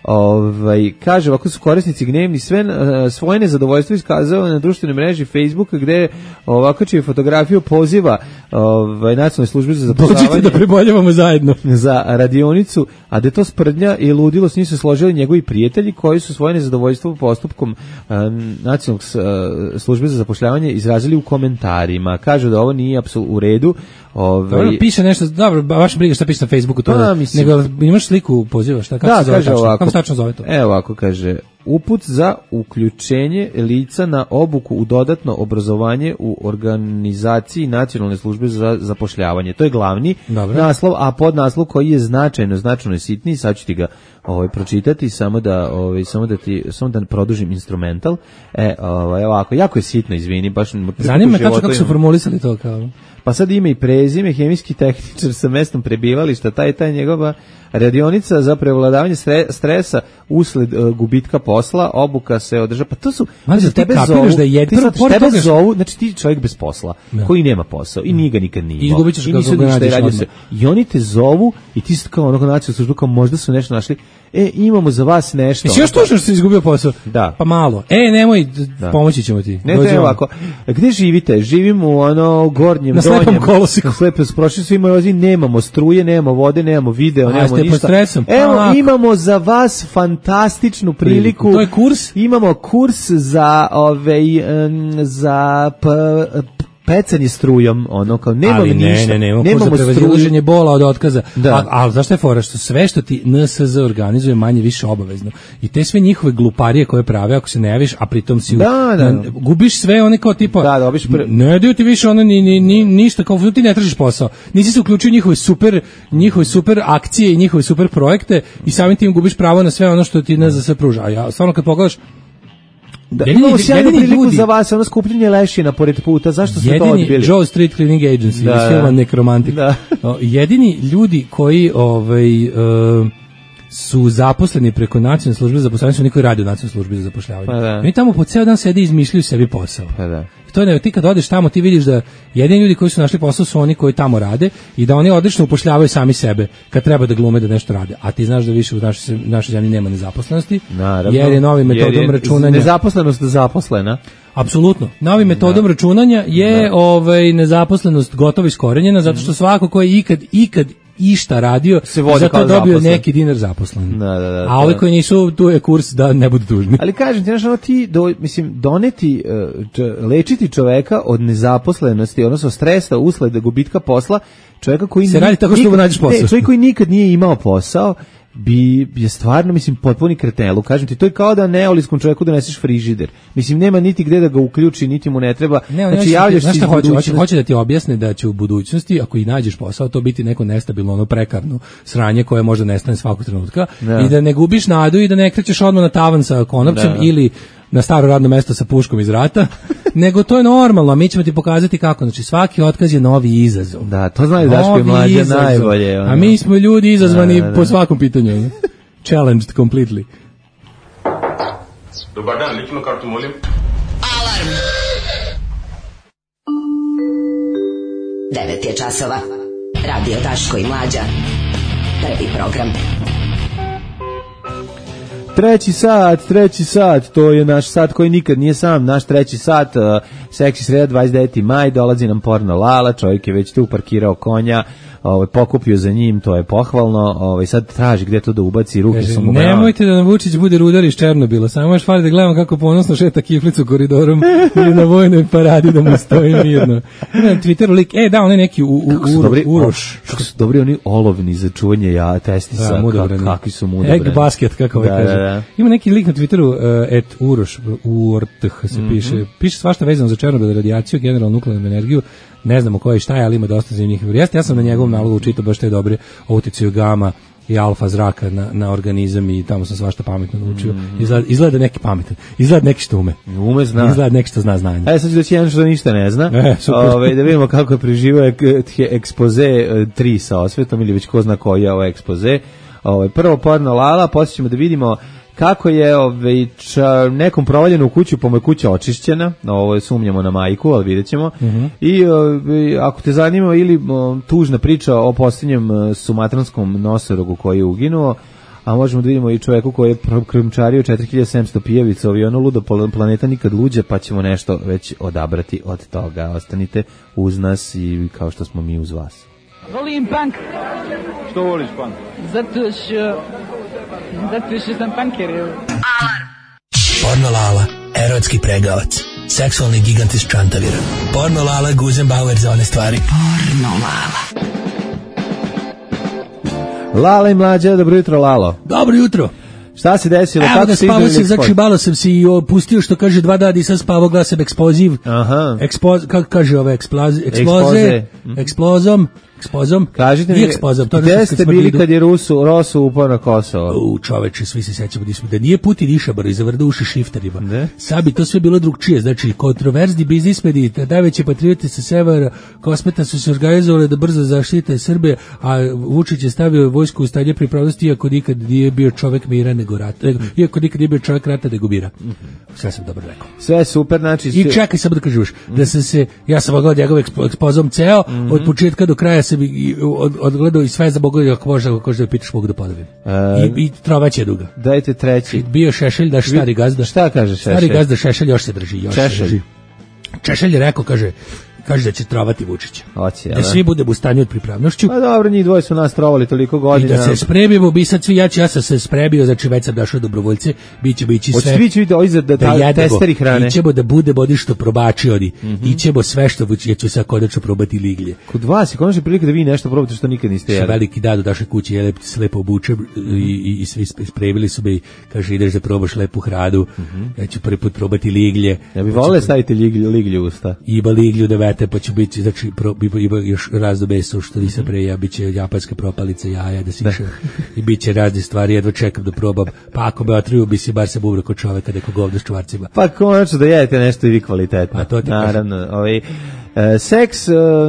Ovaj, kaže, ovako su korisnici gnevni sve uh, svoje nezadovoljstvo iskazao na društvenoj mreži Facebook, gde ovako čije fotografiju poziva ovaj, nacionalne službe za zapošljavanje. Dođite da preboljavamo zajedno. Za radionicu, a da je to sprdnja i ludilo, s njim se složili njegovi prijatelji koji su svoje nezadovoljstvo postupkom uh, nacionalnog uh, službe za zapošljavanje izrazili u komentarima. Kažu da ovo nije apsolutno u redu. Ovaj dobro, piše nešto, dobro, baš briga šta piše na Facebooku to. Pa, mislim, nego imaš sliku poziva, šta kako da, se zove kaže tačno? Ovako, kako se tačno zove to? Evo ovako kaže: uput za uključenje lica na obuku u dodatno obrazovanje u organizaciji nacionalne službe za zapošljavanje. To je glavni Dobro. naslov, a podnaslov koji je značajno, značajno sitniji, sad ću ti ga ovaj pročitati samo da ovaj samo da ti samo da produžim instrumental. E, ovaj ovako, jako je sitno, izvini, baš zanima me tačno kako su formulisali to kao. Pa sad ime i prezime, hemijski tehničar sa mestom prebivališta, taj taj njegova radionica za prevladavanje stresa usled uh, gubitka posla, obuka se održava. Pa to su, znači, tebe zovu, da je ti sad, tebe toga... zovu, znači ti čovjek bez posla, ja. koji nema posao i njega nikad nije imao. I nisu ništa radio se. I oni te zovu i ti su kao onog nacionalnog službu, kao možda su nešto našli. E, imamo za vas nešto. Jesi još tužno što si izgubio posao? Da. Pa malo. E, nemoj, da. Pomoći ćemo ti. Ne, ne, ovako. Gde živite? Živimo u ono gornjem, na donjem. Slepom kolosiku. Na slepom, prošli su imaju ozi, nemamo struje, nemamo vode, nemamo video, A, nemamo ništa. Stresom. Evo, Ako. imamo za vas fantastičnu priliku. To je kurs? Imamo kurs za ove, um, za p, pecanje strujom, ono kao nemamo ali ne, ništa. Ne, ne, nemamo kurs za prevazilaženje bola od otkaza. Da. A, a zašto je fora? Što sve što ti N S Z organizuje manje više obavezno. I te sve njihove gluparije koje prave ako se ne javiš, a pritom si u, da, da. Na, gubiš sve one kao tipa da, dobiš pre... ne daju ti više ono ni, ni, ni, ništa, kao ti ne tražiš posao. Nisi se uključio njihove super, njihove super akcije i njihove super projekte i samim tim gubiš pravo na sve ono što ti N S Z pruža. A ja stvarno kad pogledaš da, imamo sjajnu priliku ljudi, za vas, ono skupljenje lešina pored puta, zašto ste to odbili? Jedini Joe Street Cleaning Agency, da, iz filma Nekromantik. Da. Jedini ljudi koji ovaj, uh, su zaposleni preko nacionalne službe za zapošljavanje su oni koji rade u nacionalnoj službi za zapošljavanje. Pa da. Oni tamo po ceo dan sede i izmišljaju sebi posao. Pa da. To je da ti kad odeš tamo ti vidiš da jedini ljudi koji su našli posao su oni koji tamo rade i da oni odlično upošljavaju sami sebe kad treba da glume da nešto rade. A ti znaš da više u našoj našoj zemlji nema nezaposlenosti. Naravno, jer je novim metodom je računanja nezaposlenost zaposlena. Apsolutno. Novim metodom da. računanja je da. ovaj nezaposlenost gotovo iskorenjena zato što svako ko je ikad ikad išta radio, zato je dobio zaposlen. Neki dinar zaposlen. Da, da, da, a ovi koji nisu, tu je kurs da ne budu dužni. Ali kažem ti, znaš, ono ti, do, mislim, doneti, uh, lečiti čoveka od nezaposlenosti, odnosno stresa, usled gubitka posla, čoveka koji... Se radi tako što mu nađeš posao. Ne, čovjek koji nikad nije imao posao, bi je stvarno, mislim, potpuni kretelu. Kažem ti, to je kao da neolitskom čovjeku doneseš frižider. Mislim, nema niti gde da ga uključi, niti mu ne treba. Ne, znači, javljaš ti, se iz hoće, budućnosti. Hoće, hoće da ti objasne da će u budućnosti, ako i nađeš posao, to biti neko nestabilno, ono prekarno sranje koje možda nestane svakog trenutka da. I da ne gubiš nadu i da ne krećeš odmah na tavan sa konopcem da. Ili na staro radno mesto sa puškom iz rata, nego to je normalno, a mi ćemo ti pokazati kako. Znači, svaki otkaz je novi izazov. Da, to znaju Daško i Mlađe najbolje. Ono. A mi smo ljudi izazvani da, da, da. Po svakom pitanju. Challenged completely. Dobar dan, ličnu kartu molim. Alarm! devet je časova. Radio Daško i Mlađa. Prvi program. Treći sat, treći sat, to je naš sat koji nikad nije sam, naš treći sat, uh, seksi sreda, dvadeset deveti maj, dolazi nam porno Lala, čovjek je već tu parkirao konja, ovaj, pokupio za njim, to je pohvalno, ovaj, sad traži gdje to da ubaci, ruke Kaže, su mu nemojte da nam Vučić bude rudar iz Černobila, samo još fali da gledamo kako ponosno šeta kiflicu koridorom i na vojnoj paradi da mu stoji mirno. Na Twitteru lik, e da, on je neki u, u, u, dobri, uroš. Kako su dobri oni olovni za čuvanje ja, testisa, da, kak, kakvi su mudobrani. Egg basket, kako ovaj kaže. Da, da. Ima neki lik na Twitteru, uh, et uroš, urth se mm-hmm. piše, piše svašta vezano za Černobil, radijaciju, generalnu nuklearnu energiju, ne znamo koji šta je, ali ima dosta zanimljivih vijesti. Ja sam na njegovom nalogu učitao baš te dobre o uticaju gama i alfa zraka na, na organizam i tamo sam svašta pametno naučio. Mm-hmm. Izgleda, izgleda neki pametan, izgleda neki što ume. Ume zna. Izgleda neki što zna znanje. E, sad ću doći jedan što ništa ne zna. E, Ove, da vidimo kako je preživao ekspoze tri sa osvetom ili već ko zna koji je ovo ekspoze. Ove, prvo porno Lala, poslije ćemo da vidimo kako je ovaj, ča, nekom provaljenu u kuću, pa mu je kuća očišćena, ovo sumnjamo na majku, ali vidjet ćemo. Uh-huh. I ovaj, ako te zanima ili o, tužna priča o posljednjem sumatranskom nosorogu koji je uginuo, a možemo da vidimo i čoveku koji je krmčario četiri hiljade sedamsto pijavica, ovi ono ludo planeta nikad luđe, pa ćemo nešto već odabrati od toga. Ostanite uz nas i kao što smo mi uz vas. Volim punk. Što voliš punk? Zato što... Zato što sam punker. Alarm. Porno Lala, erotski pregavac, seksualni gigant iz Čantavira. Porno Lala, Guzenbauer za one stvari. Porno Lala. Lala i Mlađa, dobro jutro, Lalo. Dobro jutro. Šta se desilo? Evo da spavao sam, znači malo sam si i opustio, što kaže dva dana i sam spavao, glasam eksploziv. Aha. Ekspoz, kako kaže ove, eksploze, eksploze, eksplozom, ekspozom. Kažite mi, gde ste bili kad je Rusu, Rosu upao na Kosovo? U čoveče, svi se sećamo da nije Putin išabar i zavrda uši šifterima. Sad bi to sve bilo drugčije, znači kontroverzni biznismeni, najveće patriote sa severa Kosmeta su se organizovali da brzo zaštite Srbe, a Vučić je stavio vojsku u stanje pripravnosti, iako nikad nije bio čovek mira nego rat, iako nikad nije bio čovek rata nego mira. Sve sam dobro rekao. Sve super, znači... I čekaj samo da kažeš, mm-hmm. da sam se, ja sam ogledao njegov ekspozom ceo, mm-hmm. od početka do kraja sam i, od, odgledao i sve za mogu, ako možda, ako možda pitaš, mogu da podavim. Uh, I, i trova je duga. Dajte treći. Bio Šešelj, daš stari gazda. Šta kaže Šešelj? Stari gazda Šešelj još se drži. Još Šešelj. Se drži. Šešelj je rekao, kaže, kaže da će trovati Vučića. Hoće, da svi budemo u stanju od pripravnošću. Pa dobro, njih dvoje su nas trovali toliko godina. I da se spremimo, bi sad svi, ja, ću, ja sam se spremio, znači već sam došao dobrovoljce, bit ćemo ići sve. Hoće svi da, da, da jedemo, testeri hrane. Ićemo da budemo oni što probačioni. Mm-hmm. Ićemo sve što, ja ću sad konačno probati liglje. Kod vas je konačno prilika da vi nešto probate što nikad niste jeli. Veliki dan do naše kuće, je se lepo obučem mm-hmm. i, i, i svi spremili su me i kaže ideš da probaš lepu hranu. Mm-hmm. Ja ću prvi put probati liglje. Ja bih volio staviti liglje, liglje u usta. Ima liglju da vete, pa ću biti znači pro, ima još razno meso što nisam pre, ja biće japanska propalica jaja da siše i biće razne stvari, jedva čekam da probam, pa ako me otriju bi se bar se bubro kod čoveka neko govno s čvarcima. Pa konačno da jedete nešto i vi kvalitetno. A to ti naravno, ovaj Uh, seks, uh,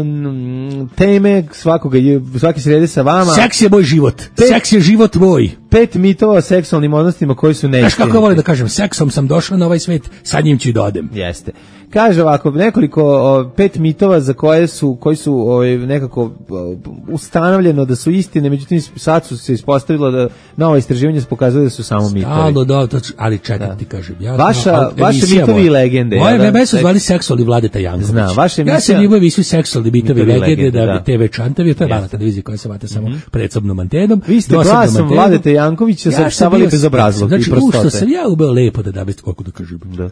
teme svakoga, svaki srede sa vama. Seks je moj život. Pet, seks je život moj. Pet mitova o seksualnim odnosima koji su neistiniti. Znaš kako volim da kažem, seksom sam došao na ovaj svet, sad njim ću i da odem. Jeste. Kaže ovako, nekoliko, o, pet mitova za koje su, koji su o, nekako o, ustanovljeno da su istine, međutim sad su se ispostavilo da nova istraživanja se pokazuje da su samo mitovi. Stalo, da, to, ali čekaj da ti kažem. Ja, Vaša, no, vaše mitovi i legende. Moje V M su zvali seksualni Vladeta Janković. Znam, vaše ja sam imao emisiju seksualni mitovi i legende, da, da. Te ve Čantavi, to je mala televizija koja se vata samo mm-hmm. predsobnom antenom. Vi ste glasom Vladeta Jankovića ja saopštavali bezobrazluk i prostote. Znači, sam ja ubeo lepo da da kako da kažem. Da.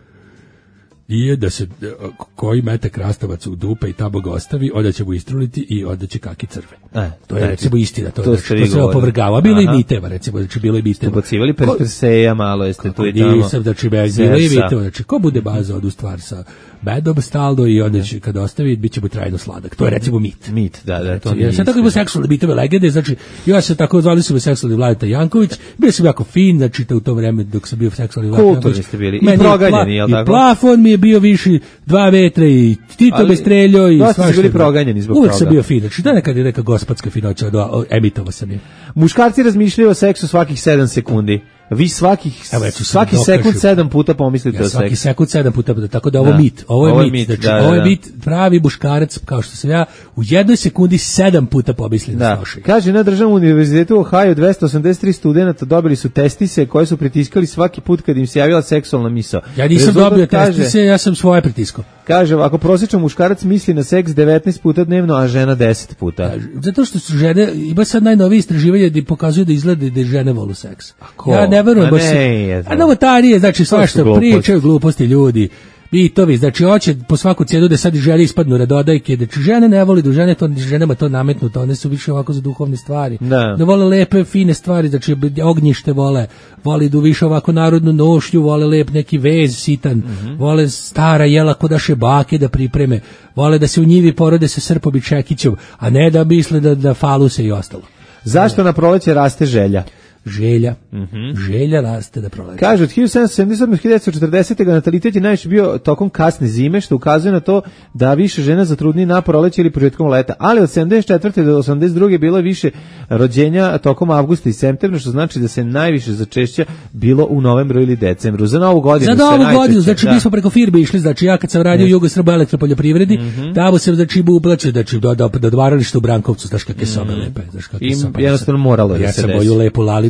I da se koji mete krastavac u dupe i tamo ga ostavi, onda će mu istruliti i onda će kaki crve. E, to je recimo istina, to, to, to, to se opovrgava. Bilo i miteva, recimo, znači bilo i miteva. Ste pocivali pred Perseja malo, jeste tu i tamo. Nisam, znači, bilo i miteva, znači, ko bude baza od u stvar sa bedom stalno i onda će, kada ostavi, bit će mu trajno sladak. To je recimo mit. Mit, da, da, to znači, nije ja sam tako imao seksualne mitove legende, znači, ja sam tako, zvali su me seksualni Vladeta Janković, bio sam jako fin, znači, u to vreme dok sam bio seksualni Vladeta Janković. Kulturni ste bili, i proganjeni, jel tako? I plafon mi je bio viši dva metra i Tito me streljao i svašta. Ste bili proganjeni zbog uvijek toga. Sam bio fin, znači, da nekad je neka gospodska finoća, emitovao sam je. Muškarci razmišljaju o seksu svakih sedam sekundi. Vi svakih Evo, svaki sekund sedam puta pomislite ja, o seksu. Svaki sekund sedam puta, tako da ovo da. mit. Ovo je ovo mit, mit. Znači, da, ovo je da, mit, pravi muškarac, kao što sam ja, u jednoj sekundi sedam puta pomislim da, da slušaju. Kaže, na Državnom univerzitetu u Ohio dvesta osamdeset tri studenta dobili su testise koje su pritiskali svaki put kad im se javila seksualna misao. Ja nisam Rezultat dobio kaže, testise, ja sam svoje pritiskao. Kaže, ako prosječan muškarac misli na seks devetnaest puta dnevno, a žena deset puta. Zato što su žene, ima sad najnovije istraživanje da pokazuju da izgleda da žene volu seks. Ja ne verujem baš se. A novotarije, znači svašta pričaju gluposti ljudi. Mitovi, znači hoće po svaku cijenu da sad želi ispadnu radodajke, da žene ne voli, da žene to, ženama to nametnuto, one su više ovako za duhovne stvari. Da, da vole lepe, fine stvari, znači ognjište vole, voli da više ovako narodnu nošnju, vole lep neki vez sitan, mm-hmm. vole stara jela kod naše bake da pripreme, vole da se u njivi porode sa srpom i čekićom, a ne da misle da, da faluse i ostalo. Zašto na proleće raste želja? Želja, mm-hmm. želja raste da proleti. Kaže, od hiljadu sedamsto sedamdeset osme do hiljadu devetsto četrdesete natalitet je najviše bio tokom kasne zime, što ukazuje na to da više žena zatrudni na proleće ili početkom leta. Ali od sedamdeset četvrte do osamdeset druge bilo je više rođenja tokom avgusta i septembra, što znači da se najviše začešća bilo u novembru ili decembru. Za novu godinu Za novu godinu, znači da. Mi smo preko firme išli, znači ja kad sam radio u Jugosrbo elektropoljoprivredi, mm-hmm. tamo se znači uplaće, znači do do do odmarališta u Brankovcu, znaš kakve sobe lepe, znaš kakve sobe. Jednostavno moralo ja se boju lepo lali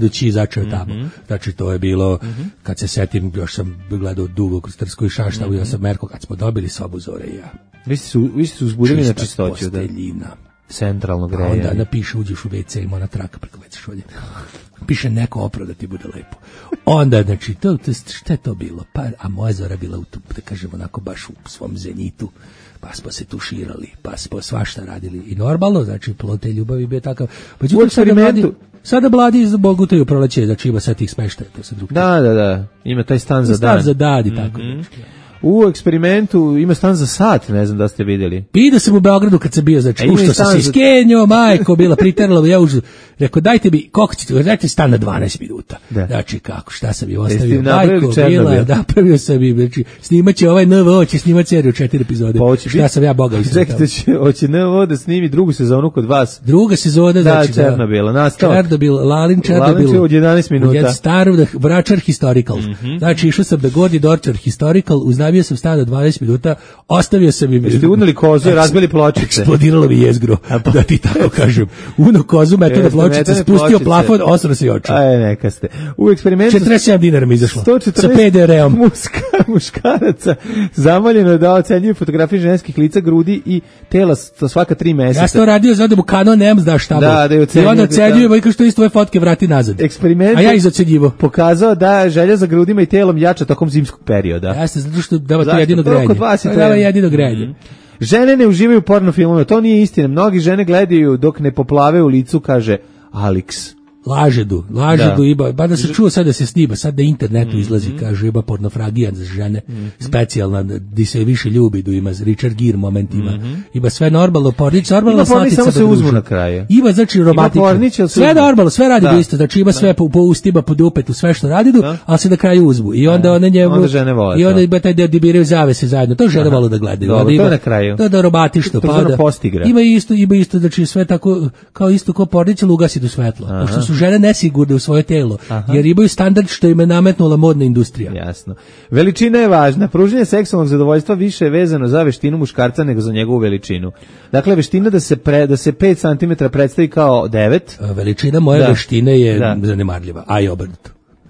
Doći začeo tamo. Znači, to je bilo, kad se setim, još sam gledao dugo kroz Trsko i Šaštavu, mm-hmm. ja sam Merko, kad smo dobili sobu Zore i ja. Vi ste su, vi ste su uzbudili na čistoću. Čista posteljina. Centralno grejanje. Onda napiše, uđeš u ve ce, ima ona traka preko ve ce šolje. Piše neko opro da ti bude lepo. Onda, znači, to, to, šta je to bilo? Pa, a moja Zora bila, u tu, da kažemo, onako baš u svom zenitu. Pa smo se tuširali, pa smo svašta radili. I normalno, znači, plod te ljubavi bio takav. Međutim, sada mladi, sada mladi iz Bogutaju proleće, znači ima sad tih smeštaja, to se drugo. Da, da, da, ima taj stan za dan. Stan za dan i tako. Mm-hmm. U eksperimentu ima stan za sat, ne znam da ste vidjeli. Vidio sam u Beogradu kad sam bio, znači, ušto sam se iskenio, majko, bila priterala, ja užu, rekao, dajte mi, koliko ćete, dajte stan na dvanaest minuta. Da. Znači, kako, šta sam i ostavio, majko, bila, napravio sam i, znači, snimat će ovaj en ve o, će snimat seriju četiri epizode, pa šta biti, sam ja Boga isretao. Čekajte, će, hoće en ve o da snimi drugu sezonu kod vas. Druga sezona, znači, da, Černobila, nastavak. Černobil, Lalin Černobil. Lalin će od jedanaest minuta. Staru, da, Vračar Historical. Mm-hmm. Znači, išao sam da Gordi Dorčar Historical, uznamio sam stan na dvanaest minuta, ostavio sam im... Jeste uneli kozu i razbili pločice? Eksplodiralo mi jezgro, da ti tako kažem. Uno kozu, metode pločice, spustio plafon, osro se i oču. Aj, neka ste. U eksperimentu... četrdeset sedam dinara mi izašlo. Sa pe de er om. Muska, muškaraca zamaljeno je da ocenjuju fotografije ženskih lica, grudi i tela svaka tri meseca. Ja sam to radio, zadam u kanon, nemam znaš šta. Da, da je ocenjuju. I onda ocenjuju, i kao što iz tvoje fotke vrati nazad. Eksperiment a ja izocenjivo. Pokazao da želja za grudima i telom jača tokom zimskog perioda. Jeste, zato što dava to jedino grejanje. Kod vas je to dava jedino grejanje. Mm. Žene ne uživaju u porno filmovima, to nije istina. Mnogi žene gledaju dok ne poplave u licu, kaže Alex. Lažedu, lažedu da. Iba, ba da se čuo sad da se snima, sad da internetu izlazi, mm-hmm. kaže, ima pornografija za žene, mm-hmm. specijalna, di se više ljubi, da ima Richard Gere momentima, mm-hmm. ima sve normalno, pornić, normalno slatica da se uzmu na kraju. Ima, znači, romantično, sve normalno, sve radi da. Isto, znači ima sve da. po, po ustima, po dupetu, sve što radi, da. Ali se na kraju uzmu. I onda one njemu, onda žene vole, i onda ima taj deo dibiraju zavese zajedno, to žene vole da gledaju. Dobro, to je na kraju. Da, da, romantično, pa da, ima isto, ima isto, znači sve tako, kao isto kao pornić, ali ugasi do svetla, pošto su žene nesigurne u svoje telo, aha. Jer imaju standard što im je nametnula modna industrija. Jasno. Veličina je važna. Pružanje seksualnog zadovoljstva više je vezano za veštinu muškarca nego za njegovu veličinu. Dakle, veština da se pre, da se pet centimetara predstavi kao devet. A veličina moje da. Veštine je da. Zanemarljiva, a i obrnuto.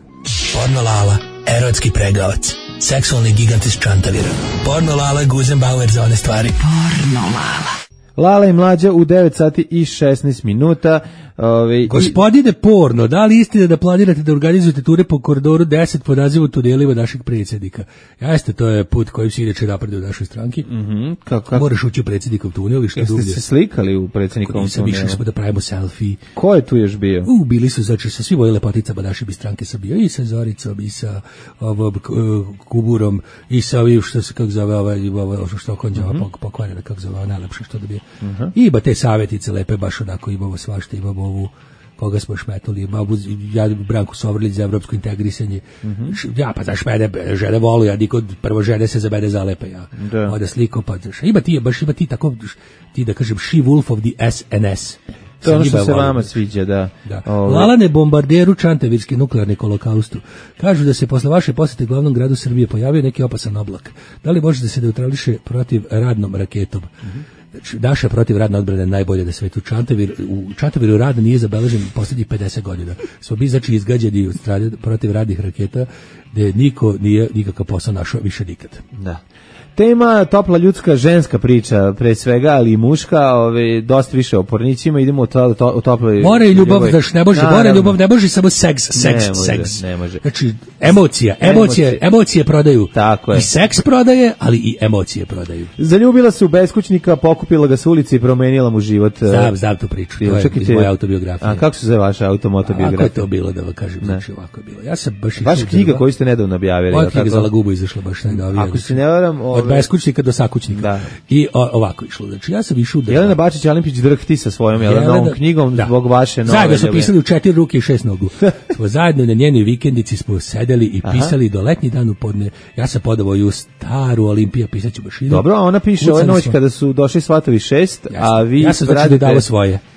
Pornolala, erotski pregavac, seksualni gigant iz Čantavira. Pornolala, Guzenbauer za one stvari. Pornolala. Lala i Mlađa u devet sati i šesnaest minuta. Ove, Gospodine porno, da li istina da planirate da organizujete ture po koridoru deset po nazivu tunelima našeg predsjednika? Jeste, to je put kojim se inače napred u našoj stranki. Mm-hmm. Kako, kako? Moraš ući u predsjednikov tunel i što dublje. Jeste se slikali u predsjednikovom tunelu? Nisam, išli smo da pravimo selfie. Ko je tu još bio? U, bili su, znači, sa svim ovim lepoticama naše bi stranke sam bio, i sa Zoricom, i sa ovom uh, Kuburom, i sa ovim, što se, kako zove, ovaj, ovaj, što konđava mm-hmm. pokvarjena, kako zove, ovaj, najlepše što da bi. Mm-hmm. Ima te savjetice lepe, baš onako, imamo svašta, imamo ovu, koga smo šmetuli, babu, ja Branku Sovrlić za evropsko integrisanje. Mm-hmm. Ja, pa znaš, mene žene volu, ja niko, prvo žene se za mene zalepe, ja. Da. Onda sliko, pa znaš, ima ti, baš ima ti tako, ti da kažem, she wolf of the es en es. To je ono što se vama sviđa, da. da. Lalane bombarderu Čantavirski nuklearni holokaustu. Kažu da se posle vaše posete glavnom gradu Srbije pojavio neki opasan oblak. Da li može da se neutrališe protiv radnom raketom? Mm-hmm. Naša protiv radne odbrane najbolje na svetu. Čantavir, u Čantaviru rad nije zabeležen poslednjih pedeset godina. Smo bi znači izgađeni od strane protiv radnih raketa, gde niko nije nikakav posao našao više nikad. Da. Tema topla ljudska ženska priča pre svega, ali i muška, ove dosta više o pornićima, idemo u to, to, toploj more ljubav, znaš, ne može, more ljubav, ne može samo seks, seks, ne seks. Ne može. Znači emocija, emocije, emocije, emocije prodaju. Tako je. I seks prodaje, ali i emocije prodaju. Zaljubila se u beskućnika, pokupila ga s ulici i promenila mu život. Znam, znam tu priču. To je iz moje autobiografije. A kako se zove vaša automotobiografija? Kako je to bilo, da vam kažem, znači ovako je bilo. Ja sam baš vaša knjiga koju ste nedavno objavili. Moja knjiga za Lagubu izašla baš najnovije. Ako se ne varam, od beskućnika do sakućnika. Da. I o, ovako išlo. Znači ja sam išao da Jelena Bačić Alimpić drhti sa svojom Jelena, novom knjigom da. Zbog vaše nove. Zajedno smo pisali u četiri ruke i šest nogu. Smo zajedno na njenoj vikendici smo sedeli i pisali. Aha. Do letnji dan u podne. Ja sam podavao ju staru Olimpija pisaću mašinu. Dobro, a ona piše ove noć kada su došli svatovi šest, Jasne. a vi ja sam znači dodao svoje.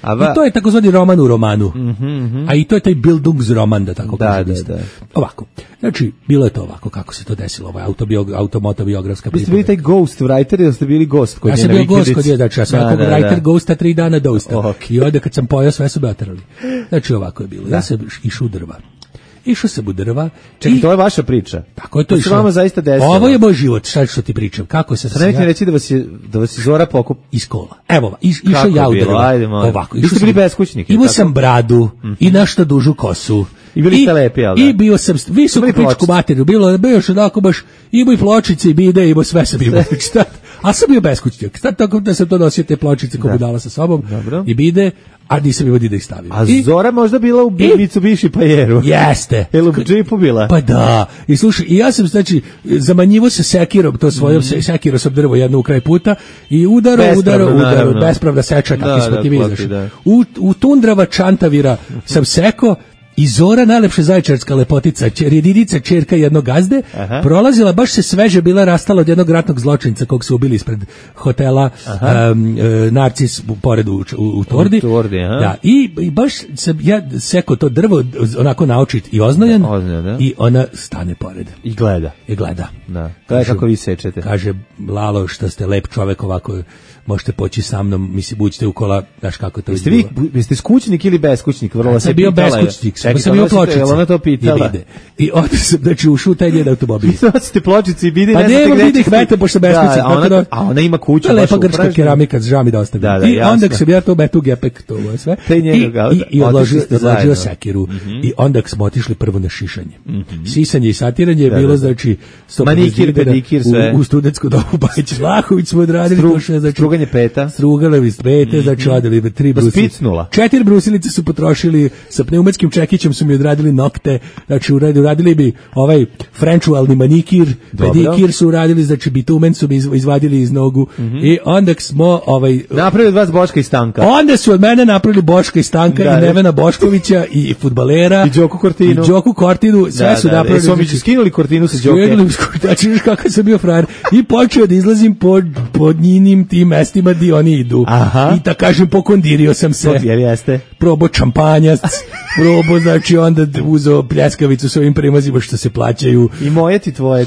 A va- I to je takozvani roman u romanu. Mhm, mhm. A i to je taj Bildungsroman, da tako Da, kažem. da, isto. da. Ovako, znači, bilo je to ovako, kako se to desilo, ovo je autobiog, automotobiografska Vi ste bili pripoved. taj ghost writer ili ste bili gost kod Ja nje sam na bio vikendici? gost kod je, znači ja svakog Da, da, da. writer ghosta tri dana dosta. Ok. I onda kad sam pojao, sve su me oterali. Znači, ovako je bilo. Ja sam išao u drva. Išao sam u drva. Čekaj, i- to je vaša priča. Tako je to To se išlo. vama zaista desilo. Ovo je moj život, šta što ti pričam. Kako se Sad nemojte mi reći da vas je, da vas je Zora pokup... iz kola. Evo, iš, išao Kako ja u bilo? drva. Ajde, molim. Ovako, Vi išao ste sam- bili beskućnik, je Imao tako? sam bradu i nešto dužu kosu. I bili ste lepi, jel da? I bio sam visoku Bili pičku pločice. materiju. Bilo, bio još onako baš, imao i pločice i bide, imao sve sam imao. Znači, tad- a sam bio beskućnik. Sad tako da sam to nosio te pločice koje budala sa sobom Dobro. i bide, a nisam imao di da ih stavim. A I, Zora možda bila u I- Mitsubishi Pajeru. Jeste. Jel u džipu bila? Pa da. I slušaj, i ja sam znači zamanjivo se sekirom, to svojom mm. sekiro sam drvo jedno u kraj puta i udaro, Bespravno, udaro, udaro, naravno. bespravda seča, Da, kakvi smo da, ti mi klopi, znaš. da. U, u tundrava čantavira sam seko i Zora, najlepša zaječarska lepotica, čer, jedinica čerka jednog gazde, Aha. prolazila, baš se sveže bila rastala od jednog ratnog zločinca kog su ubili ispred hotela um, e, Narcis u- pored u, u, u Tordi. U Tordi, aha. Da, i, i baš sam ja seko to drvo onako naočit i oznojan Da, oznojan, da. i ona stane pored I gleda. i gleda. Da. Gleda kako vi sečete. Kaže, Lalo, što ste lep čovek ovako, možete poći sa mnom, mislim, buđite u kola, znaš kako to Jeste vi, jeste skućnik ili beskućnik? Vrlo Ja se sam bio pitala je. beskućnik, Čekaj, samo sam ona bio se- pločice. jel ona to I pitala? bide. I onda sam, znači, ušao u taj njen automobil. Vi nosite pločice i bide, Pa ne znate nema gde vidi ih ćete- mete, pošto sam beskućnik. Da, a tako ona, da- a ona ima kuću. To je baš lepa grčka upražnjenu. keramika, žao mi da ostavim. Da, da, I jasno. onda sam ja to metu gepek, to je sve. Te I, njega ga- i, i odložio, otišli ste odložio zajedno. sekiru. I onda smo otišli prvo na šišanje. Mhm. Sisanje i satiranje je Da, bilo, da, da. znači, sto Manikir, proizvodera pedikir, sve. U, u studentsko dobu Bajić Vlahović smo odradili Stru- to što je, znači, struganje peta. strugale iz pete, znači odeli tri Da brusilice. spicnula. Četiri brusilice su potrošili, sa pneumatskim čekićem su mi odradili nokte, znači uradili, uradili bi ovaj frenčualni manikir, Dobro. pedikir su uradili, znači bitumen su mi iz- izvadili iz nogu i onda smo ovaj Napravio od vas Boška i Stanka. onda su od mene napravili Boška i Stanka Da, i da. Nevena Boškovića i fudbalera I Đoku Kortinu. i Đoku Kortinu, sve Da, su da, da. napravili. Jesu vam znači, skinuli Kortinu sa Đoke? Skinuli s Kortinu, znači vidiš kakav sam bio frajer i počeo da izlazim po, po njinim tim mestima gdje oni idu. Aha. I da kažem pokondirio sam se. Jel jeste? Probao čampanjac, probao, znači onda d- uzeo pljeskavicu s ovim primazima što se plaćaju, I moje ti tvoje.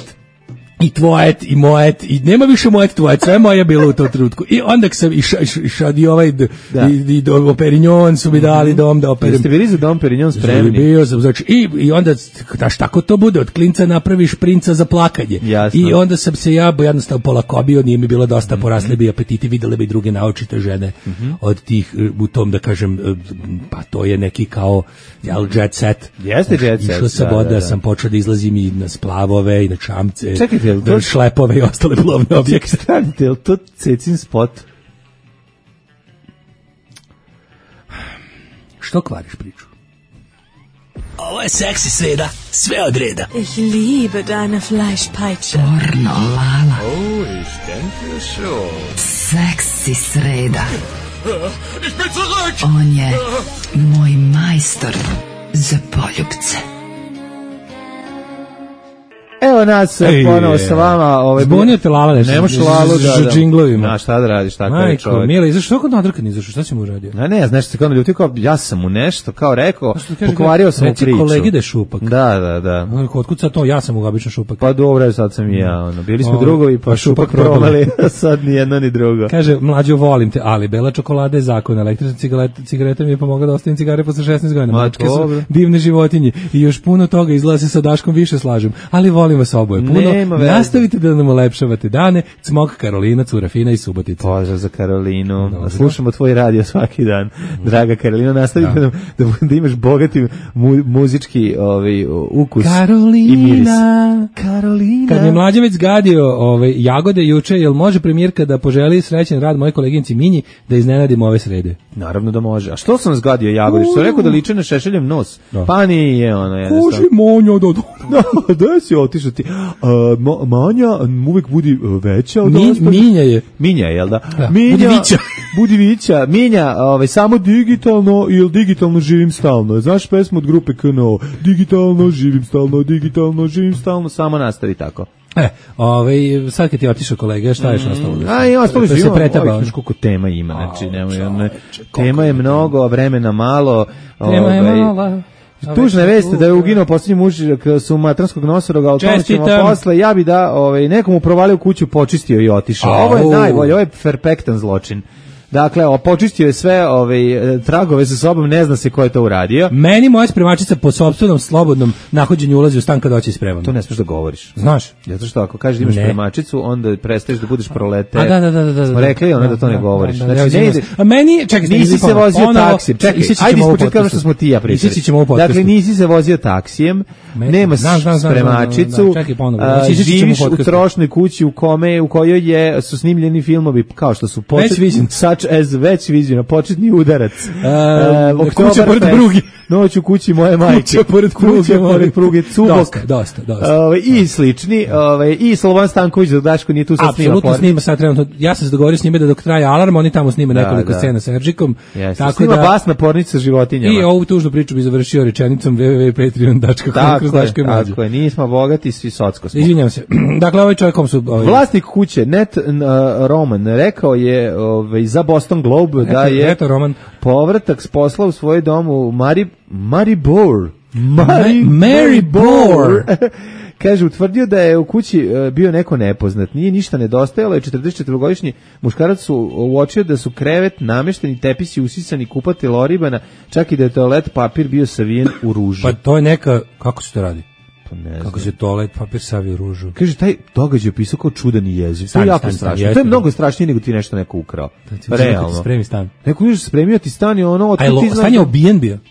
i tvojet, i mojet, i nema više mojet tvojet, sve moje bilo u tom trenutku. I onda sam išao iša, iša, i ovaj, d- Da. i, i do Perignon su mi dali dom da operim. Jeste bili za Dom Perignon spremni? Bio sam, znači, i, i onda, znaš, tako to bude, od klinca napraviš princa za plakanje. Jasno. I onda sam se ja, bo jednostavno polakobio, nije mi bilo dosta, porasli bi apetiti, videle bi druge naočite žene od tih, e, u tom, da kažem, e, pa to je neki kao, jel, jet set. Jeste Znaš, jet set, Išao sam da, onda, da, da. sam počeo da izlazim i na splavove, i na čamce, Čekajte, jel to- na šlepove i ostale plovne objekte. Stanite, je li to Cecin spot? Što kvariš priču? Ovo je seksi sreda, sve od reda. Ich liebe deine Fleischpeitsche. Pornolala. Oh, ich denke schon. Seksi sreda. On je moj majstor za poljubce. Evo nas Ej, ponovo sa vama. Ovaj, Zbunio te Lala nešto. Ne možeš Lalu da... Sa da- džinglovima. Na, šta da radiš, tako je Majko, čovjek. mila, izašao kako nadrkan izašao, šta si mu uradio? A ne, znaš se kao ljuti, kao ja sam mu nešto, kao rekao, Što kaže, pokvario sam mu reci priču. kolegi da je šupak. Da, da, da. Otkud sad to, ja sam mu obično šupak. Pa dobro, sad sam i ja, ono. Bili smo O, drugovi, pa pa šupak šupak probali. probali, a sad ni jedno ni drugo. Kaže, mlađo, volim te, ali bela čokolada je zakon, električna cigareta, cigareta mi je pomogla da ostavim cigare posle šesnaest godina. Ma, Mačke su dobro. divne životinje i još puno toga, izgleda se sa Daškom više slažem, ali volim vas oboje puno. Nema veze. Nastavite da nam ulepšavate dane, Cmok, Karolina, Cura Fina i Subotica. Pozdrav za Karolinu. Dobro. Slušamo tvoj radio svaki dan. Draga Karolina, nastavi da, nam, da, da imaš bogati mu, muzički ovaj, ukus i miris. Karolina. Karolina. Kad mi je mlađe već zgadio ovaj, jagode juče, jel može premijerka da poželi srećan rad moje koleginici Minji da iznenadimo ove srede? Naravno da može. A što sam zgadio jagode? Što sam rekao da liče na Šešeljem nos? Da. Pa nije ono jednostavno. Koži monja, da, da. Da, da si otišao ti. A, ma, manja uvek budi uh, veća od Mi, ostalih. Minja je. Minja, jel da? Da, Minja, budi vića. Budi vića. Minja, ovaj, samo digitalno ili digitalno živim stalno. Znaš pesmu od grupe K N O? Digitalno živim stalno, digitalno živim stalno. Samo nastavi tako. E, ovaj, sad kad ti otišao kolega, šta je još ostalo? Mm, a i ostalo da se živimo, pretaba. ovih koliko tema ima, znači, nemoj, ne, tema je mnogo, vremena malo. Tema je ovaj, mala. Tužna vest da je uginuo posljednji muž su matranskog nosoroga, ali tamo ćemo posle, ja bi da ovaj, nekomu provalio kuću, počistio i otišao. Ovo je najbolje, ovo je perfektan zločin. Dakle, o, počistio je sve ove, tragove sa sobom, ne zna se ko je to uradio. Meni moja spremačica po sopstvenom slobodnom nahođenju ulazi u stan kad hoće ispremam. To ne smiješ da govoriš. Znaš? Zato što ako kažeš da imaš ne. spremačicu, onda prestaješ da budeš proleter. A da, da, da, da, da. Smo rekli onda da, da to ne da, govoriš. Da, da, znači, ne ide. A meni, čekaj, nisi se vozio ponovo, taksijem. Čekaj, ajde ispočetka ono što smo ti ja pričali. Dakle, nisi se vozio taksijem, nemaš spremačicu, živiš u trošnoj kući u kome, u kojoj je, su snimljeni filmovi kao što su such as već viđeno, početni udarac. Uh, kuća pored pruge. Noć u kući moje majke. Kuća pored pruge. Kuća pored pruge, Cubok. Dosta, dosta, dosta. Uh, I slični. Uh, I Slobodan Stanković da Daško nije tu sad snima. Apsolutno snima sad trenutno. Ja sam se dogovorio s njime da dok traje alarm, oni tamo snime nekoliko da, da. scena sa Eržikom. Yes, tako snima da, basna pornica sa životinjama. I ovu tužnu priču bi završio rečenicom w w w tačka patreon tačka com kroz Daško i Mlađa. Tako je, nismo bogati, svi socko smo. Izvinjam se. Dakle, ovaj čovjek kom su... Ovaj... Vlasnik kuće, Net uh, Roman, rekao je ovaj, za Boston Globe da je Roman. povratak s posla u svoj dom u Mari, Maribor. Mari, Maribor. Kaže, utvrdio da je u kući uh, bio neko nepoznat. Nije ništa nedostajalo i četrdesetčetvorogodišnji muškarac su uočio da su krevet, namešteni tepisi, usisani, kupatilo oribana, čak i da je toalet papir bio savijen u ružu. Pa to je neka, kako se to radi? Ne kako se toalet papir savi u ružu. Kaže, taj događaj je opisao kao čudan i jeziv. To je jako stan, strašno. Stan, to je mnogo strašnije nego ti nešto neko ukrao. Realno. Da ti spremi stan. Neko još spremio ti stan i ono... A je lo, stan je obijen bio?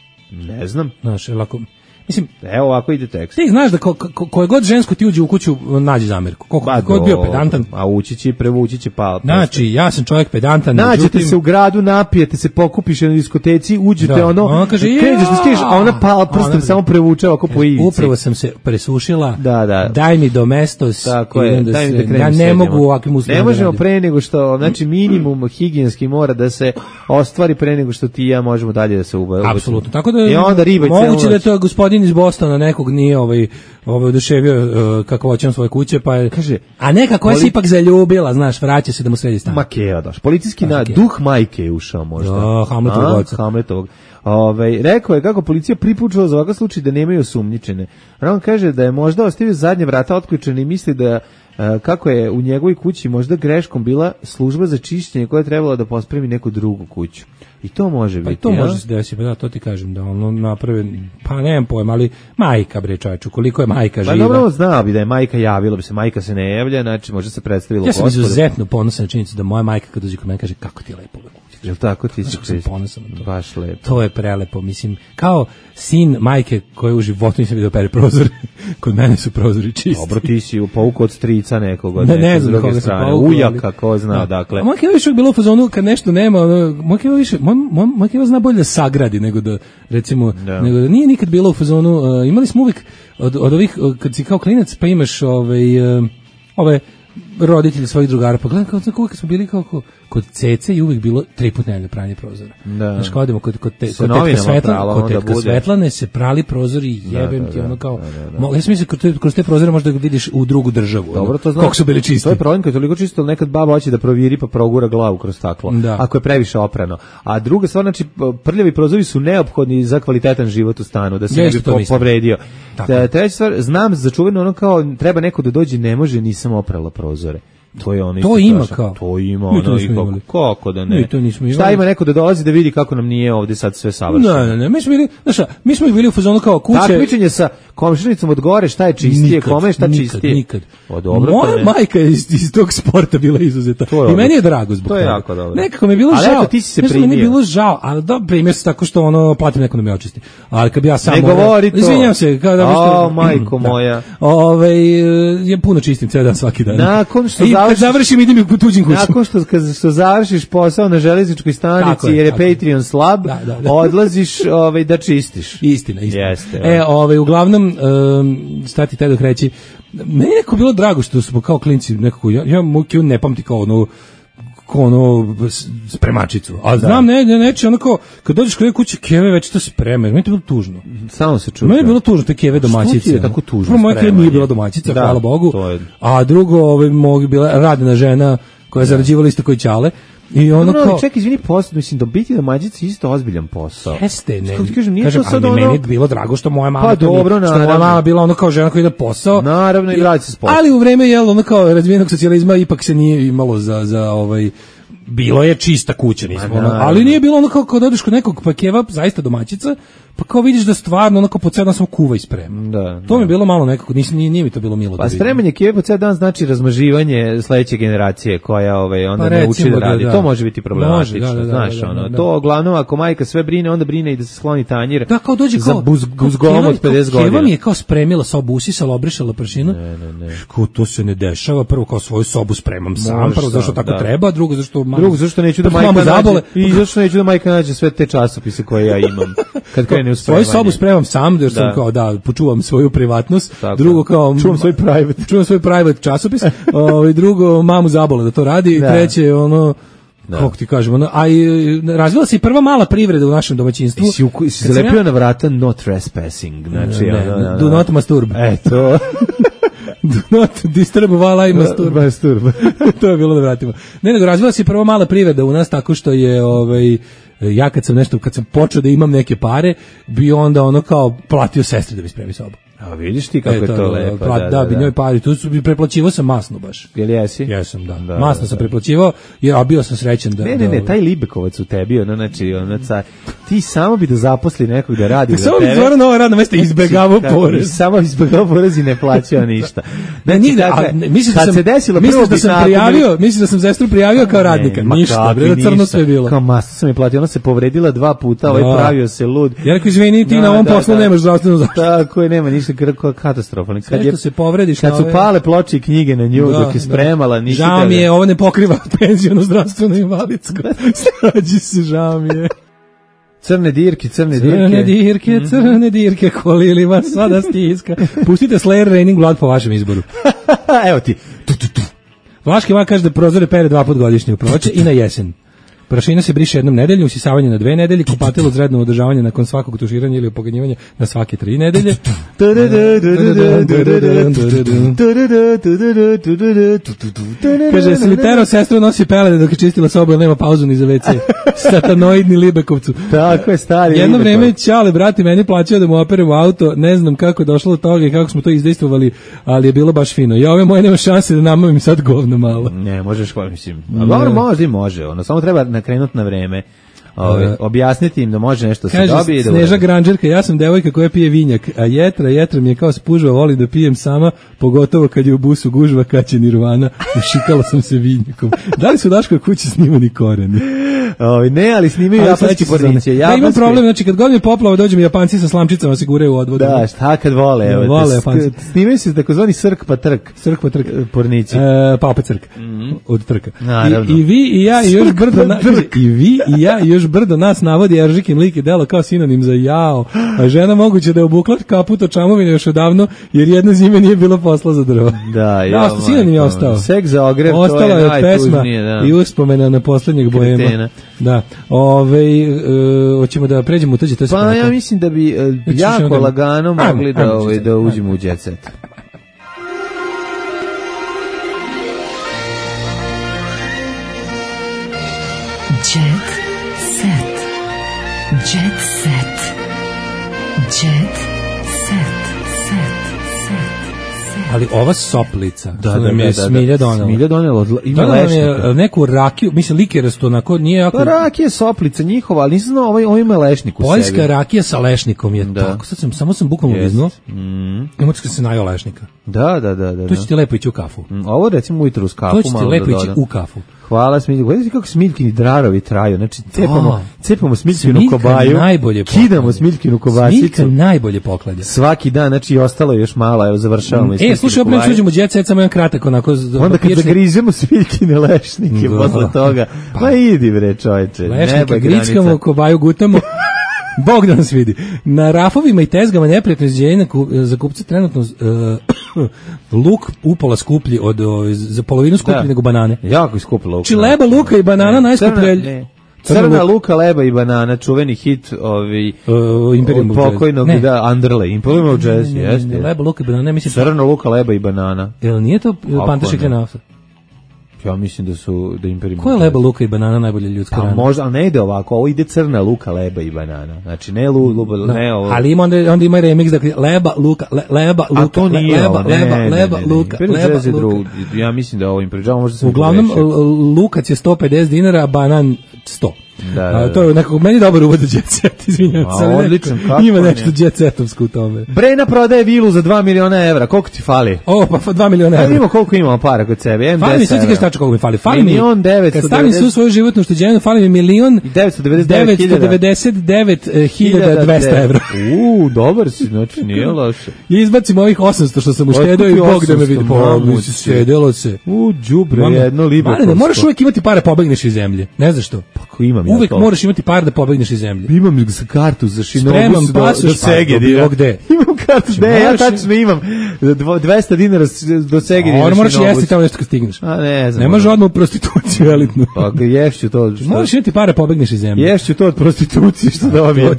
Ne znam. Znaš, je lako... Mislim, evo ovako ide tekst. Ti znaš da ko, ko, koje god žensko ti uđe u kuću nađe zamerku. Koliko ba, god bio pedantan. A ući će i prevući će pa. Znači, ja sam čovjek pedantan. Nađete međutim, se u gradu, napijete se, pokupiš na diskoteci, uđete da. ono, ona kaže, kređeš da stižeš, a ona pala prstom ona, samo prevuče ovako po ivici. Upravo sam se presušila, da, da. daj mi domestos. Tako je, da daj mi da krenem. Ja ne sedemo. mogu u ovakvim uslovima. Ne možemo pre nego što, znači minimum higijenski mora da se ostvari pre nego što ti i ja možemo dalje da se ubavimo. Apsolutno, tako da I onda riba moguće da je to gospodin iz Bostona nekog nije ovaj ovaj oduševio uh, kakvoćom svoje kuće, pa je, kaže, a nekako je se ipak zaljubila, znaš, vraća se da mu sredi stan. Makeo daš. Policijski na duh majke je ušao možda. Da, Hamletovog oca. Hamletovog. Ovaj rekao je kako policija pripučila za ovakav slučaj da nemaju osumnjičene. On kaže da je možda ostavio zadnje vrata otključene i misli da uh, kako je u njegovoj kući možda greškom bila služba za čišćenje koja je trebala da pospremi neku drugu kuću. I to može biti. Pa i to ja? može se desiti, pa da, to ti kažem, da ono naprave, pa nemam pojma, ali majka, bre čovječu, koliko je majka živa. Pa dobro, znao bi da je majka javila, bi se majka se ne javlja, znači možda se predstavilo gospodu. Ja sam izuzetno ponosan na činjenicu da moja majka kad dođe kod mene kaže, kako ti je lepo ove kuće. Jel tako ti si znači, ponosan na to. Baš lepo. To je prelepo, mislim, kao sin majke koje u životu nisam vidio pere prozor, kod mene su prozori čisti. Dobro, ti si u pouku od strica nekog, od ne, nekog ne znam koga strane, pauku, ujaka, ali, ko zna, da. dakle. A moj keva više bilo u fazonu kad nešto nema, ono, moj keva više, moj, moj, moj keva zna bolje da sagradi nego da, recimo, da. nego da nije nikad bilo u fazonu, uh, imali smo uvijek od, od ovih, uh, kad si kao klinac, pa imaš ovaj, uh, ove roditelji svojih drugara, pa gledam kao tako uvijek smo bili kao kod Cece i uvijek bilo tri put nedeljno pranje prozora. Da. Znaš, kao odemo kod, kod, te, kod tetka, Svetla, kod tetka Svetlane se prali prozori i jebem da, da, ti ono kao, da, da, da. Ja sam mislim, kroz, kroz te prozore možda ga vidiš u drugu državu. Dobro, to znači, koliko su bili čisti. To je problem, kad je toliko čisto, nekad baba hoće da proviri pa progura glavu kroz staklo, da. Ako je previše oprano. A druga stvar, znači, prljavi prozori su neophodni za kvalitetan život u stanu, da se ja ne bi po, povredio. Treća stvar, znam za čuveno ono kao, treba neko da dođe, ne može, nisam oprala prozore. To je ono to ima kao. To ima ono i kako, kako da ne. Mi to nismo imali. Šta ima neko da dolazi da vidi kako nam nije ovde sad sve savršeno. Ne, ne, ne, mi smo bili, znaš, mi smo bili u fazonu kao kuće. Takmičenje sa komšinicom od gore, šta je čistije, nikad, kome šta nikad, čistije. Nikad. O, dobro, moja majka je iz, iz tog sporta bila izuzeta. I meni je drago zbog toga. To je jako dobro. Nekako mi je bilo ali žao. Eto, ti si se primio. Meni je bilo žao, ali da primio se tako što ono platim neko da me očisti. Ali kad bi ja sam ne govori to. Izvinjavam se, kao da o, majko moja. Ovaj je puno čistim ceo dan svaki dan. Nakon što završim idem u tuđim kućama. Nakon što, kad, što završiš posao na železničkoj stanici je, jer je Patreon slab, da, da, da. odlaziš ovaj, da čistiš. Istina, istina. Jeste, e, ovaj, uglavnom, um, stati taj dok reći, meni je neko bilo drago što smo kao klinci nekako, ja, ja moj ne pamti kao ono, ko ono spremačicu. A znam ne, ne, neće onako, kad dođeš kod kuće, keve već to spreme. Meni je to bilo tužno. Samo se čuo. Meni je bilo tužno, te keve domaćice. Što ti je tako tužno? Prvo, moja keva nije bila domaćica, da, hvala Bogu. Je... A drugo, ovaj, mogu bila radna žena koja je zarađivala isto koji Ćale. I ono no, kao... Čekaj, izvini, posao, mislim, da biti domaćica isto ozbiljan posao. Jeste, ne. Kažem, nije kažem, to sad ali ono... meni je bilo drago što moja mama... Pa dobro, što moja mama bila ono kao žena koja ide posao. Naravno, i radi se s posao. Ali u vreme, jel, ono kao razvijenog socijalizma ipak se nije imalo za, za ovaj... Bilo je čista kuća, nismo, ono, ali nije bilo ono kao kad odeš kod nekog pakeva, zaista domaćica, pa kao vidiš da stvarno onako po ceo dan samo kuva i sprema. Da, to da. mi je bilo malo nekako, nije, nije, nije mi to bilo milo. Pa spremanje keve po ceo dan znači razmaživanje sledeće generacije koja ovaj, onda pa ne uči da radi. Da. To može biti problematično, može, da, da, znaš, da, da, ono. da, da. To uglavnom ako majka sve brine, onda brine i da se skloni tanjir. Da, kao dođe za kao, buz, buzgom od pedeset godina. Keva mi je kao spremila sobu, usisala, obrišala pršinu. Ne, ne, ne. Kao to se ne dešava, prvo kao svoju sobu spremam sam, Možeš prvo zašto sam, tako da. treba, drugo zašto mam, drugo zašto neću da majka nađe, i zašto neću da majka nađe sve te časopise koje ja imam kad krene u spremanje. Svoju sobu spremam sam, jer sam da. kao da počuvam svoju privatnost. Tako. Drugo kao čuvam svoj private, čuvam svoj private časopis. Ovaj drugo mamu zabole da to radi, da. Treće ono da. Kako ti kažemo, ono, a i razvila se i prva mala privreda u našem domaćinstvu. I si, u, si zalepio ja... na vrata no trespassing, znači ne, ono, ono, do not masturb. E, to... do not disturb while I masturb. masturb. To je bilo da vratimo. Ne, nego razvila se i prva mala privreda u nas tako što je ovaj ja kad sam nešto, kad sam počeo da imam neke pare, bi onda ono kao platio sestri da mi spremi sobu. A vidiš ti kako e, je to, to lepo. Plat, da, da, da, bi njoj pari, tu su bi preplaćivao sam masno baš. Jel jesi? Jesam, da. da masno da, sam da. preplaćivao, jer a bio sam srećan da... Ne, ne, ne, taj Libekovac u tebi, ono, znači, ono, car, ti samo bi da zaposli nekog da radi za samo tebe. Samo bi nova radna mesta izbegavao porez. Samo izbegavao porez i ne plaćao ništa. Ne, nigde, a, ne, misliš da sam, se desilo, misliš da sam prijavio, misliš da sam sestru prijavio kao radnika, ne, ništa, bre, da crno sve bilo. Kao masno sam je platio, ona se povredila dva puta, ovaj pravio se lud. Ja rekao, izvini, ti na ovom poslu nemaš zdravstvenu zaštitu. Tako je, nema ništa, katastrofa. Kad je se povrediš, kad su pale ploče i knjige na nju dok je spremala, nisi žao mi je, ovo ne pokriva penziono zdravstveno invalidsko. Slađi se, žao mi je. Crne dirke, crne dirke. Crne dirke, crne dirke, kolili vas sada stiska. Pustite Slayer Raining Blood po vašem izboru. Evo ti. Vlaški mak kaže da prozore pere dva put godišnje u proleće i na jesen. Prašina se briše jednom nedeljom, usisavanje na dve nedelje, kupatilo uz redno održavanje nakon svakog tuširanja ili opoganjivanja na svake tri nedelje. Kaže, jesi li terao sestru nosi pelene dok je čistila sobu, jer nema pauzu ni za ve ce? Satanoidni Libekovcu. Tako je, stari jedno vreme Ćale, brati, meni plaćao da mu operem auto, ne znam kako je došlo do toga i kako smo to izdejstvovali, ali je bilo baš fino. Ja ove moje nema šanse da namavim sad govno malo. Ne, možeš, mislim. A dobro, može i može, ono, samo treba nakrenuti na vreme. Ove, objasniti im da može nešto se dobije. Kaže, Sneža Granđerka, ja sam devojka koja pije vinjak, a jetra, jetra mi je kao spužva, voli da pijem sama, pogotovo kad je u busu gužva, kad će nirvana, ušikala sam se vinjakom. Da li su u Daškoj kući snimani koreni? Ove, ne, ali snimaju japanski porniće. Da, imam problem, znači kad god mi poplava, dođe mi Japanci sa slamčicama, se guraju u odvodu. Da, šta kad vole? Evo, vole Japanci. Snimaju se takozvani srk pa trk. Srk pa trk. Pornići. E, pa opet crk. Mm-hmm. Od trka. Naravno. I, I vi i ja i još brdo na, i vi i ja i još brdo nas navodi Eržikin lik i delo kao sinonim za jao. A žena moguće da je obukla kaput od čamovine još odavno, jer jedne zime nije bilo posla za drvo. Da, ja. Da, sinonim je ostao. Sek za ogrev, ostala to je, je pesma da. I uspomena na poslednjeg boema. Da. Ove, uh, hoćemo da pređemo u tuđe, to je pa ja mislim da bi uh, jako da lagano mogli da, ovaj, da uđemo u jet set. Jet set. Jet set. Jet set. Ali ova soplica, da, da, mi je da, da, Smilja donela. Smilja donela, ima lešnika. Neku rakiju, mislim likerasto, onako nije jako... Pa rakija soplica njihova, ali nisam znao, ovaj, ovaj ima lešnik u Poljska sebi. Poljska rakija sa lešnikom je da. Tako, sad sam, samo sam bukvalno yes. Viznuo. Mm. I moći se najao lešnika. Da, da, da. da to će ti lepo ići u kafu. Mm, ovo recimo ujutru uz kafu. To će ti lepo da ići u kafu. Hvala Smiljki. Gledajte kako Smiljkini drarovi traju. Znači, cepamo, cepamo Smiljkinu Smiljka kobaju, najbolje kidamo Smiljkinu kobasicu. Smiljka najbolje pokladja. Svaki dan, znači, ostalo još malo, evo, završavamo. E, slušaj, opet uđemo u jet set, samo jedan kratak, onako... Onda kad zagrizemo Smiljkine lešnike, posle toga, pa idi bre, čovječe. Lešnike grickamo, kobaju gutamo. Bog da nas vidi. Na rafovima i tezgama neprijatno izđenje za kupce trenutno uh, luk upola skuplji od, uh, za polovinu skuplji da. nego banane. Jako je skuplji luk. Či leba, luka i banana ne, najskuplje. Crna, Crna luka, leba i banana, čuveni hit ovi, uh, Imperium od pokojnog, da, Underlay, Imperium of Jazz, jeste. Leba, luka i banana, mislim... Crna luka, leba i banana. Jel nije to Panta Šiklena afta? Ja mislim da su da Imperium. Ko je leba, luka i banana najbolje ljudska pa, rana? Možda, ali ne ide ovako, ovo ide crna luka, leba i banana. Znači ne lu, lu, no, ne ovo. Ali ima onda, onda ima remix, dakle leba, luka, le, leba, luka, a to nije leba, ovo, ne, leba, ne, leba, ne, ne, luka, ne, leba, luka. Drug, ja mislim da ovo Imperium možda se uglavnom lukac je sto pedeset dinara, a banan sto. Da, da, da. A, to je nekako meni dobar uvod u jet set, izvinjavam se. Odličan, kako ima nešto jet setovsko u tome. Brena prodaje vilu za dva miliona evra. Koliko ti fali? O, pa dva miliona evra. A ima koliko imamo para kod sebe? M fali mi, sve ti kažeš tačno koliko mi fali. Fali mi, kad stavim svu svoju životnu ušteđevinu, fali mi milion devetsto devedeset devet hiljada dvesta evra. Uuu, dobar si, znači nije loše. I izbacim ovih osamsto što sam uštedeo i Bog da me vidi. Pa, štedelo se. U, đubre, jedno libo. Ne, moraš uvijek imati pare, pobegneš iz zemlje. Ne znaš što? Pa ko imam ja to? Uvijek moraš imati par da pobegneš iz zemlje. Imam za kartu za Šinobus Spremam do, pasoš, do Segedina. Pa, gde? Imam kartu, ne, ja tačno imam dvesta dinara do Segedina. A moraš jesti tamo nešto kad stigneš. A ne znam. Ne može odmah u prostituciju elitnu. Pa ješću to. Što? Moraš imati pare, pobegneš iz zemlje. Ješću to od prostitucije što dobijem.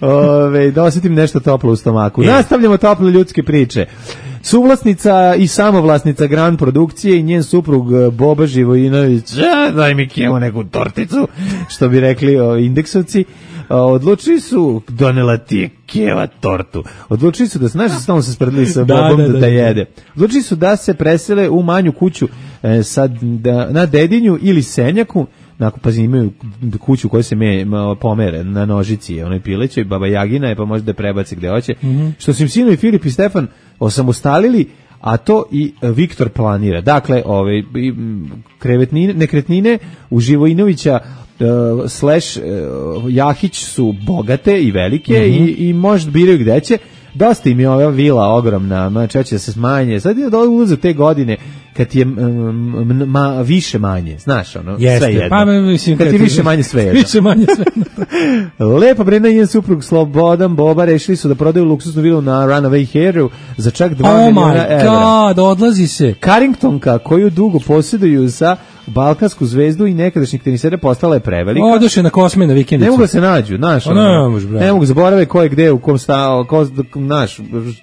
Ove, da osjetim nešto toplo u stomaku. Je. Nastavljamo tople ljudske priče. Suvlasnica i samovlasnica Grand produkcije i njen suprug Boba Živojinović, daj mi kjemo neku torticu, što bi rekli o, indeksovci, odlučili su, donela ti je kjeva tortu, odlučili su da, znaš da stavno se spredili sa da, Bobom da, da, da, da jede, odlučili su da se presele u manju kuću e, sad, da, na Dedinju ili Senjaku, nakon, pazi, imaju kuću koja se me, pomere na nožici, onoj pilećoj, Baba Jagina je, pa može da prebaci gde hoće, mm-hmm. što su im sinovi Filip i Stefan osamostalili, a to i Viktor planira. Dakle, ove, krevetnine, nekretnine u Živojinovića uh, slash uh, Jahić su bogate i velike mm-hmm. i, i možda biraju gde će. Dosta im je ova vila ogromna, čeće da se smanje. Sad je da ulaze te godine kad je um, ma, više manje, znaš ono, jeste, sve jedno. Pa, mislim, kad ti više manje sve jedno. Više manje sve jedno. Lepa Brena i njen suprug Slobodan Boba rešili su da prodaju luksuznu vilu na Runaway Hare za čak dva oh miliona evra. Oh my god, odlazi se. Carringtonka, koju dugo posjeduju za balkansku zvezdu i nekadašnjih tenisera, postala je prevelika. Odoše na Kosme na vikendicu. Ne mogu da se nađu, znaš. Ne, može, ne mogu zaborave ko je gde, u kom stao, ko, znaš,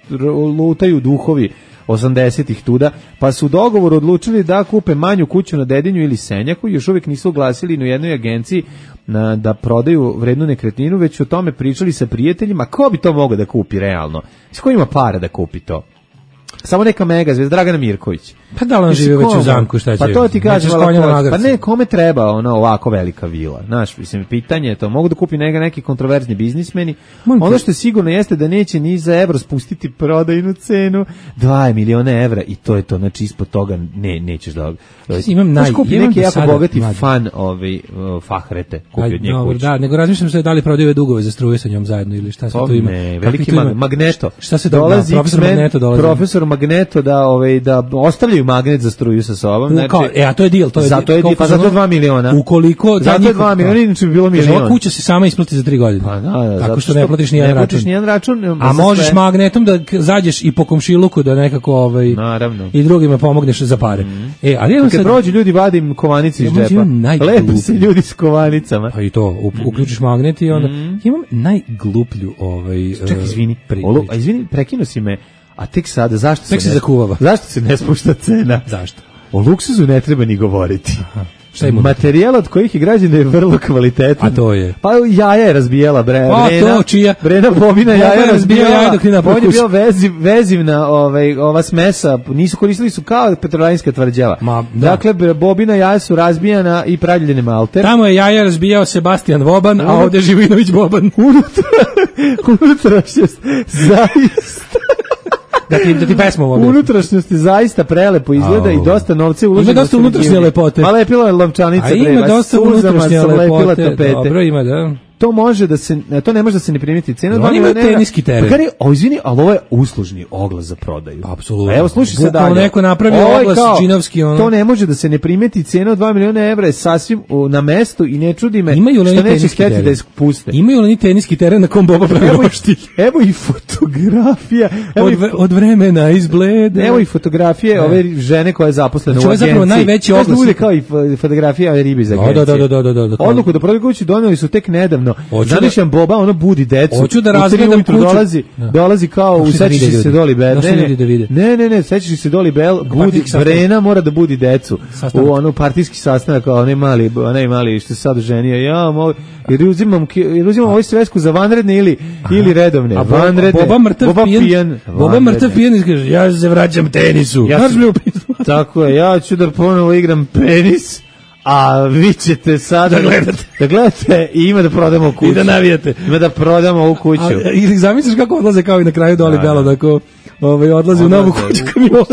lutaju duhovi osamdesetih tuda, pa su u dogovoru odlučili da kupe manju kuću na Dedinju ili Senjaku, još uvijek nisu oglasili ni u jednoj agenciji na, da prodaju vrednu nekretninu, već o tome pričali sa prijateljima. Ko bi to mogao da kupi realno? S ko ima para da kupi to? Samo neka mega zvezda, Dragana Mirković. Pa da li on živi već u zamku, šta će? Pa to ti kažem, pa ne, kome treba ona ovako velika vila? Znaš, mislim, pitanje je to, mogu da kupi neka neki kontroverzni biznismeni. Ono što je sigurno jeste da neće ni za evro spustiti prodajnu cenu, dva miliona evra i to je to, znači ispod toga ne, nećeš da... Imam naj... kupi neki jako bogati fan ovaj, fahrete, kupi od nje kuću. Da, nego razmišljam se da li prodaju dugove za struje sa njom zajedno ili šta se to ima. Ne, veliki Magneto. Šta se dolazi? Profesor Magneto dolazi. Profesor Magneto da, ovaj, da ostavljaju magnet za struju sa sobom. Znači, kao, e, a to je deal, to je zato je deal, pa zato je dva miliona. Ukoliko zato je dva miliona, inače bi bilo milion. Ova kuća se sama isplati za tri godine. Pa da, da, tako što ne platiš ni jedan račun. Ne platiš račun. A možeš sve magnetom da zađeš i po komšiluku da nekako ovaj naravno i drugima pomogneš za pare. Mm. E, ali kad sad prođu ljudi vadim kovanice iz džepa. Lepo se ljudi s kovanicama. Pa i to, uključiš magnet i onda mm. imam najgluplju ovaj čekaj, izvini. Olo, a izvini, prekinuo si me. A tek sada, zašto tek se, se zakuvava? Zašto se ne spušta cena? Zašto? O luksuzu ne treba ni govoriti. Aha. Šta ima? Materijal od kojih je građen je vrlo kvalitetan. A to je? Pa jaja je razbijala bre, pa, Brena. To čija? Brena Bobina jaja je razbijala. Jaja dok nije on je bio veziv, vezivna ovaj, ova smesa, nisu koristili su kao petrolarijska tvrđava. Ma, da. Dakle, Bobina jaja su razbijana i pravljene malter. Tamo je jaja razbijao Sebastian Boban, a ovdje Živinović Boban. Unutra, unutrašnjost, zaista. Da ti, da ti pesmu ovdje. Unutrašnjost je zaista prelepo izgleda oh. i dosta novce uloženo. Ima dosta unutrašnje lepote. A lepila je lovčanica. A ima dosta unutrašnje lepote. Dobro ima, da. to može da se, to ne može da se ne primeti cena. Oni imaju teniski teren. Pa kari, o, izvini, ali ovo je uslužni oglas za prodaju. Apsolutno. Evo, slušaj se Bukvalno dalje. neko napravio Ovo je oglas kao, džinovski, ono. To ne može da se ne primeti, cena od dva miliona evra je sasvim u, na mestu i ne čudi me Imaju li što oni neće teniski htjeti teren? da ispuste. Imaju li oni teniski teren na kom Boba pravi Evo, roštilj? evo i fotografija. Evo Od, i, vre- od vremena izblede. evo i fotografije ove žene koja je zaposlena Znači, u ovo je agenciji. zapravo najveći Znaš da oglas. bude kao i f- fotografija ove ribe iz Da, agencije. da, da, da, da, da, da. Odluku da prodaju kuću doneli su tek nedavno. Hoću da- Zamišljam Boba, ono budi decu. Hoću da U tri razgledam ujutru kuću. Dolazi, Da. dolazi kao u Došli da sećaš vide se ljudi. Doli Bel. Došli Ne, ljudi da vide. ne, ne, ne, sećaš se Doli Bel, budi partijski sastanak. Brena mora da budi decu. Sastanak. U ono partijski sastanak, kao onaj mali, onaj mali što se sad oženio. Ja, mogu, jer uzimam, ki- jer uzimam ovaj svesku za vanredne ili, ili redovne. A Bo- vanredne. Boba mrtav Boba pijan, pijan. Boba vanredne. mrtav pijan i kaže, ja se vraćam tenisu. Ja Znaš sam- mi u pizdu? Tako je, ja ću da ponovo igram penis, a vi ćete sada Da gledate. da gledate i ima da prodamo kuću. I da navijate. Ima da prodamo ovu kuću. A, ili zamisliš kako odlaze kao i na kraju Doli Da, Bela, da. da ko ovaj, odlaze u novu Odlaze kuću u- kamiona.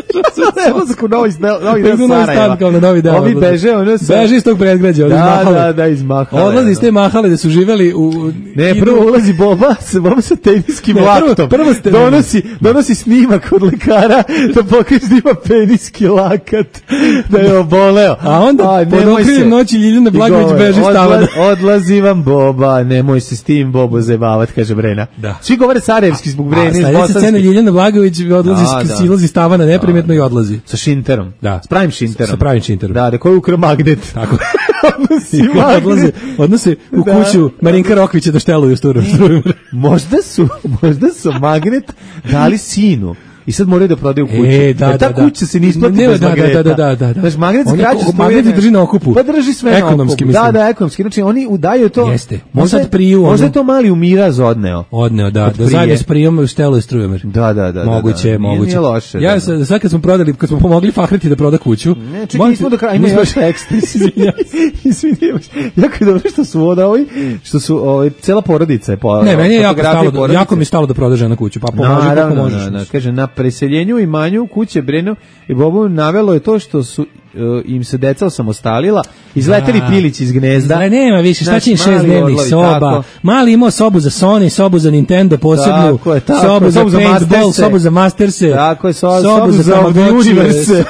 Evo su u novi, novi Pa deo idu u novi Sarajeva. stan kao na novi dan. Ovi odlaze. beže, ono sa... Beže iz tog predgrađa, iz Da, Mahale. da, da, iz Mahale. Odlaze iz ono. te Mahale da su živeli u... Ne, idu- prvo ulazi Boba, sa Boba sa teniskim Ne, prvo- laktom. prvo ste- donosi, donosi snimak od lekara da pokaže da ima peniski lakat, da je oboleo. A onda Aj, pod nemoj okriljem se. noći Ljiljana I Blagović govore, beže iz odla- tavana. Odlazi vam Boba, nemoj se s tim Bobo zajebavat, kaže Brena. Da. Svi govore sarajevski zbog Brene A iz sledeća scena Bosanske. Ljiljana Blagović odlazi, Da, da, da. silazi iz tavana neprimetno i odlazi. Sa šinterom. Da. S pravim šinterom. Sa pravim šinterom. Da, da koji je ukrao magnet. Tako. Odnosi I ko odlaze, magnet. odnose u Da. kuću Marinka Rokvića da šteluju sturu. Možda su, možda su magnet dali sinu. I sad moraju da prodaju kuću. E, da, Jer ta da, da. kuća se ne isplati Ne, bez da, magneta. da, da, da, da. Znaš, magnet On je skraće ko- struju, magnet znaš. drži na okupu. Pa drži sve Ekonomski, na okupu. mislim. Da, da, ekonomski. Znači, oni udaju to. Jeste. On Možda, sad priju, ono- možda je to mali umiraz odneo. Odneo, da, Od da prije. zajedno s prijom šteluje strujomir. Da, da, da. Moguće, da, da. moguće. Nije, nije loše. Ja da, sad, sad kad smo prodali, kad smo pomogli Fahreti da proda kuću. Ne, čekaj, molim nismo te- do kraja, ima nismo- još tekst. Izvinjavam se. Jako je dobro što su ovdje ovi, što su ovaj, cela porodica je po Ne, meni je jako fotografije stalo, da, porodice. jako mi je stalo da proda žena kuću, pa pomoži kako Naravno, možeš. na, na, kaže, na preseljenju i manju kuće Brenu i Bobu navelo je to što su uh, im se deca osamostalila, izleteli Da. pilići iz gnezda. Izle, nema više, šta Znaš, će im šest mali dnevnih odlavi, soba. tako. Mali imao sobu za Sony, sobu za Nintendo posebnu, Tako je, tako sobu je, za sobu za paintball, Masterse. sobu za Masterse, Tako je, so, sobu sobu za za Tamagotchi, Universe.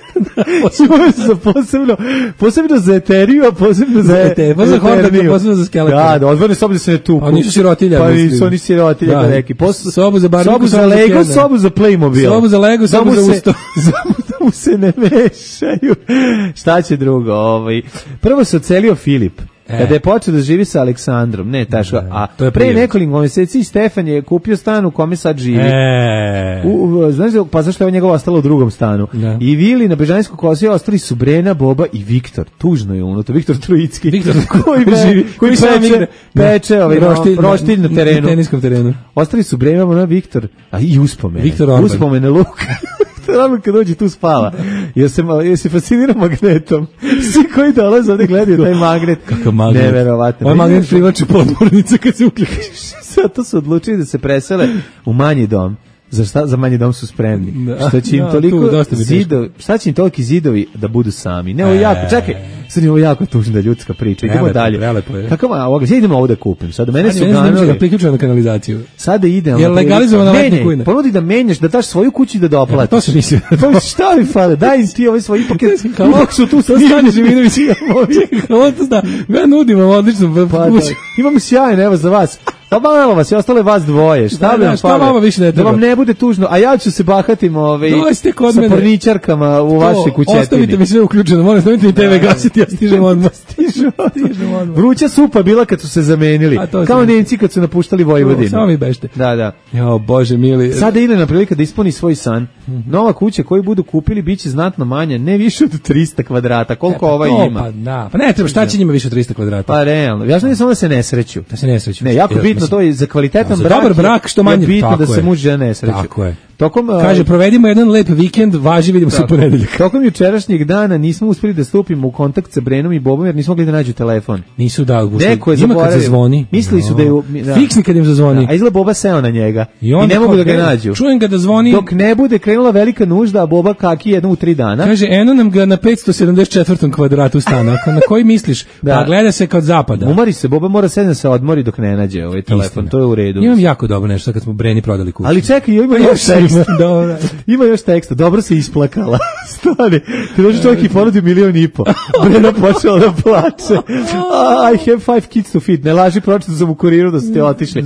Imamo za posebno, posebno za Eteriju, a posebno za, Za Ete- pa za Hordak, Eterniju. posebno za Skeletor. Da, da, odvorne sobe da se ne tuku. Pa nisu sirotilja, Pa mislim. nisu oni sirotilja, Da. da. neki. Pos, Sobu za Barbiku, sobu za sobu za Lego, Kena. sobu za Playmobil. Sobu za Lego, sobu Da mu za se- Usto. da mu se ne mešaju. Šta će drugo? Ovaj. Prvo se ocelio Filip. E. Kada je počeo da živi sa Aleksandrom, ne, taško, a to je pre prije. nekoliko mjeseci Stefan je kupio stan u kome sad živi. E. U, u, znaš da, pa zašto je njegova ostala u drugom stanu? Da. I Vili na Bežanijskoj kosi ostali su Brena, Boba i Viktor. Tužno je unutra, Viktor Trojicki. Viktor koji, be, živi, koji koji sam peče, igra. peče ovaj, Roštilj roštilj, na- roštilj na na terenu. teniskom terenu. Ostali su Brena, Boba, Viktor, a i uspomene. Viktor Orban. Uspomene Luka. Rano kad dođe tu spava. Jer se, jer se fascinira magnetom. Svi koji dolaze ovdje gledaju taj magnet. Kakav magnet. Neverovatno. Ovaj magnet privlači podmornice kad se uključiš. Zato su odlučili da se presele u manji dom. Za šta za manji dom su spremni? Da. Što će im Da, toliko tu dosta mi teško. zidovi, šta će im toliki zidovi da budu sami? Ne, ovo je jako, čekaj, sad je ovo jako tužna ljudska priča. Idemo Prelepo, dalje. prelepo je. Kako ma, ovoga, sad idemo ovo da kupim. Sad mene su Meni se ne može da ganuli. priključuje na kanalizaciju. Sada idemo. Jel legalizovana letnja Menjaj, kujna? ponudi da menjaš, da daš svoju kuću i da doplatiš. To se mislio. Pa šta mi fale? Daj im ti ovaj svoj paket. Kako su tu To Stani snimljeni? Živinović i ja on to zna. Ja nudim vam odlično Pa, da. kuću. Imamo sjajno, evo za vas. Pa malo vas, je ostale vas dvoje. Šta Da, bi da, vam šta fale? vama više ne Da treba? vam ne bude tužno, a ja ću se bahatim ovaj, Dođite kod sa mene. porničarkama u vašoj kućetini. Ostavite mi sve uključeno, molim, stavite mi te ve gasiti, ja stižem odmah. Stižem Stižem odmah. Vruća supa bila kad su se zamenili. A to Kao sam- Nemci kad su napuštali Vojvodinu. Samo mi bešte. Da, da. Jo, Bože mili. Sada ide na prilika da ispuni svoj san. Nova kuća koju budu kupili biće znatno manja, ne više od trista kvadrata. Koliko E, pa ova to, ima? Pa, da. Pa ne treba, šta će njima više od trista kvadrata? Pa realno. Ja znam samo da se ne sreću. Da se ne sreću. Ne, jako Ja, bitno mislim- to je za kvalitetan Za brak. dobar brak što manje- je bitno tako da se je. muž i žena ne sreću. Tako je. Tokom, Kaže, provedimo jedan lep vikend, važi, vidimo se u ponedeljak. Tokom jučerašnjeg dana nismo uspeli da stupimo u kontakt sa Brenom i Bobom jer nismo mogli da nađu telefon. Nisu da, neko je ima kad zaboravio. zazvoni. Mislili su da je da. Fiksni kad im zazvoni. Da, a izgleda Boba seo na njega i, I, I ne mogu da ga kao, nađu. Čujem ga da zvoni. Dok ne bude krenula velika nužda, a Boba kaki jednom u tri dana. Kaže, eno nam ga na petsto sedamdeset četvrtom kvadratu stana. Na koji misliš? Da. Pa gleda se kao zapada. Umari se, Boba mora sedem se odmori dok ne nađe ovaj telefon. Istina. To je u redu. Imam jako dobro nešto kad smo Breni prodali kuću. Ali čekaj, ima još teksta. Dobro. Ima još teksta. Dobro se isplakala. Stani. Ti dođe čovjek i ponudi milion i po. Brena počela da plače. I have five kids to feed. Ne laži, pročito sam u kuriru da ste otišli.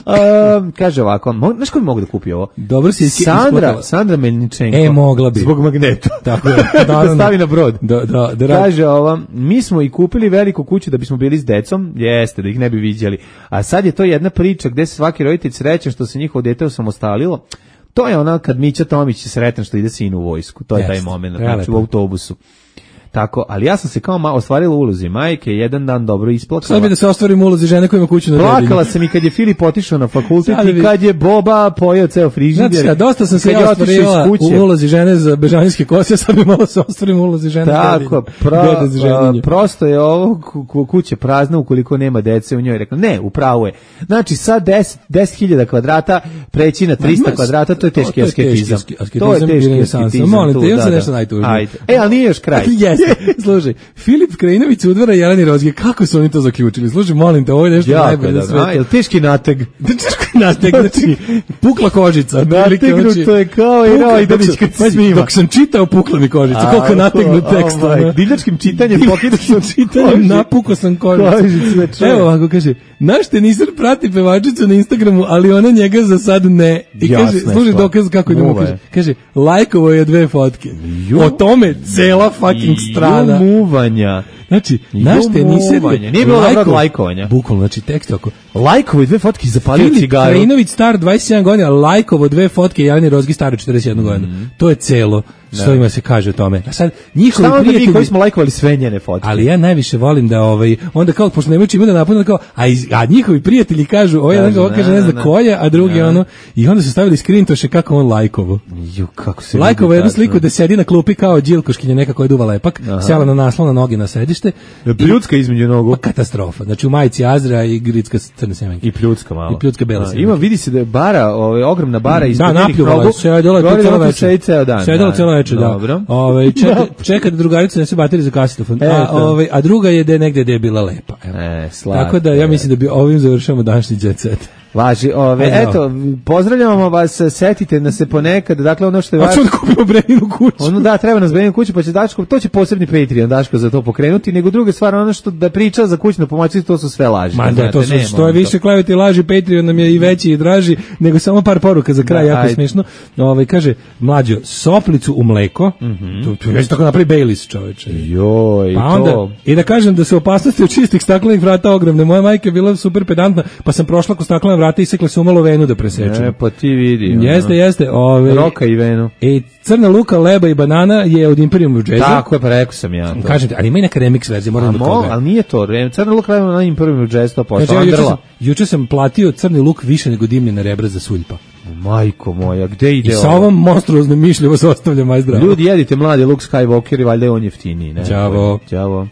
Um, kaže ovako, znaš ko bi mogu da kupi ovo? Dobro se Sandra, isplakala. Sandra Melničenko. E, mogla bi. Zbog magneta. Tako je. Da stavi na brod. Da, da, da. Kaže ovo, mi smo i kupili veliku kuću da bismo bili s decom, jeste, da ih ne bi viđali. A sad je to jedna priča gde se svaki roditelj srećan što se njihovo dete osamostalilo. To je ona kad Mića Tomić je sretan što ide sin u vojsku. To je taj moment, znači u autobusu. Tako, ali ja sam se kao ma ostvarila u ulozi majke, jedan dan dobro isplakala. Sad bi da se ostvarim u ulozi žene koja ima kuću na Dedinju. Plakala sam i kad je Filip otišao na fakultet i kad je Boba pojeo ceo frižider. Znači, dosta sam se ja ostvarila u ulozi žene za bežanijske kose, sad bi malo se ostvarim u ulozi žene za Dedinju. Tako, pra, prosto je ovo kuće prazna ukoliko nema dece u njoj. Rekla, ne, upravo je. Znači, sad deset hiljada kvadrata preći na trista kvadrata, to je teški asketizam. To je teški asketizam. Molim te, imam se nešto najtužnije. E, ali nije još kraj. Slušaj, Filip Krajinović udvara Jeleni Rozge, kako su oni to zaključili? Slušaj, molim te, ovo je nešto najbolje na svetu. A, je li teški nateg? Teški nateg, znači, pukla kožica. Nategnuto je kao i Rao Idanić kad se snima. Dok sam čitao, pukla mi kožica, koliko nategnut tekst. Diljačkim čitanjem, pokidom čitanjem, napukao sam kožicu. Evo ovako, kaže, naš teniser prati pevačicu na Instagramu, ali ona njega za sad ne. I kaže, služi dokaz kako njemu kaže. Kaže, lajkovo je dve fotke. O tome cela fucking strana. Muvanja. Znači, naš teniser je nije bilo dobro lajkovanja. Bukvalno, znači tekst oko. Lajkovo dve fotke i zapalio cigaru. Filip Krajinović star dvadeset sedam godina, lajkovo dve fotke, Jeleni Rozgi staro četrdeset jednu godinu. Mm. To je celo što ima se kaže o tome. A sad njihovi šta prijatelji mi koji smo lajkovali sve njene fotke. Ali ja najviše volim da ovaj onda kao pošto nemaju čime da napune kao a, iz, a njihovi prijatelji kažu ovaj jedan ga kaže ne zna ko je, a drugi ne. Ono i onda su stavili skrintoše kako on lajkovo. Ju kako se lajkovo jednu sliku da sedi na klupi kao Đilkoškinja neka koja duva lepak, sela na naslon na noge na sedište. Pljutska između nogu. Katastrofa. Znači u majici Azra i gricka crne semenke. I pljutska malo. I pljutska bela semenke. Ima vidi se da je bara, ovaj ogromna bara ispod da, njenih nogu. Sedela je celo večer. Sedela celo večer, da. Dobro. Ovaj čeka, čeka da drugarica nese baterije za kasetofon. A ovaj a druga je da negde da je bila lepa. E, slatko. Tako da ja mislim da bi ovim završavamo današnji jet set. Važi, ove, Ajde, eto, pozdravljamo vas, setite nas se ponekad, dakle ono što je važno. Hoćemo da kupimo Breninu kuću. Ono da, treba nas Breninu kuću, pa će Daško, to će posebni Patreon Daško za to pokrenuti, nego druga stvar, ono što da priča za kućnu pomoć, to su sve laži. Ma da, to su, što je više kleveti laži, Patreon nam je i veći i draži, nego samo par poruka za kraj, da, jako smiješno. Ovaj kaže, mlađo, soplicu u mleko, mm -hmm. to, to već tako napravi Baileys, čoveče. Joj, pa onda, to. I da kažem da se opasnosti od čistih staklenih vrata ogromne. Moja majka je bila super pedantna, pa sam prošla ko staklena vrata i isekla se umalo venu da presečem. E, pa ti vidi. Jeste, jeste. Ove, Roka i venu. E, crna luka, leba i banana je od Imperium Jazza. Tako je, pa rekao sam ja to. Kažete, ali ima i neka remix verzija, moram da toga. Ali nije to, crna luka, leba na Imperium Jazza to pošto. Znači, juče, juče sam platio crni luk više nego dimljena rebra za suljpa. Majko moja, gde ide ovo? I sa ovom monstruoznom mišljivo se ostavlja maj zdravo. Ljudi, jedite mladi Luke Skywalker i valjda je on jeftiniji. Ne? Ćavo. Ćavo.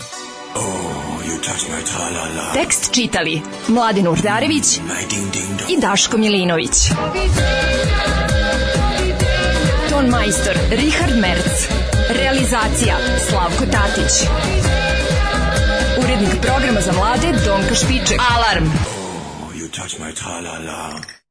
Tekst čitali Mladin Urdarević i Daško Milinović. Ton majstor Richard Merc. Realizacija Slavko Tatić. Urednik programa za mlade Donka Špiček. Alarm! Oh, you touch my tra-la-la.